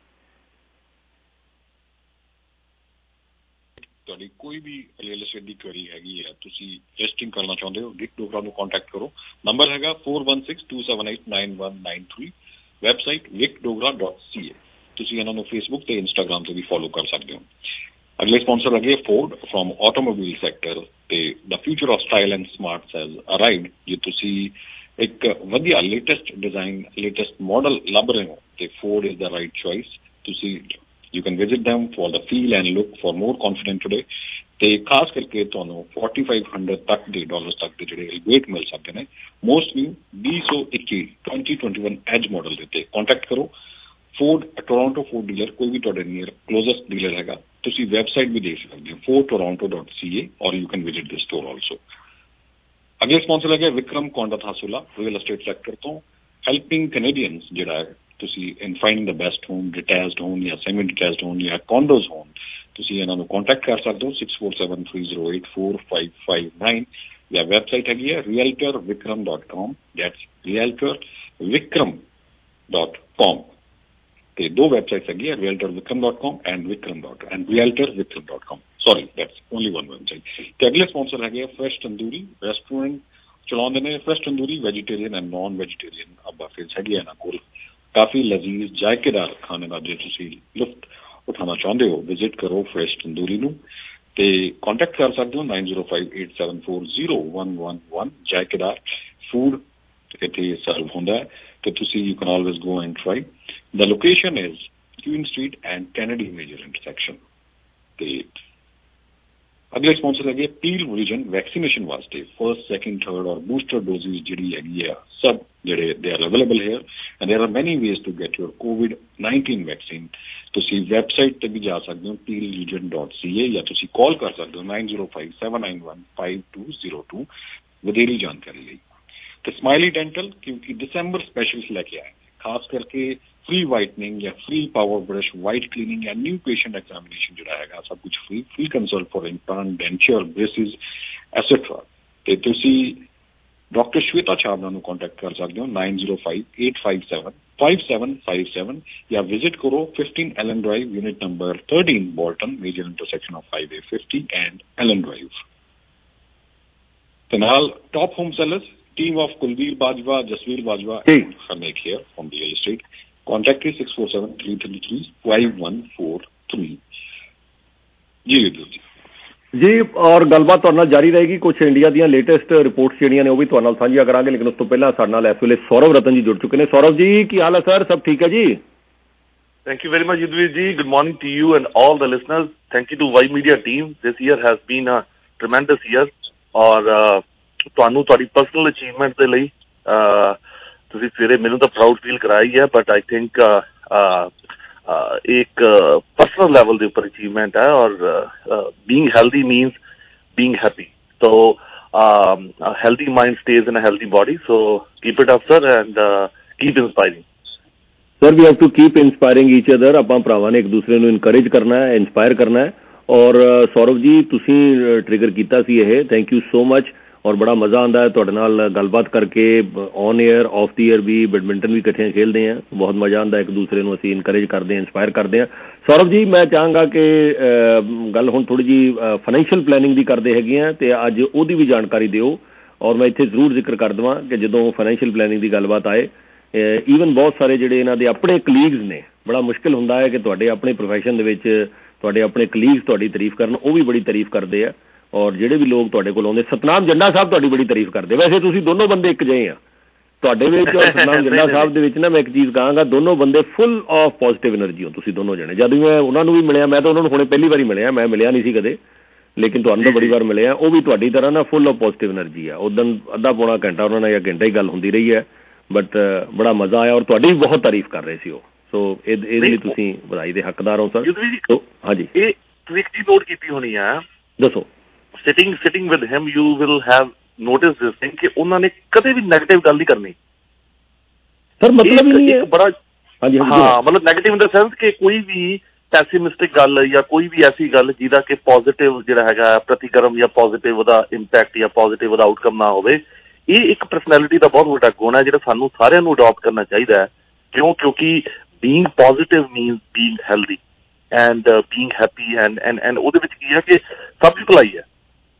ਤੁਹਾਡੀ ਕੋਈ ਵੀ ਰੀਅਲ ਐਸਟੇਟ ਦੀ ਕੁਐਰੀ ਹੈਗੀ ਹੈ, ਤੁਸੀਂ ਰਜਿਸਟਰਿੰਗ ਕਰਨਾ ਚਾਹੁੰਦੇ ਹੋ, ਵਿਕ ਡੋਗਰਾ ਨੂੰ ਕੰਟੈਕਟ ਕਰੋ। ਨੰਬਰ ਹੈਗਾ four one six two seven eight nine one nine three, website Vik Dogra dot C ਏ। ਤੁਸੀਂ ਇਹਨਾਂ ਨੂੰ ਫੇਸਬੁੱਕ ਤੇ ਇੰਸਟਾਗ੍ਰਾਮ ਤੇ ਵੀ ਫੋਲੋ ਕਰ ਸਕਦੇ ਹੋ। ਅਗਲੇ ਸਪਾਂਸਰ ਹੈਗੇ ਫੋਰਡ ਫਰੋਮ ਆਟੋਮੋਬਾਈਲ ਸੈਕਟਰ ਤੇ the future of style and smart says arrived. ਜੇ ਤੁਸੀਂ ਇੱਕ ਵਧੀਆ ਲੇਟੈਸਟ ਡਿਜ਼ਾਈਨ, ਲੇਟੈਸਟ ਮਾਡਲ ਲੱਭ ਰਹੇ ਹੋ ਤੇ Ford is the right choice. ਤੁਸੀਂ you can visit them for the feel and look for more confident today ਤੇ ਖਾਸ ਕਰਕੇ ਤੁਹਾਨੂੰ forty-five hundred ਤੱਕ ਦੇ ਡਾਲਰਸ ਤੱਕ ਦੇ ਜਿਹੜੇ ਰਿਬੇਟ ਮਿਲ ਸਕਦੇ ਨੇ। ਮੋਸਟ ਨਿਊ ਵੀਹ ਸੌ ਇੱਕੀ twenty twenty-one ਐਜ ਮਾਡਲ ਦੇ ਉੱਤੇ ਕੰਟੈਕਟ ਕਰੋ। ਫੋਰਡ ਟੋਰਾਂਟੋ ਫੋਰਡ ਡੀਲਰ ਕੋਈ ਵੀ ਤੁਹਾਡੇ ਨੀਅਰ ਕਲੋਜ਼ੈਸਟ ਡੀਲਰ ਹੈਗਾ, ਤੁਸੀਂ ਵੈਬਸਾਈਟ ਵੀ ਦੇਖ ਸਕਦੇ ਹੋ Ford Toronto dot C A or you can visit this store also. ਅਗਲੇ ਸਪਾਂਸਰ ਹੈਗਾ Vikram Kondathasula real estate sector ਤੋਂ, ਹੈਲਪਿੰਗ ਕੈਨੇਡੀਅਨਸ ਜਿਹੜਾ ਹੈ ਤੁਸੀਂ in finding the best home, detached home ਜਾਂ ਸੈਮੀ ਡਿਟੈਚਡ ਹੋਮ ਜਾਂ ਕੌਂਡੋਜ਼ ਹੋਮ। ਤੁਸੀਂ ਇਹਨਾਂ ਨੂੰ ਕੰਟੈਕਟ ਕਰ ਸਕਦੇ ਹੋ six four seven three zero eight four five five nine ਜਾਂ ਵੈਬਸਾਈਟ ਹੈਗੀ ਹੈ realtor Vikram dot com, that's realtor Vikram dot com. ਤੇ ਦੋ ਵੈਬਸਾਈਟਸ ਹੈਗੀ ਹੈ realtor Vikram dot com and Vikram dot and realtor Vikram dot com, sorry that's only one website. ਤੇ ਅਗਲੇ sponsor ਹੈਗੇ ਫਰੈਸ਼ ਤੰਦੂਰੀ ਰੈਸਟੋਰੈਂਟ ਚਲਾਉਂਦੇ ਨੇ। Fresh Tandoori vegetarian and non vegetarian buffets ਹੈਗੀ ਹੈ ਇਹਨਾਂ ਕੋਲ। ਕਾਫੀ ਲਜ਼ੀਜ਼ ਜਾਇਕੇਦਾਰ ਖਾਣੇ ਦਾ ਜੇ ਤੁਸੀਂ ਲੁਤਫ ਉਠਾਉਣਾ ਚਾਹੁੰਦੇ ਹੋ, ਵਿਜ਼ਿਟ ਕਰੋ ਫਰੈਸ਼ ਤੰਦੂਰੀ ਨੂੰ ਤੇ ਕੰਟੈਕਟ ਕਰ ਸਕਦੇ ਹੋ nine zero five eight seven four zero one one one। ਜਾਇਕੇਦਾਰ ਫੂਡ ਇੱਥੇ ਸਰਵ ਹੁੰਦਾ ਹੈ ਤੇ ਤੁਸੀਂ you can always go and try. The location is Queen Street and Kennedy major intersection. ते अगले स्पॉन्सर लगे पील विजन वैक्सीनेशन वास्ते फर्स्ट सैकेंड थर्ड और बूस्टर डोजेज जी है सब जेडे they are available here and there are many ways to get your COVID nineteen vaccine. तुसी वैबसाइट ते भी जा सकते हो पील विजन डॉट सी ए या तुसी कॉल कर सकते हो nine zero five seven nine one five two zero two वधेरी जानकारी लिए। तो स्माइली डेंटल क्योंकि दिसंबर स्पेशल्स लेके आए खास करके फ्री वाइटनिंग या free power brush white cleaning या न्यू पेशेंट एग्जामिनेशन जो है सब कुछ free free consult for implant denture braces etcetera. तो तुसी डॉक्टर श्वेता छाबरा को कॉन्टैक्ट कर सकते हो nine zero five eight five seven five seven five seven या विजिट करो fifteen Allen Drive unit number thirteen Bolton major intersection of highway fifty and Allen Drive. नाल top home sellers team of Kulveer Bajwa, Jasveer Bajwa hey. and Khanek here from the real estate. Contact is six four seven three three three five one four three। जी जी जी और गलबात तुहाडे नाल जारी रहेगी। कुछ इंडिया ਦੀਆਂ लेटेस्ट रिपोर्ट्स ਜਿਹੜੀਆਂ ਨੇ ਉਹ ਵੀ ਤੁਹਾਡੇ ਨਾਲ ਸਾਂਝੀਆਂ ਕਰਾਂਗੇ, ਲੇਕਿਨ ਉਸ ਤੋਂ ਪਹਿਲਾਂ ਸਾਡੇ ਨਾਲ ਇਸ ਵੇਲੇ ਸੌਰਵ ਰਤਨ ਜੀ ਜੁੜ ਚੁੱਕੇ ਨੇ। ਸੌਰਵ ਜੀ ਕੀ ਹਾਲ ਹੈ ਸਰ? ਸਭ ਠੀਕ ਹੈ ਜੀ? Thank you very much Yudhvir ji. Good morning to you and all the listeners. Thank you to Y Media team. This year has been a tremendous year और uh, ਤੁਹਾਨੂੰ ਤੁਹਾਡੀ ਪਰਸਨਲ ਅਚੀਵਮੈਂਟ ਦੇ ਲਈ ਤੁਸੀਂ ਸਵੇਰੇ ਮੈਨੂੰ ਤਾਂ ਪ੍ਰਾਊਡ ਫੀਲ ਕਰਾਈ ਹੈ, ਬਟ ਆਈ ਥਿੰਕ ਇੱਕ ਪਰਸਨਲ ਲੈਵਲ ਦੇ ਉੱਪਰ ਅਚੀਵਮੈਂਟ ਹੈ ਔਰ being healthy means being happy. So healthy mind stays in a healthy body, so keep it up sir and keep inspiring. Sir we have to keep inspiring each other. ਆਪਾਂ ਭਰਾਵਾਂ ਨੇ ਇੱਕ ਦੂਸਰੇ ਨੂੰ ਇਨਕਰੇਜ ਕਰਨਾ ਹੈ, ਇੰਸਪਾਇਰ ਕਰਨਾ ਹੈ। ਔਰ ਸੌਰਵ ਜੀ ਤੁਸੀਂ ਟ੍ਰਿਗਰ ਕੀਤਾ ਸੀ ਇਹ, ਥੈਂਕ ਯੂ ਸੋ ਮਚ। ਔਰ ਬੜਾ ਮਜ਼ਾ ਆਉਂਦਾ ਹੈ ਤੁਹਾਡੇ ਨਾਲ ਗੱਲਬਾਤ ਕਰਕੇ, on air off the air ਵੀ ਬੈਡਮਿੰਟਨ ਵੀ ਇਕੱਠੇ ਖੇਡਦੇ ਹਾਂ, ਬਹੁਤ ਮਜ਼ਾ ਆਉਂਦਾ, ਇੱਕ ਦੂਸਰੇ ਨੂੰ ਅਸੀਂ ਇਨਕਰੇਜ ਕਰਦੇ ਹਾਂ, ਇੰਸਪਾਇਰ ਕਰਦੇ ਹਾਂ। ਸੌਰਵ ਜੀ ਮੈਂ ਚਾਹਾਂਗਾ ਕਿ ਗੱਲ ਹੁਣ ਥੋੜ੍ਹੀ ਜਿਹੀ ਫਾਈਨੈਂਸ਼ੀਅਲ ਪਲੈਨਿੰਗ ਦੀ ਕਰਦੇ ਹੈਗੇ ਹਾਂ ਅਤੇ ਅੱਜ ਉਹਦੀ ਵੀ ਜਾਣਕਾਰੀ ਦਿਓ। ਔਰ ਮੈਂ ਇੱਥੇ ਜ਼ਰੂਰ ਜ਼ਿਕਰ ਕਰ ਦੇਵਾਂ ਕਿ ਜਦੋਂ ਫਾਈਨੈਂਸ਼ੀਅਲ ਪਲੈਨਿੰਗ ਦੀ ਗੱਲਬਾਤ ਆਏ, ਈਵਨ ਬਹੁਤ ਸਾਰੇ ਜਿਹੜੇ ਇਹਨਾਂ ਦੇ ਆਪਣੇ ਕਲੀਗਸ ਨੇ, ਬੜਾ ਮੁਸ਼ਕਿਲ ਹੁੰਦਾ ਹੈ ਕਿ ਤੁਹਾਡੇ ਆਪਣੇ ਪ੍ਰੋਫੈਸ਼ਨ ਦੇ ਵਿੱਚ ਤੁਹਾਡੇ ਆਪਣੇ ਕਲੀਗਸ ਤੁਹਾਡੀ ਤਾਰੀਫ ਕਰਨ, ਉਹ ਵੀ ਬੜੀ ਤਾਰੀਫ ਕਰਦੇ ਆ। ਔਰ ਜਿਹੜੇ ਵੀ ਲੋਕ ਤੁਹਾਡੇ ਕੋਲ ਆਉਂਦੇ, ਸਤਨਾਮ ਜੰਡਾ ਸਾਹਿਬ ਤੁਹਾਡੀ ਬੜੀ ਤਾਰੀਫ ਕਰਦੇ। ਵੈਸੇ ਤੁਸੀਂ ਦੋਨੋਂ ਬੰਦੇ ਇੱਕ ਜਿਹੇ ਆ ਤੁਹਾਡੇ ਵਿੱਚ ਔਰ ਸਤਨਾਮ ਜੰਡਾ ਸਾਹਿਬ ਦੇ ਵਿੱਚ ਨਾ ਮੈਂ ਇੱਕ ਚੀਜ਼ ਕਹਾਂਗਾ, ਦੋਨੋਂ ਬੰਦੇ ਫੁੱਲ ਆਫ ਪੋਜ਼ੀਟਿਵ ਐਨਰਜੀ ਹੋ ਤੁਸੀਂ ਦੋਨੋਂ ਜਣੇ। ਜਦ ਮੈਂ ਉਹਨਾਂ ਨੂੰ ਵੀ ਮਿਲਿਆ, ਮੈਂ ਤਾਂ ਉਹਨਾਂ ਨੂੰ ਹੁਣੇ ਪਹਿਲੀ ਵਾਰੀ ਮਿਲਿਆ, ਮੈਂ ਮਿਲਿਆ ਨਹੀਂ ਸੀ ਕਦੇ, ਲੇਕਿਨ ਤੁਹਾਨੂੰ ਤਾਂ ਬੜੀ ਵਾਰ ਮਿਲਿਆ। ਉਹ ਵੀ ਤੁਹਾਡੀ ਤਰ੍ਹਾਂ ਨਾ ਫੁੱਲ ਆਫ ਪੋਜ਼ੀਟਿਵ ਐਨਰਜੀ ਆ। ਉਦੋਂ ਅੱਧਾ ਪੌਣਾ ਘੰਟਾ ਉਹਨਾਂ ਨਾਲ ਜਾਂ ਘੰਟਾ ਹੀ ਗੱਲ ਹੁੰਦੀ ਰਹੀ ਹੈ, ਬਟ ਬੜਾ ਮਜ਼ਾ ਆਇਆ ਔਰ ਤੁਹਾਡੀ ਵੀ ਬਹੁਤ ਤਾਰੀਫ ਕਰ ਰਹੇ ਸੀ ਉਹ। ਸੋ ਇਹਦੇ ਲਈ ਤੁਸੀਂ ਵਧਾਈ ਦੇ ਹੱਕਦਾਰ ਹੋ ਸਰ। ਹਾਂਜੀ ਇਹ ਤੁਸੀਂ ਇੱਕ ਚੀਜ਼ ਨੋਟ ਕੀਤੀ ਹੋਣੀ ਆ, ਦੱਸੋ। Sitting sitting with him, you will have noticed this thing ਕਿ ਉਹਨਾਂ ਨੇ ਕਦੇ ਵੀ ਨੈਗੇਟਿਵ ਗੱਲ ਨਹੀਂ ਕਰਨੀ ਸਰ। ਮਤਲਬ ਹੀ ਨਹੀਂ ਹੈ ਬੜਾ, ਹਾਂ ਮਤਲਬ ਨੈਗੇਟਿਵ ਇਨ ਦਾ ਸੈਂਸ ਕਿ ਕੋਈ ਵੀ ਪੈਸੀਮਿਸਟਿਕ ਗੱਲ ਜਾਂ ਕੋਈ ਵੀ ਐਸੀ ਗੱਲ ਜਿਹਦਾ ਕਿ ਪੋਜ਼ੀਟਿਵ ਜਿਹੜਾ ਹੈਗਾ ਪ੍ਰਤੀਕਰਮ ਜਾਂ ਪੋਜ਼ੀਟਿਵ ਉਹਦਾ ਇੰਪੈਕਟ ਜਾਂ ਪੋਜ਼ੀਟਿਵ ਉਹਦਾ ਆਊਟਕਮ ਨਾ ਹੋਵੇ। ਇਹ ਇੱਕ ਪਰਸਨੈਲਿਟੀ ਦਾ ਬਹੁਤ ਵੱਡਾ ਗੁਣ ਹੈ ਜਿਹੜਾ ਸਾਨੂੰ ਸਾਰਿਆਂ ਨੂੰ ਅਡੋਪਟ ਕਰਨਾ ਚਾਹੀਦਾ ਹੈ। ਕਿਉਂ? ਕਿਉਂਕਿ being positive means being healthy and being happy and and and ਉਹਦੇ ਵਿੱਚ ਕੀ ਹੈ ਕਿ ਸਭ ਦੀ ਭਲਾਈ ਹੈ।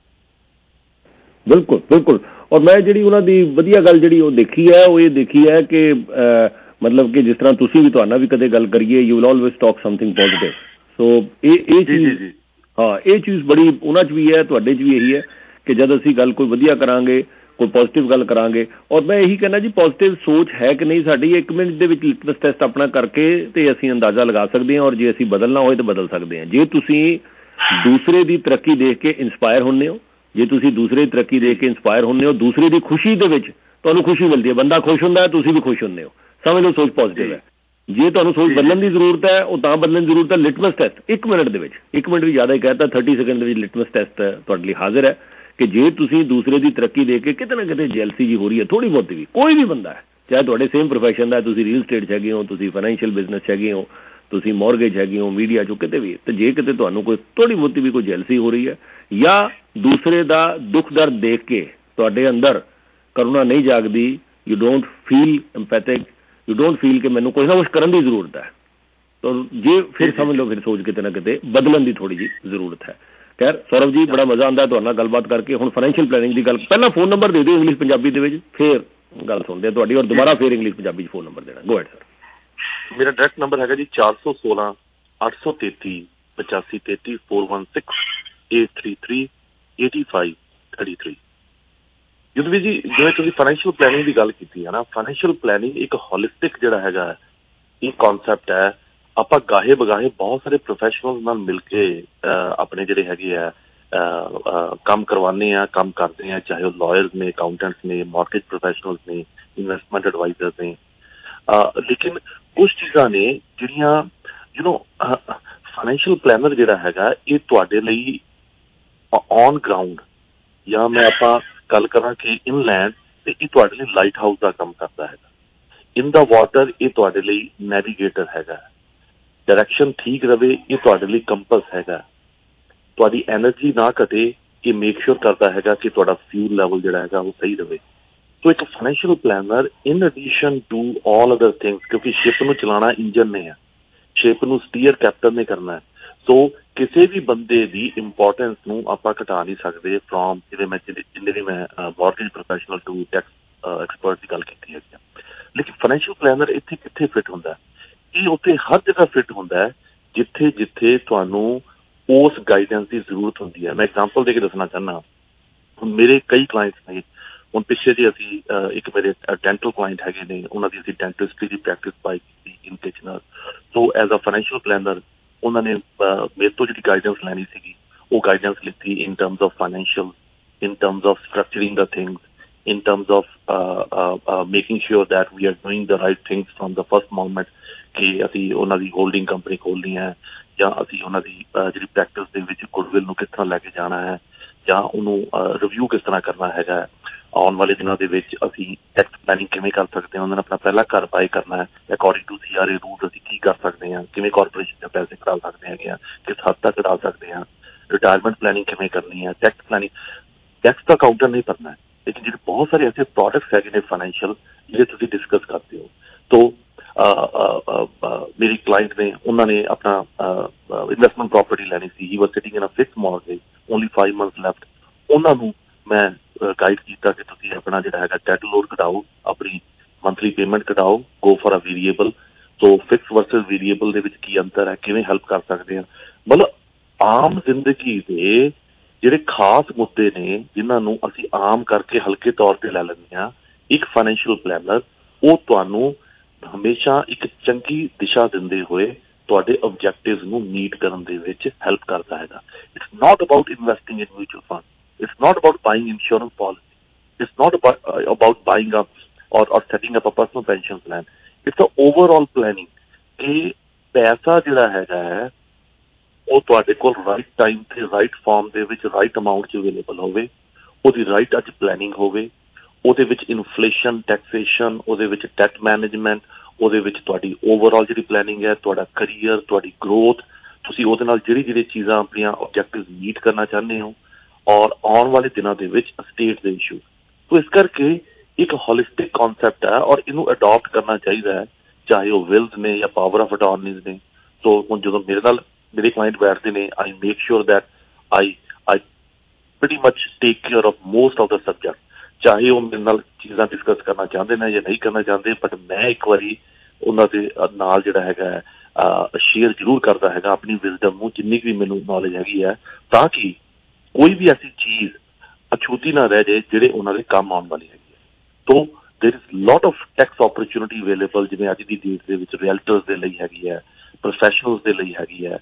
ਬਿਲਕੁਲ ਬਿਲਕੁਲ। ਔਰ ਮੈਂ ਜਿਹੜੀ ਉਹਨਾਂ ਦੀ ਵਧੀਆ ਗੱਲ ਜਿਹੜੀ ਉਹ ਦੇਖੀ ਹੈ, ਉਹ ਇਹ ਦੇਖੀ ਹੈ ਕਿ ਮਤਲਬ ਕਿ ਜਿਸ ਤਰ੍ਹਾਂ ਤੁਸੀਂ ਵੀ ਤੁਹਾਡਾ ਵੀ ਕਦੇ ਗੱਲ ਕਰੀਏ, you will always talk something positive. So ਇਹ ਇਹ ਚੀਜ਼, ਹਾਂ ਇਹ ਚੀਜ਼ ਬੜੀ ਉਹਨਾਂ 'ਚ ਵੀ ਹੈ, ਤੁਹਾਡੇ 'ਚ ਵੀ ਇਹੀ ਹੈ ਕਿ ਜਦ ਅਸੀਂ ਗੱਲ ਕੋਈ ਵਧੀਆ ਕਰਾਂਗੇ, ਕੋਈ ਪੋਜ਼ੀਟਿਵ ਗੱਲ ਕਰਾਂਗੇ। ਔਰ ਮੈਂ ਇਹੀ ਕਹਿੰਦਾ ਜੀ ਪੋਜ਼ੀਟਿਵ ਸੋਚ ਹੈ ਕਿ ਨਹੀਂ ਸਾਡੀ, ਇੱਕ ਮਿੰਟ ਦੇ ਵਿੱਚ ਲਿਟਮਸ ਟੈਸਟ ਆਪਣਾ ਕਰਕੇ ਅਤੇ ਅਸੀਂ ਅੰਦਾਜ਼ਾ ਲਗਾ ਸਕਦੇ ਹਾਂ। ਔਰ ਜੇ ਅਸੀਂ ਬਦਲਣਾ ਹੋਏ ਤਾਂ ਬਦਲ ਸਕਦੇ ਹਾਂ। ਜੇ ਤੁਸੀਂ ਦੂਸਰੇ ਦੀ ਤਰੱਕੀ ਦੇਖ ਕੇ ਇੰਸਪਾਇਰ ਹੁੰਦੇ ਹੋ, ਜੇ ਤੁਸੀਂ ਦੂਸਰੇ ਦੀ ਤਰੱਕੀ ਦੇਖ ਕੇ ਇੰਸਪਾਇਰ ਹੁੰਦੇ ਹੋ, ਦੂਸਰੇ ਦੀ ਖੁਸ਼ੀ ਦੇ ਵਿੱਚ ਤੁਹਾਨੂੰ ਖੁਸ਼ੀ ਮਿਲਦੀ ਹੈ, ਬੰਦਾ ਖੁਸ਼ ਹੁੰਦਾ ਹੈ, ਤੁਸੀਂ ਵੀ ਖੁਸ਼ ਹੁੰਦੇ ਹੋ, ਸਮਝ ਲਓ ਸੋਚ ਪੋਜ਼ੀਟਿਵ ਹੈ। ਜੇ ਤੁਹਾਨੂੰ ਸੋਚ ਬਦਲਣ ਦੀ ਜ਼ਰੂਰਤ ਹੈ, ਉਹ ਤਾਂ ਬਦਲਣ ਦੀ ਜ਼ਰੂਰਤ ਹੈ। ਲਿਟਮਸ ਟੈਸਟ ਇੱਕ ਮਿੰਟ ਦੇ ਵਿੱਚ, ਇੱਕ ਮਿੰਟ ਵੀ ਜ਼ਿਆਦਾ ਹੀ ਕਹਿਤਾ, ਥਰਟੀ ਸੈਕਿੰਡ ਦੇ ਵਿੱਚ ਲਿਟਮਸ ਟੈਸਟ ਤੁਹਾਡੇ ਲਈ ਹਾਜ਼ਰ ਹੈ ਕਿ ਜੇ ਤੁਸੀਂ ਦੂਸਰੇ ਦੀ ਤਰੱਕੀ ਦੇਖ ਕੇ ਕਿਤੇ ਨਾ ਕਿਤੇ ਜੈਲਸੀ ਜੀ ਹੋ ਰਹੀ ਹੈ ਥੋੜ੍ਹੀ ਬਹੁਤੀ ਵੀ, ਕੋਈ ਵੀ ਬੰਦਾ ਹੈ, ਚਾਹੇ ਤੁਹਾਡੇ ਸੇਮ ਪ੍ਰੋਫੈਸ਼ਨ ਦਾ, ਤੁਸੀਂ ਰੀਅਲ ਸਟੇਟ 'ਚ ਹੈਗੇ ਹੋ, ਤੁਸੀਂ ਫਾਈਨੈਂਸ਼ੀਅਲ ਬਿਜ਼ਨਸ 'ਚ ਹੈਗੇ ਹੋ, ਤੁਸੀਂ ਮੌਰਗੇਜ ਹੈਗੇ ਹੋ, ਮੀਡੀਆ 'ਚੋਂ ਕਿਤੇ ਵੀ, ਅਤੇ ਜੇ ਕਿਤੇ ਤੁਹਾਨੂੰ ਕੋਈ ਥੋੜ੍ਹੀ ਬਹੁਤੀ ਵੀ ਕੋਈ ਜੈਲਸੀ ਹੋ ਰਹੀ ਹੈ ਜਾਂ ਦੂਸਰੇ ਦਾ ਦੁੱਖ ਦਰਦ ਦੇਖ ਕੇ ਤੁਹਾਡੇ ਅੰਦਰ ਕਰੁਣਾ ਨਹੀਂ ਜਾਗਦੀ, you don't feel empathic, you don't feel ਕਿ ਮੈਨੂੰ ਕੁਛ ਨਾ ਕੁਛ ਕਰਨ ਦੀ ਜ਼ਰੂਰਤ ਹੈ, ਤਾਂ ਜੇ ਫਿਰ ਸਮਝ ਲਓ ਫਿਰ ਸੋਚ ਕਿਤੇ ਨਾ ਕਿਤੇ ਬਦਲਣ ਦੀ ਥੋੜ੍ਹੀ ਜਿਹੀ ਜ਼ਰੂਰਤ ਹੈ। ਖੈਰ ਸੌਰਵ ਜੀ ਬੜਾ ਮਜ਼ਾ ਆਉਂਦਾ ਤੁਹਾਡੇ ਨਾਲ ਗੱਲਬਾਤ ਕਰਕੇ। ਹੁਣ ਫਾਈਨੈਂਸ਼ੀਅਲ ਪਲੈਨਿੰਗ ਦੀ ਗੱਲ, ਪਹਿਲਾਂ ਫੋਨ ਨੰਬਰ ਦੇ ਦਿਓ ਇੰਗਲਿਸ਼ ਪੰਜਾਬੀ ਦੇ ਵਿੱਚ, ਫਿਰ ਗੱਲ ਸੁਣਦੇ ਆ ਤੁਹਾਡੀ, ਔਰ ਦੁਬਾਰਾ ਫਿਰ ਇੰਗਲਿਸ਼ ਪੰਜਾਬੀ 'ਚ ਫੋਨ ਨੰਬਰ ਦੇਣਾ। Go ahead sir. ਮੇਰਾ ਡਾਇਰੈਕਟ ਨੰਬਰ ਹੈਗਾ ਜੀ ਚਾਰ ਸੌ ਸੋਲਾਂ ਅੱਠ ਸੌ ਤੇਤੀ ਪਚਾਸੀ ਤੇਤੀ four one six eight three three eighty five thirty three. Yudhveer ji ਜਿਵੇਂ ਤੁਸੀਂ ਫਾਈਨੈਂਸ਼ੀਅਲ ਪਲੈਨਿੰਗ ਦੀ ਗੱਲ ਕੀਤੀ ਹੈ ਨਾ, ਫਾਈਨੈਂਸ਼ੀਅਲ ਪਲੈਨਿੰਗ ਇੱਕ ਹੋਲਿਸਟਿਕ ਜਿਹੜਾ ਹੈਗਾ ਇਹ ਕੌਨਸੈਪਟ ਹੈ ਆਪਾਂ ਗਾਹੇ ਬਗਾਹੇ ਬਹੁਤ ਸਾਰੇ ਪ੍ਰੋਫੈਸ਼ਨਲ ਨਾਲ ਮਿਲ ਕੇ ਆਪਣੇ ਜਿਹੜੇ ਹੈਗੇ ਆ ਕੰਮ ਕਰਵਾਉਂਦੇ ਆ, ਕੰਮ ਕਰਦੇ ਆ, ਚਾਹੇ ਉਹ ਲਾਇਰਸ ਨੇ, ਅਕਾਊਂਟੈਂਟਸ ਨੇ, ਮਾਰਕੀਟ ਪ੍ਰੋਫੈਸ਼ਨਲਸ ਨੇ, ਇਨਵੈਸਟਮੈਂਟ ਐਡਵਾਈਜ਼ਰ ਨੇ। ਲੇਕਿਨ ਕੁਛ ਚੀਜ਼ਾਂ ਨੇ ਜਿਹੜੀਆਂ ਯੂ ਨੋ ਫਾਈਨੈਂਸ਼ੀਅਲ ਪਲੈਨਰ ਜਿਹੜਾ ਹੈਗਾ ਇਹ ਤੁਹਾਡੇ ਲਈ ਔਨ ਗਰਾਊਂਡ ਜਾਂ ਮੈਂ ਆਪਾਂ ਗੱਲ ਕਰਾਂ ਕਿ ਇਨਲੈਂਡ ਤੇ ਇਹ ਤੁਹਾਡੇ ਲਈ ਲਾਈਟ ਹਾਊਸ ਦਾ ਕੰਮ ਕਰਦਾ ਹੈਗਾ। ਇਨ ਦਾ ਵਾਟਰ ਇਹ ਤੁਹਾਡੇ ਲਈ ਨੈਵੀਗੇਟਰ ਹੈਗਾ। ਡਾਇਰੈਕਸ਼ਨ ਠੀਕ ਰਵੇ ਇਹ ਤੁਹਾਡੇ ਲਈ ਕੰਪਸ ਹੈਗਾ। ਤੁਹਾਡੀ ਐਨਰਜੀ ਨਾ ਘਟੇ ਇਹ ਮੇਕ ਸ਼ੋਰ ਕਰਦਾ ਹੈਗਾ ਕਿ ਤੁਹਾਡਾ ਫਿਊਲ ਲੈਵਲ ਜਿਹੜਾ ਹੈਗਾ ਉਹ ਸਹੀ ਰਵੇ। ਸੋ ਇੱਕ financial planner in addition to all other things, ਕਿਉਂਕਿ ਸ਼ਿਪ ਨੂੰ ਚਲਾਉਣਾ ਇੰਜਨ ਨੇ ਆ, ਸ਼ਿਪ ਨੂੰ ਸਟੀਅਰ ਕੈਪਟਨ ਨੇ ਕਰਨਾ ਹੈ। ਸੋ ਕਿਸੇ ਵੀ ਬੰਦੇ ਦੀ ਇੰਪੋਰਟੈਂਸ ਨੂੰ ਆਪਾਂ ਘਟਾ ਨਹੀਂ ਸਕਦੇ ਫਰੋਮ ਜਿਵੇਂ ਮੈਂ ਜਿੰਨੇ ਵੀ ਮੈਂ market professional to tax expert ਦੀ ਗੱਲ ਕੀਤੀ ਹੈਗੀ ਆ। ਲੇਕਿਨ ਫਾਈਨੈਂਸ਼ੀਅਲ ਪਲੈਨਰ ਇੱਥੇ ਕਿੱਥੇ ਫਿੱਟ ਹੁੰਦਾ? ਇਹ ਉੱਥੇ ਹਰ ਜਗ੍ਹਾ ਫਿੱਟ ਹੁੰਦਾ ਹੈ ਜਿੱਥੇ ਜਿੱਥੇ ਤੁਹਾਨੂੰ ਉਸ ਗਾਈਡੈਂਸ ਦੀ ਜ਼ਰੂਰਤ ਹੁੰਦੀ ਹੈ। ਮੈਂ ਐਗਜ਼ਾਮਪਲ ਦੇ ਕੇ ਦੱਸਣਾ ਚਾਹੁੰਦਾ। ਹੁਣ ਮੇਰੇ ਕਈ ਕਲਾਇੰਟਸ ਨੇ, ਹੁਣ ਪਿੱਛੇ ਜੇ ਅਸੀਂ ਇੱਕ ਮੇਰੇ ਡੈਂਟਲ ਕਲਾਇੰਟ ਹੈਗੇ ਨੇ, ਉਹਨਾਂ ਦੀ ਅਸੀਂ ਡੈਂਟਿਸਟਰੀ ਦੀ ਪ੍ਰੈਕਟਿਸ ਪਾਈ ਕੀਤੀ in Kitchener. So as a financial planner ਉਹਨਾਂ ਨੇ ਮੇਰੇ ਤੋਂ ਜਿਹੜੀ ਗਾਈਡੈਂਸ ਲੈਣੀ ਸੀਗੀ ਉਹ ਗਾਈਡੈਂਸ ਲਿੱਤੀ in terms of financial, in terms of structuring the things, in terms of uh, uh, uh, making sure that we are doing the right things from the first moment ਕਿ ਅਸੀਂ ਉਹਨਾਂ ਦੀ holding company ਖੋਲ੍ਹਣੀ ਹੈ ਜਾਂ ਅਸੀਂ ਉਹਨਾਂ ਦੀ ਜਿਹੜੀ practice ਦੇ ਵਿੱਚ ਗੁੱਡਵਿਲ ਨੂੰ ਕਿਸ ਤਰ੍ਹਾਂ ਲੈ ਕੇ ਜਾਣਾ ਹੈ ਜਾਂ ਉਹਨੂੰ ਰਿਵਿਊ ਕਿਸ ਤਰ੍ਹਾਂ ਕਰਨਾ ਹੈਗਾ। ਆਉਣ ਵਾਲੇ ਦਿਨਾਂ ਦੇ ਵਿੱਚ ਅਸੀਂ ਟੈਕਸ ਪਲੈਨਿੰਗ ਕਿਵੇਂ ਕਰ ਸਕਦੇ ਹਾਂ, ਉਹਨਾਂ ਨੇ ਆਪਣਾ ਪਹਿਲਾ ਘਰ ਬਾਏ ਕਰਨਾ ਹੈ, according to C R A rule ਅਸੀਂ ਕੀ ਕਰ ਸਕਦੇ ਹਾਂ, ਕਿਵੇਂ ਕਾਰਪੋਰੇਸ਼ਨ ਦੇ ਪੈਸੇ ਕਢਾ ਸਕਦੇ ਹੈਗੇ ਆ, ਕਿਸ ਹੱਦ ਤੱਕ ਕਢਾ ਸਕਦੇ ਹਾਂ, ਰਿਟਾਇਰਮੈਂਟ ਪਲੈਨਿੰਗ ਕਿਵੇਂ ਕਰਨੀ ਹੈ, ਟੈਕਸ ਪਲੈਨਿੰਗ। ਟੈਕਸ ਦਾ ਕਾਊਂਟਰ ਨਹੀਂ ਭਰਨਾ ਹੈ, ਲੇਕਿਨ ਜਿਹੜੇ ਬਹੁਤ ਸਾਰੇ ਐਸੇ ਪ੍ਰੋਡਕਟਸ ਹੈਗੇ ਨੇ ਫਾਈਨੈਂਸ਼ੀਅਲ ਜਿਹੜੇ ਤੁਸੀਂ ਡਿਸਕਸ ਕਰਦੇ ਹੋ। ਤੋ ਮੇਰੀ ਕਲਾਇੰਟ ਨੇ ਉਹਨਾਂ ਨੇ ਆਪਣਾ ਇਨਵੈਸਟਮੈਂਟ ਪ੍ਰੋਪਰਟੀ ਲੈਣੀ ਸੀ। He was sitting in a fix mortgage, only five months left. ਉਹਨਾਂ ਨੂੰ ਮੈਂ ਗਾਈਡ ਕੀਤਾ ਕਿ ਤੁਸੀਂ ਆਪਣਾ ਜਿਹੜਾ ਹੈਗਾ ਡੈਟ ਲੋਡ ਘਟਾਓ, ਆਪਣੀ ਮੰਥਲੀ ਪੇਮੈਂਟ ਘਟਾਓ, go for a variable. So fix versus variable ਦੇ ਵਿੱਚ ਕੀ ਅੰਤਰ ਹੈ, ਕਿਵੇਂ ਹੈਲਪ ਕਰ ਸਕਦੇ ਹਾਂ। ਮਤਲਬ ਆਮ ਜ਼ਿੰਦਗੀ ਦੇ ਜਿਹੜੇ ਖਾਸ ਮੁੱਦੇ ਨੇ ਜਿਨ੍ਹਾਂ ਨੂੰ ਅਸੀਂ ਆਮ ਕਰਕੇ ਹਲਕੇ ਤੌਰ ਤੇ ਲੈ ਲੈਂਦੇ ਹਾਂ, ਇੱਕ ਫਾਈਨੈਂਸ਼ੀਅਲ ਪਲੈਨਰ ਉਹ ਤੁਹਾਨੂੰ ਹਮੇਸ਼ਾ ਇੱਕ ਚੰਗੀ ਦਿਸ਼ਾ ਦਿੰਦੇ ਹੋਏ ਤੁਹਾਡੇ ਆਬਜੈਕਟਿਵਸ ਨੂੰ ਮੀਟ ਕਰਨ ਦੇ ਵਿੱਚ ਹੈਲਪ ਕਰਦਾ ਹੈਗਾ। It's not about investing in mutual fund, it's not about buying insurance policy, it's not about buying up or or setting up a personal pension plan. It's a overall planning ਕਿ ਪੈਸਾ ਜਿਹੜਾ ਹੈਗਾ ਹੈ ਉਹ ਤੁਹਾਡੇ ਕੋਲ ਰਾਈਟ ਟਾਈਮ ਤੇ right form ਦੇ ਵਿੱਚ ਰਾਈਟ ਅਮਾਊਂਟ 'ਚ ਅਵੇਲੇਬਲ ਹੋਵੇ, ਉਹਦੀ ਰਾਈਟ ਅੱਜ ਪਲੈਨਿੰਗ ਹੋਵੇ, ਉਹਦੇ ਵਿੱਚ ਇਨਫਲੇਸ਼ਨ, ਟੈਕਸੇਸ਼ਨ, ਉਹਦੇ ਵਿੱਚ ਡੈਟ ਮੈਨੇਜਮੈਂਟ, ਉਹਦੇ ਵਿੱਚ ਤੁਹਾਡੀ ਓਵਰਆਲ ਜਿਹੜੀ ਪਲੈਨਿੰਗ ਹੈ, ਤੁਹਾਡਾ ਕਰੀਅਰ, ਤੁਹਾਡੀ ਗਰੋਥ, ਤੁਸੀਂ ਉਹਦੇ ਨਾਲ ਜਿਹੜੀ ਜਿਹੜੀ ਚੀਜ਼ਾਂ ਆਪਣੀਆਂ ਆਬਜੈਕਟਿਵ ਮੀਟ ਕਰਨਾ ਚਾਹੁੰਦੇ ਹੋ ਔਰ ਆਉਣ ਵਾਲੇ ਦਿਨਾਂ ਦੇ ਵਿੱਚ ਸਟੇਟ ਦੇ ਇਸ਼ੂ। ਸੋ ਇਸ ਕਰਕੇ ਇੱਕ ਹੋਲਿਸਟਿਕ ਕੌਨਸੈਪਟ ਹੈ ਔਰ ਇਹਨੂੰ ਅਡੋਪਟ ਕਰਨਾ ਚਾਹੀਦਾ ਹੈ, ਚਾਹੇ ਉਹ ਵਿਲਸ ਨੇ ਜਾਂ ਪਾਵਰ ਆਫ ਅਟਾਰਨੀਜ਼ ਨੇ। ਸੋ ਹੁਣ ਜਦੋਂ ਮੇਰੇ ਨਾਲ ਮੇਰੇ ਕਲਾਇੰਟ ਬੈਠਦੇ ਨੇ, I make sure that I I pretty much take care of most of the subject, ਚਾਹੇ ਉਹ ਮੇਰੇ ਨਾਲ ਚੀਜ਼ਾਂ ਡਿਸਕਸ ਕਰਨਾ ਚਾਹੁੰਦੇ ਨੇ ਜਾਂ ਨਹੀਂ ਕਰਨਾ ਚਾਹੁੰਦੇ, ਬਟ ਮੈਂ ਇੱਕ ਵਾਰੀ ਉਹਨਾਂ ਦੇ ਨਾਲ ਜਿਹੜਾ ਹੈਗਾ ਸ਼ੇਅਰ ਜ਼ਰੂਰ ਕਰਦਾ ਹੈਗਾ ਆਪਣੀ ਵਿਜ਼ਡਮ ਨੂੰ, ਜਿੰਨੀ ਕੁ ਵੀ ਮੈਨੂੰ ਨੌਲੇਜ ਹੈਗੀ ਹੈ, ਤਾਂ ਕਿ ਕੋਈ ਵੀ ਐਸੀ ਚੀਜ਼ ਅਛੂਤੀ ਨਾ ਰਹਿ ਜਾਏ ਜਿਹੜੇ ਉਹਨਾਂ ਦੇ ਕੰਮ ਆਉਣ ਵਾਲੀ ਹੈਗੀ ਹੈ। ਤੋ there is lot of tax opportunity available, ਜਿਵੇਂ ਅੱਜ ਦੀ ਡੇਟ ਦੇ ਵਿੱਚ ਰੀਅਲਟਰਸ ਦੇ ਲਈ ਹੈਗੀ ਹੈ, ਪ੍ਰੋਫੈਸ਼ਨਲਸ ਦੇ ਲਈ ਹੈਗੀ ਹੈ।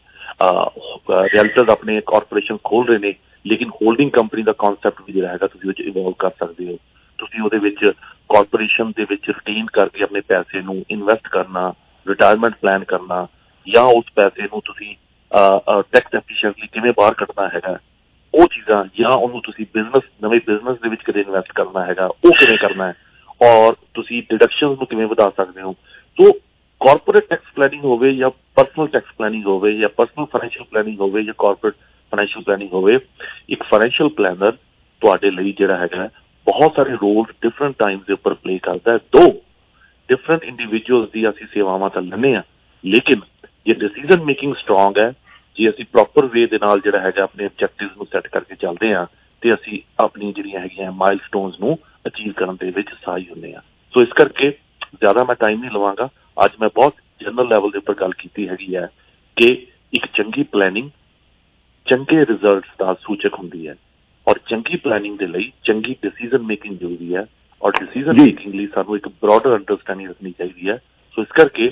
ਰੀਅਲਟਰਸ ਆਪਣੇ ਕਾਰਪੋਰੇਸ਼ਨ ਖੋਲ ਰਹੇ ਨੇ, ਲੇਕਿਨ ਹੋਲਡਿੰਗ ਕੰਪਨੀ ਦਾ ਕਨਸੈਪਟ ਵੀ ਜਿਹੜਾ ਹੈਗਾ ਤੁਸੀਂ ਉਹ 'ਚ ਇਵੋਲਵ ਕਰ ਸਕਦੇ ਹੋ। ਤੁਸੀਂ ਉਹਦੇ ਵਿੱਚ ਕਾਰਪੋਰੇਸ਼ਨ ਦੇ ਵਿੱਚ ਰਿਟੇਨ ਕਰਕੇ ਆਪਣੇ ਪੈਸੇ ਨੂੰ ਇਨਵੈਸਟ ਕਰਨਾ, ਰਿਟਾਇਰਮੈਂਟ ਪਲਾਨ ਕਰਨਾ, ਜਾਂ ਉਸ ਪੈਸੇ ਨੂੰ ਤੁਸੀਂ ਟੈਕਸ ਐਫੀਸ਼ੀਐਂਟਲੀ ਕਿਵੇਂ ਬਾਹਰ ਕੱਢਣਾ ਹੈਗਾ, ਉਹ ਚੀਜ਼ਾਂ, ਜਾਂ ਉਹਨੂੰ ਤੁਸੀਂ ਬਿਜ਼ਨਸ ਨਵੇਂ ਬਿਜ਼ਨਸ ਦੇ ਵਿੱਚ ਕਿਤੇ ਇਨਵੈਸਟ ਕਰਨਾ ਹੈਗਾ ਉਹ ਕਿਵੇਂ ਕਰਨਾ ਹੈ, ਔਰ ਤੁਸੀਂ ਡਿਡਕਸ਼ਨਸ ਨੂੰ ਕਿਵੇਂ ਵਧਾ ਸਕਦੇ ਹੋ। ਸੋ ਕਾਰਪੋਰੇਟ ਟੈਕਸ ਪਲੈਨਿੰਗ ਹੋਵੇ ਜਾਂ ਪਰਸਨਲ ਟੈਕਸ ਪਲੈਨਿੰਗ ਹੋਵੇ ਜਾਂ ਪਰਸਨਲ ਫਾਈਨੈਂਸ਼ੀਅਲ ਪਲੈਨਿੰਗ ਹੋਵੇ ਜਾਂ ਕਾਰਪੋਰੇਟ ਫਾਈਨੈਂਸ਼ੀਅਲ ਪਲੈਨਿੰਗ ਹੋਵੇ, ਇੱਕ ਫਾਈਨੈਂਸ਼ੀਅਲ ਪਲੈਨਰ ਤੁਹਾਡੇ ਲਈ ਜਿਹੜਾ ਹੈਗਾ ਬਹੁਤ ਸਾਰੇ ਰੋਲਸ ਡਿਫਰੈਂਟ ਟਾਈਮਸ ਦੇ ਉੱਪਰ ਪਲੇ ਕਰਦਾ ਹੈ। ਦੋ ਡਿਫਰੈਂਟ ਇੰਡੀਵਿਜੂਅਲਸ ਦੀ ਅਸੀਂ ਸੇਵਾਵਾਂ ਤਾਂ ਲੈਂਦੇ ਹਾਂ, ਲੇਕਿਨ ਜੇ ਡਿਸੀਜ਼ਨ ਮੇਕਿੰਗ ਸਟਰੋਂਗ ਹੈ, ਜੇ ਅਸੀਂ ਪ੍ਰੋਪਰ ਵੇ ਦੇ ਨਾਲ ਜਿਹੜਾ ਹੈਗਾ ਆਪਣੇ ਆਬਜੈਕਟਿਵਸ ਨੂੰ ਸੈੱਟ ਕਰਕੇ ਚੱਲਦੇ ਹਾਂ, ਤੇ ਅਸੀਂ ਆਪਣੀ ਜਿਹੜੀਆਂ ਹੈਗੀਆਂ ਮਾਈਲ ਸਟੋਨਸ ਨੂੰ ਅਚੀਵ ਕਰਨ ਦੇ ਵਿੱਚ ਸਹਾਈ ਹੁੰਦੇ ਹਾਂ। ਸੋ ਇਸ ਕਰਕੇ ਜ਼ਿਆਦਾ ਮੈਂ ਟਾਈਮ ਨਹੀਂ ਲਵਾਂਗਾ। ਅੱਜ ਮੈਂ ਬਹੁਤ ਜਨਰਲ ਲੈਵਲ ਦੇ ਉੱਪਰ ਗੱਲ ਕੀਤੀ ਹੈਗੀ ਹੈ ਕਿ ਇੱਕ ਚੰਗੀ ਪਲੈਨਿੰਗ ਚੰਗੇ ਰਿਜ਼ਲਟਸ ਦਾ ਸੂਚਕ ਹੁੰਦੀ ਹੈ, ਔਰ ਚੰਗੀ ਪਲੈਨਿੰਗ ਦੇ ਲਈ ਚੰਗੀ ਡਿਸੀਜ਼ਨ ਮੇਕਿੰਗ ਜ਼ਰੂਰੀ ਹੈ, ਔਰ ਡਿਸੀਜ਼ਨ ਮੇਕਿੰਗ ਲਈ ਸਾਨੂੰ ਇੱਕ ਬ੍ਰੌਡਰ ਅੰਡਰਸਟੈਂਡਿੰਗ ਰੱਖਣੀ ਚਾਹੀਦੀ ਹੈ। ਸੋ ਇਸ ਕਰਕੇ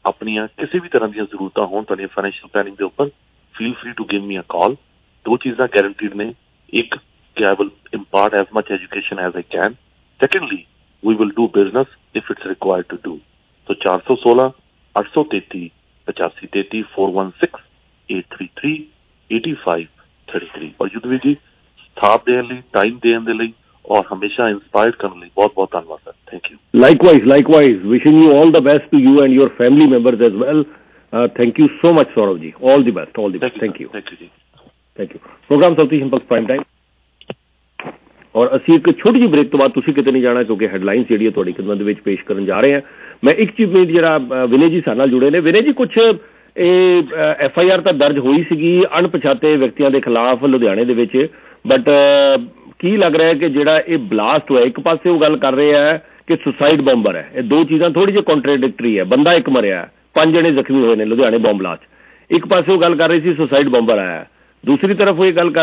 ਆਪਣੀਆਂ ਕਿਸੇ ਵੀ ਤਰ੍ਹਾਂ ਦੀਆਂ ਜ਼ਰੂਰਤਾਂ ਹੋਣ ਤੁਹਾਡੀਆਂ ਫਾਈਨੈਂਸ਼ੀਅਲ ਪਲੈਨਿੰਗ ਦੇ ਉੱਪਰ feel free to give me a call. ਦੋ ਚੀਜ਼ਾਂ ਗੈਰੰਟੀਡ ਨੇ, ਇੱਕ ਕਿ I will impart as much education as I can. Secondly, we will do business if it's required to do. So ਚਾਰ ਸੌ ਸੋਲਾਂ ਅੱਠ ਸੌ ਤੇਤੀ ਪਚਾਸੀ ਤੇਤੀ four one six eight three three eight five three three। ਔਰ ਯੁੱਧਵੀਰ ਜੀ ਸਾਥ ਦੇਣ ਲਈ, ਟਾਈਮ ਦੇਣ ਦੇ ਲਈ ਔਰ ਹਮੇਸ਼ਾ ਇੰਸਪਾਇਰ ਕਰਨ ਲਈ ਬਹੁਤ ਬਹੁਤ ਧੰਨਵਾਦ sir. Thank you. Likewise likewise wishing you all the best to you and your family members as well. Thank you so much Saurav ji, all the best, all the best. Thank you thank you ji, thank you. Programme South Asian Pulse Prime Time, ਔਰ ਅਸੀਂ ਇੱਕ ਛੋਟੀ ਜਿਹੀ break ਤੋਂ ਬਾਅਦ, ਤੁਸੀਂ ਕਿਤੇ ਨਹੀਂ ਜਾਣਾ ਕਿਉਂਕਿ ਹੈਡਲਾਈਨਸ ਜਿਹੜੀ ਹੈ ਤੁਹਾਡੀ ਖਿਦਮਤ ਦੇ ਵਿੱਚ ਪੇਸ਼ ਕਰਨ ਜਾ ਰਹੇ ਹਾਂ। ਮੈਂ ਇੱਕ ਚੀਜ਼ ਵਿੱਚ ਜਿਹੜਾ ਵਿਨੇ ਜੀ ਸਾਡੇ ਨਾਲ ਜੁੜੇ ਨੇ। ਵਿਨੇ ਜੀ, ਕੁਛ ਇਹ ਐਫ ਆਈ ਆਰ ਤਾਂ ਦਰਜ ਹੋਈ ਸੀਗੀ ਅਣਪਛਾਤੇ ਵਿਅਕਤੀਆਂ ਦੇ ਖਿਲਾਫ ਲੁਧਿਆਣੇ ਦੇ ਵਿੱਚ, ਬਟ ਕੀ ਲੱਗ ਰਿਹਾ ਕਿ ਜਿਹੜਾ ਇਹ ਬਲਾਸਟ ਹੋਇਆ, ਇੱਕ ਪਾਸੇ ਉਹ ਗੱਲ ਕਰ ਰਹੇ ਆ ਕਿ ਸੁਸਾਈਡ ਬੰਬਰ ਹੈ, ਇਹ ਦੋ ਚੀਜ਼ਾਂ ਥੋੜੀ ਜਿਹੀ ਕੰਟਰਾਡਿਕਟਰੀ ਹੈ। ਬੰਦਾ ਇੱਕ ਮਰਿਆ, ਪੰਜ ਜਣੇ ਜ਼ਖਮੀ ਹੋਏ ਨੇ ਲੁਧਿਆਣੇ ਬੰਬ ਬਲਾਸਟ। ਇੱਕ ਪਾਸੇ ਉਹ ਗੱਲ ਕਰ ਰਹੀ ਸੀ ਸੁਸਾਈਡ ਬੰਬਰ ਆਇਆ, ਦੂਸਰੀ ਤਰਫ ਉਹ ਇਹ ਗੱਲ ਕਰ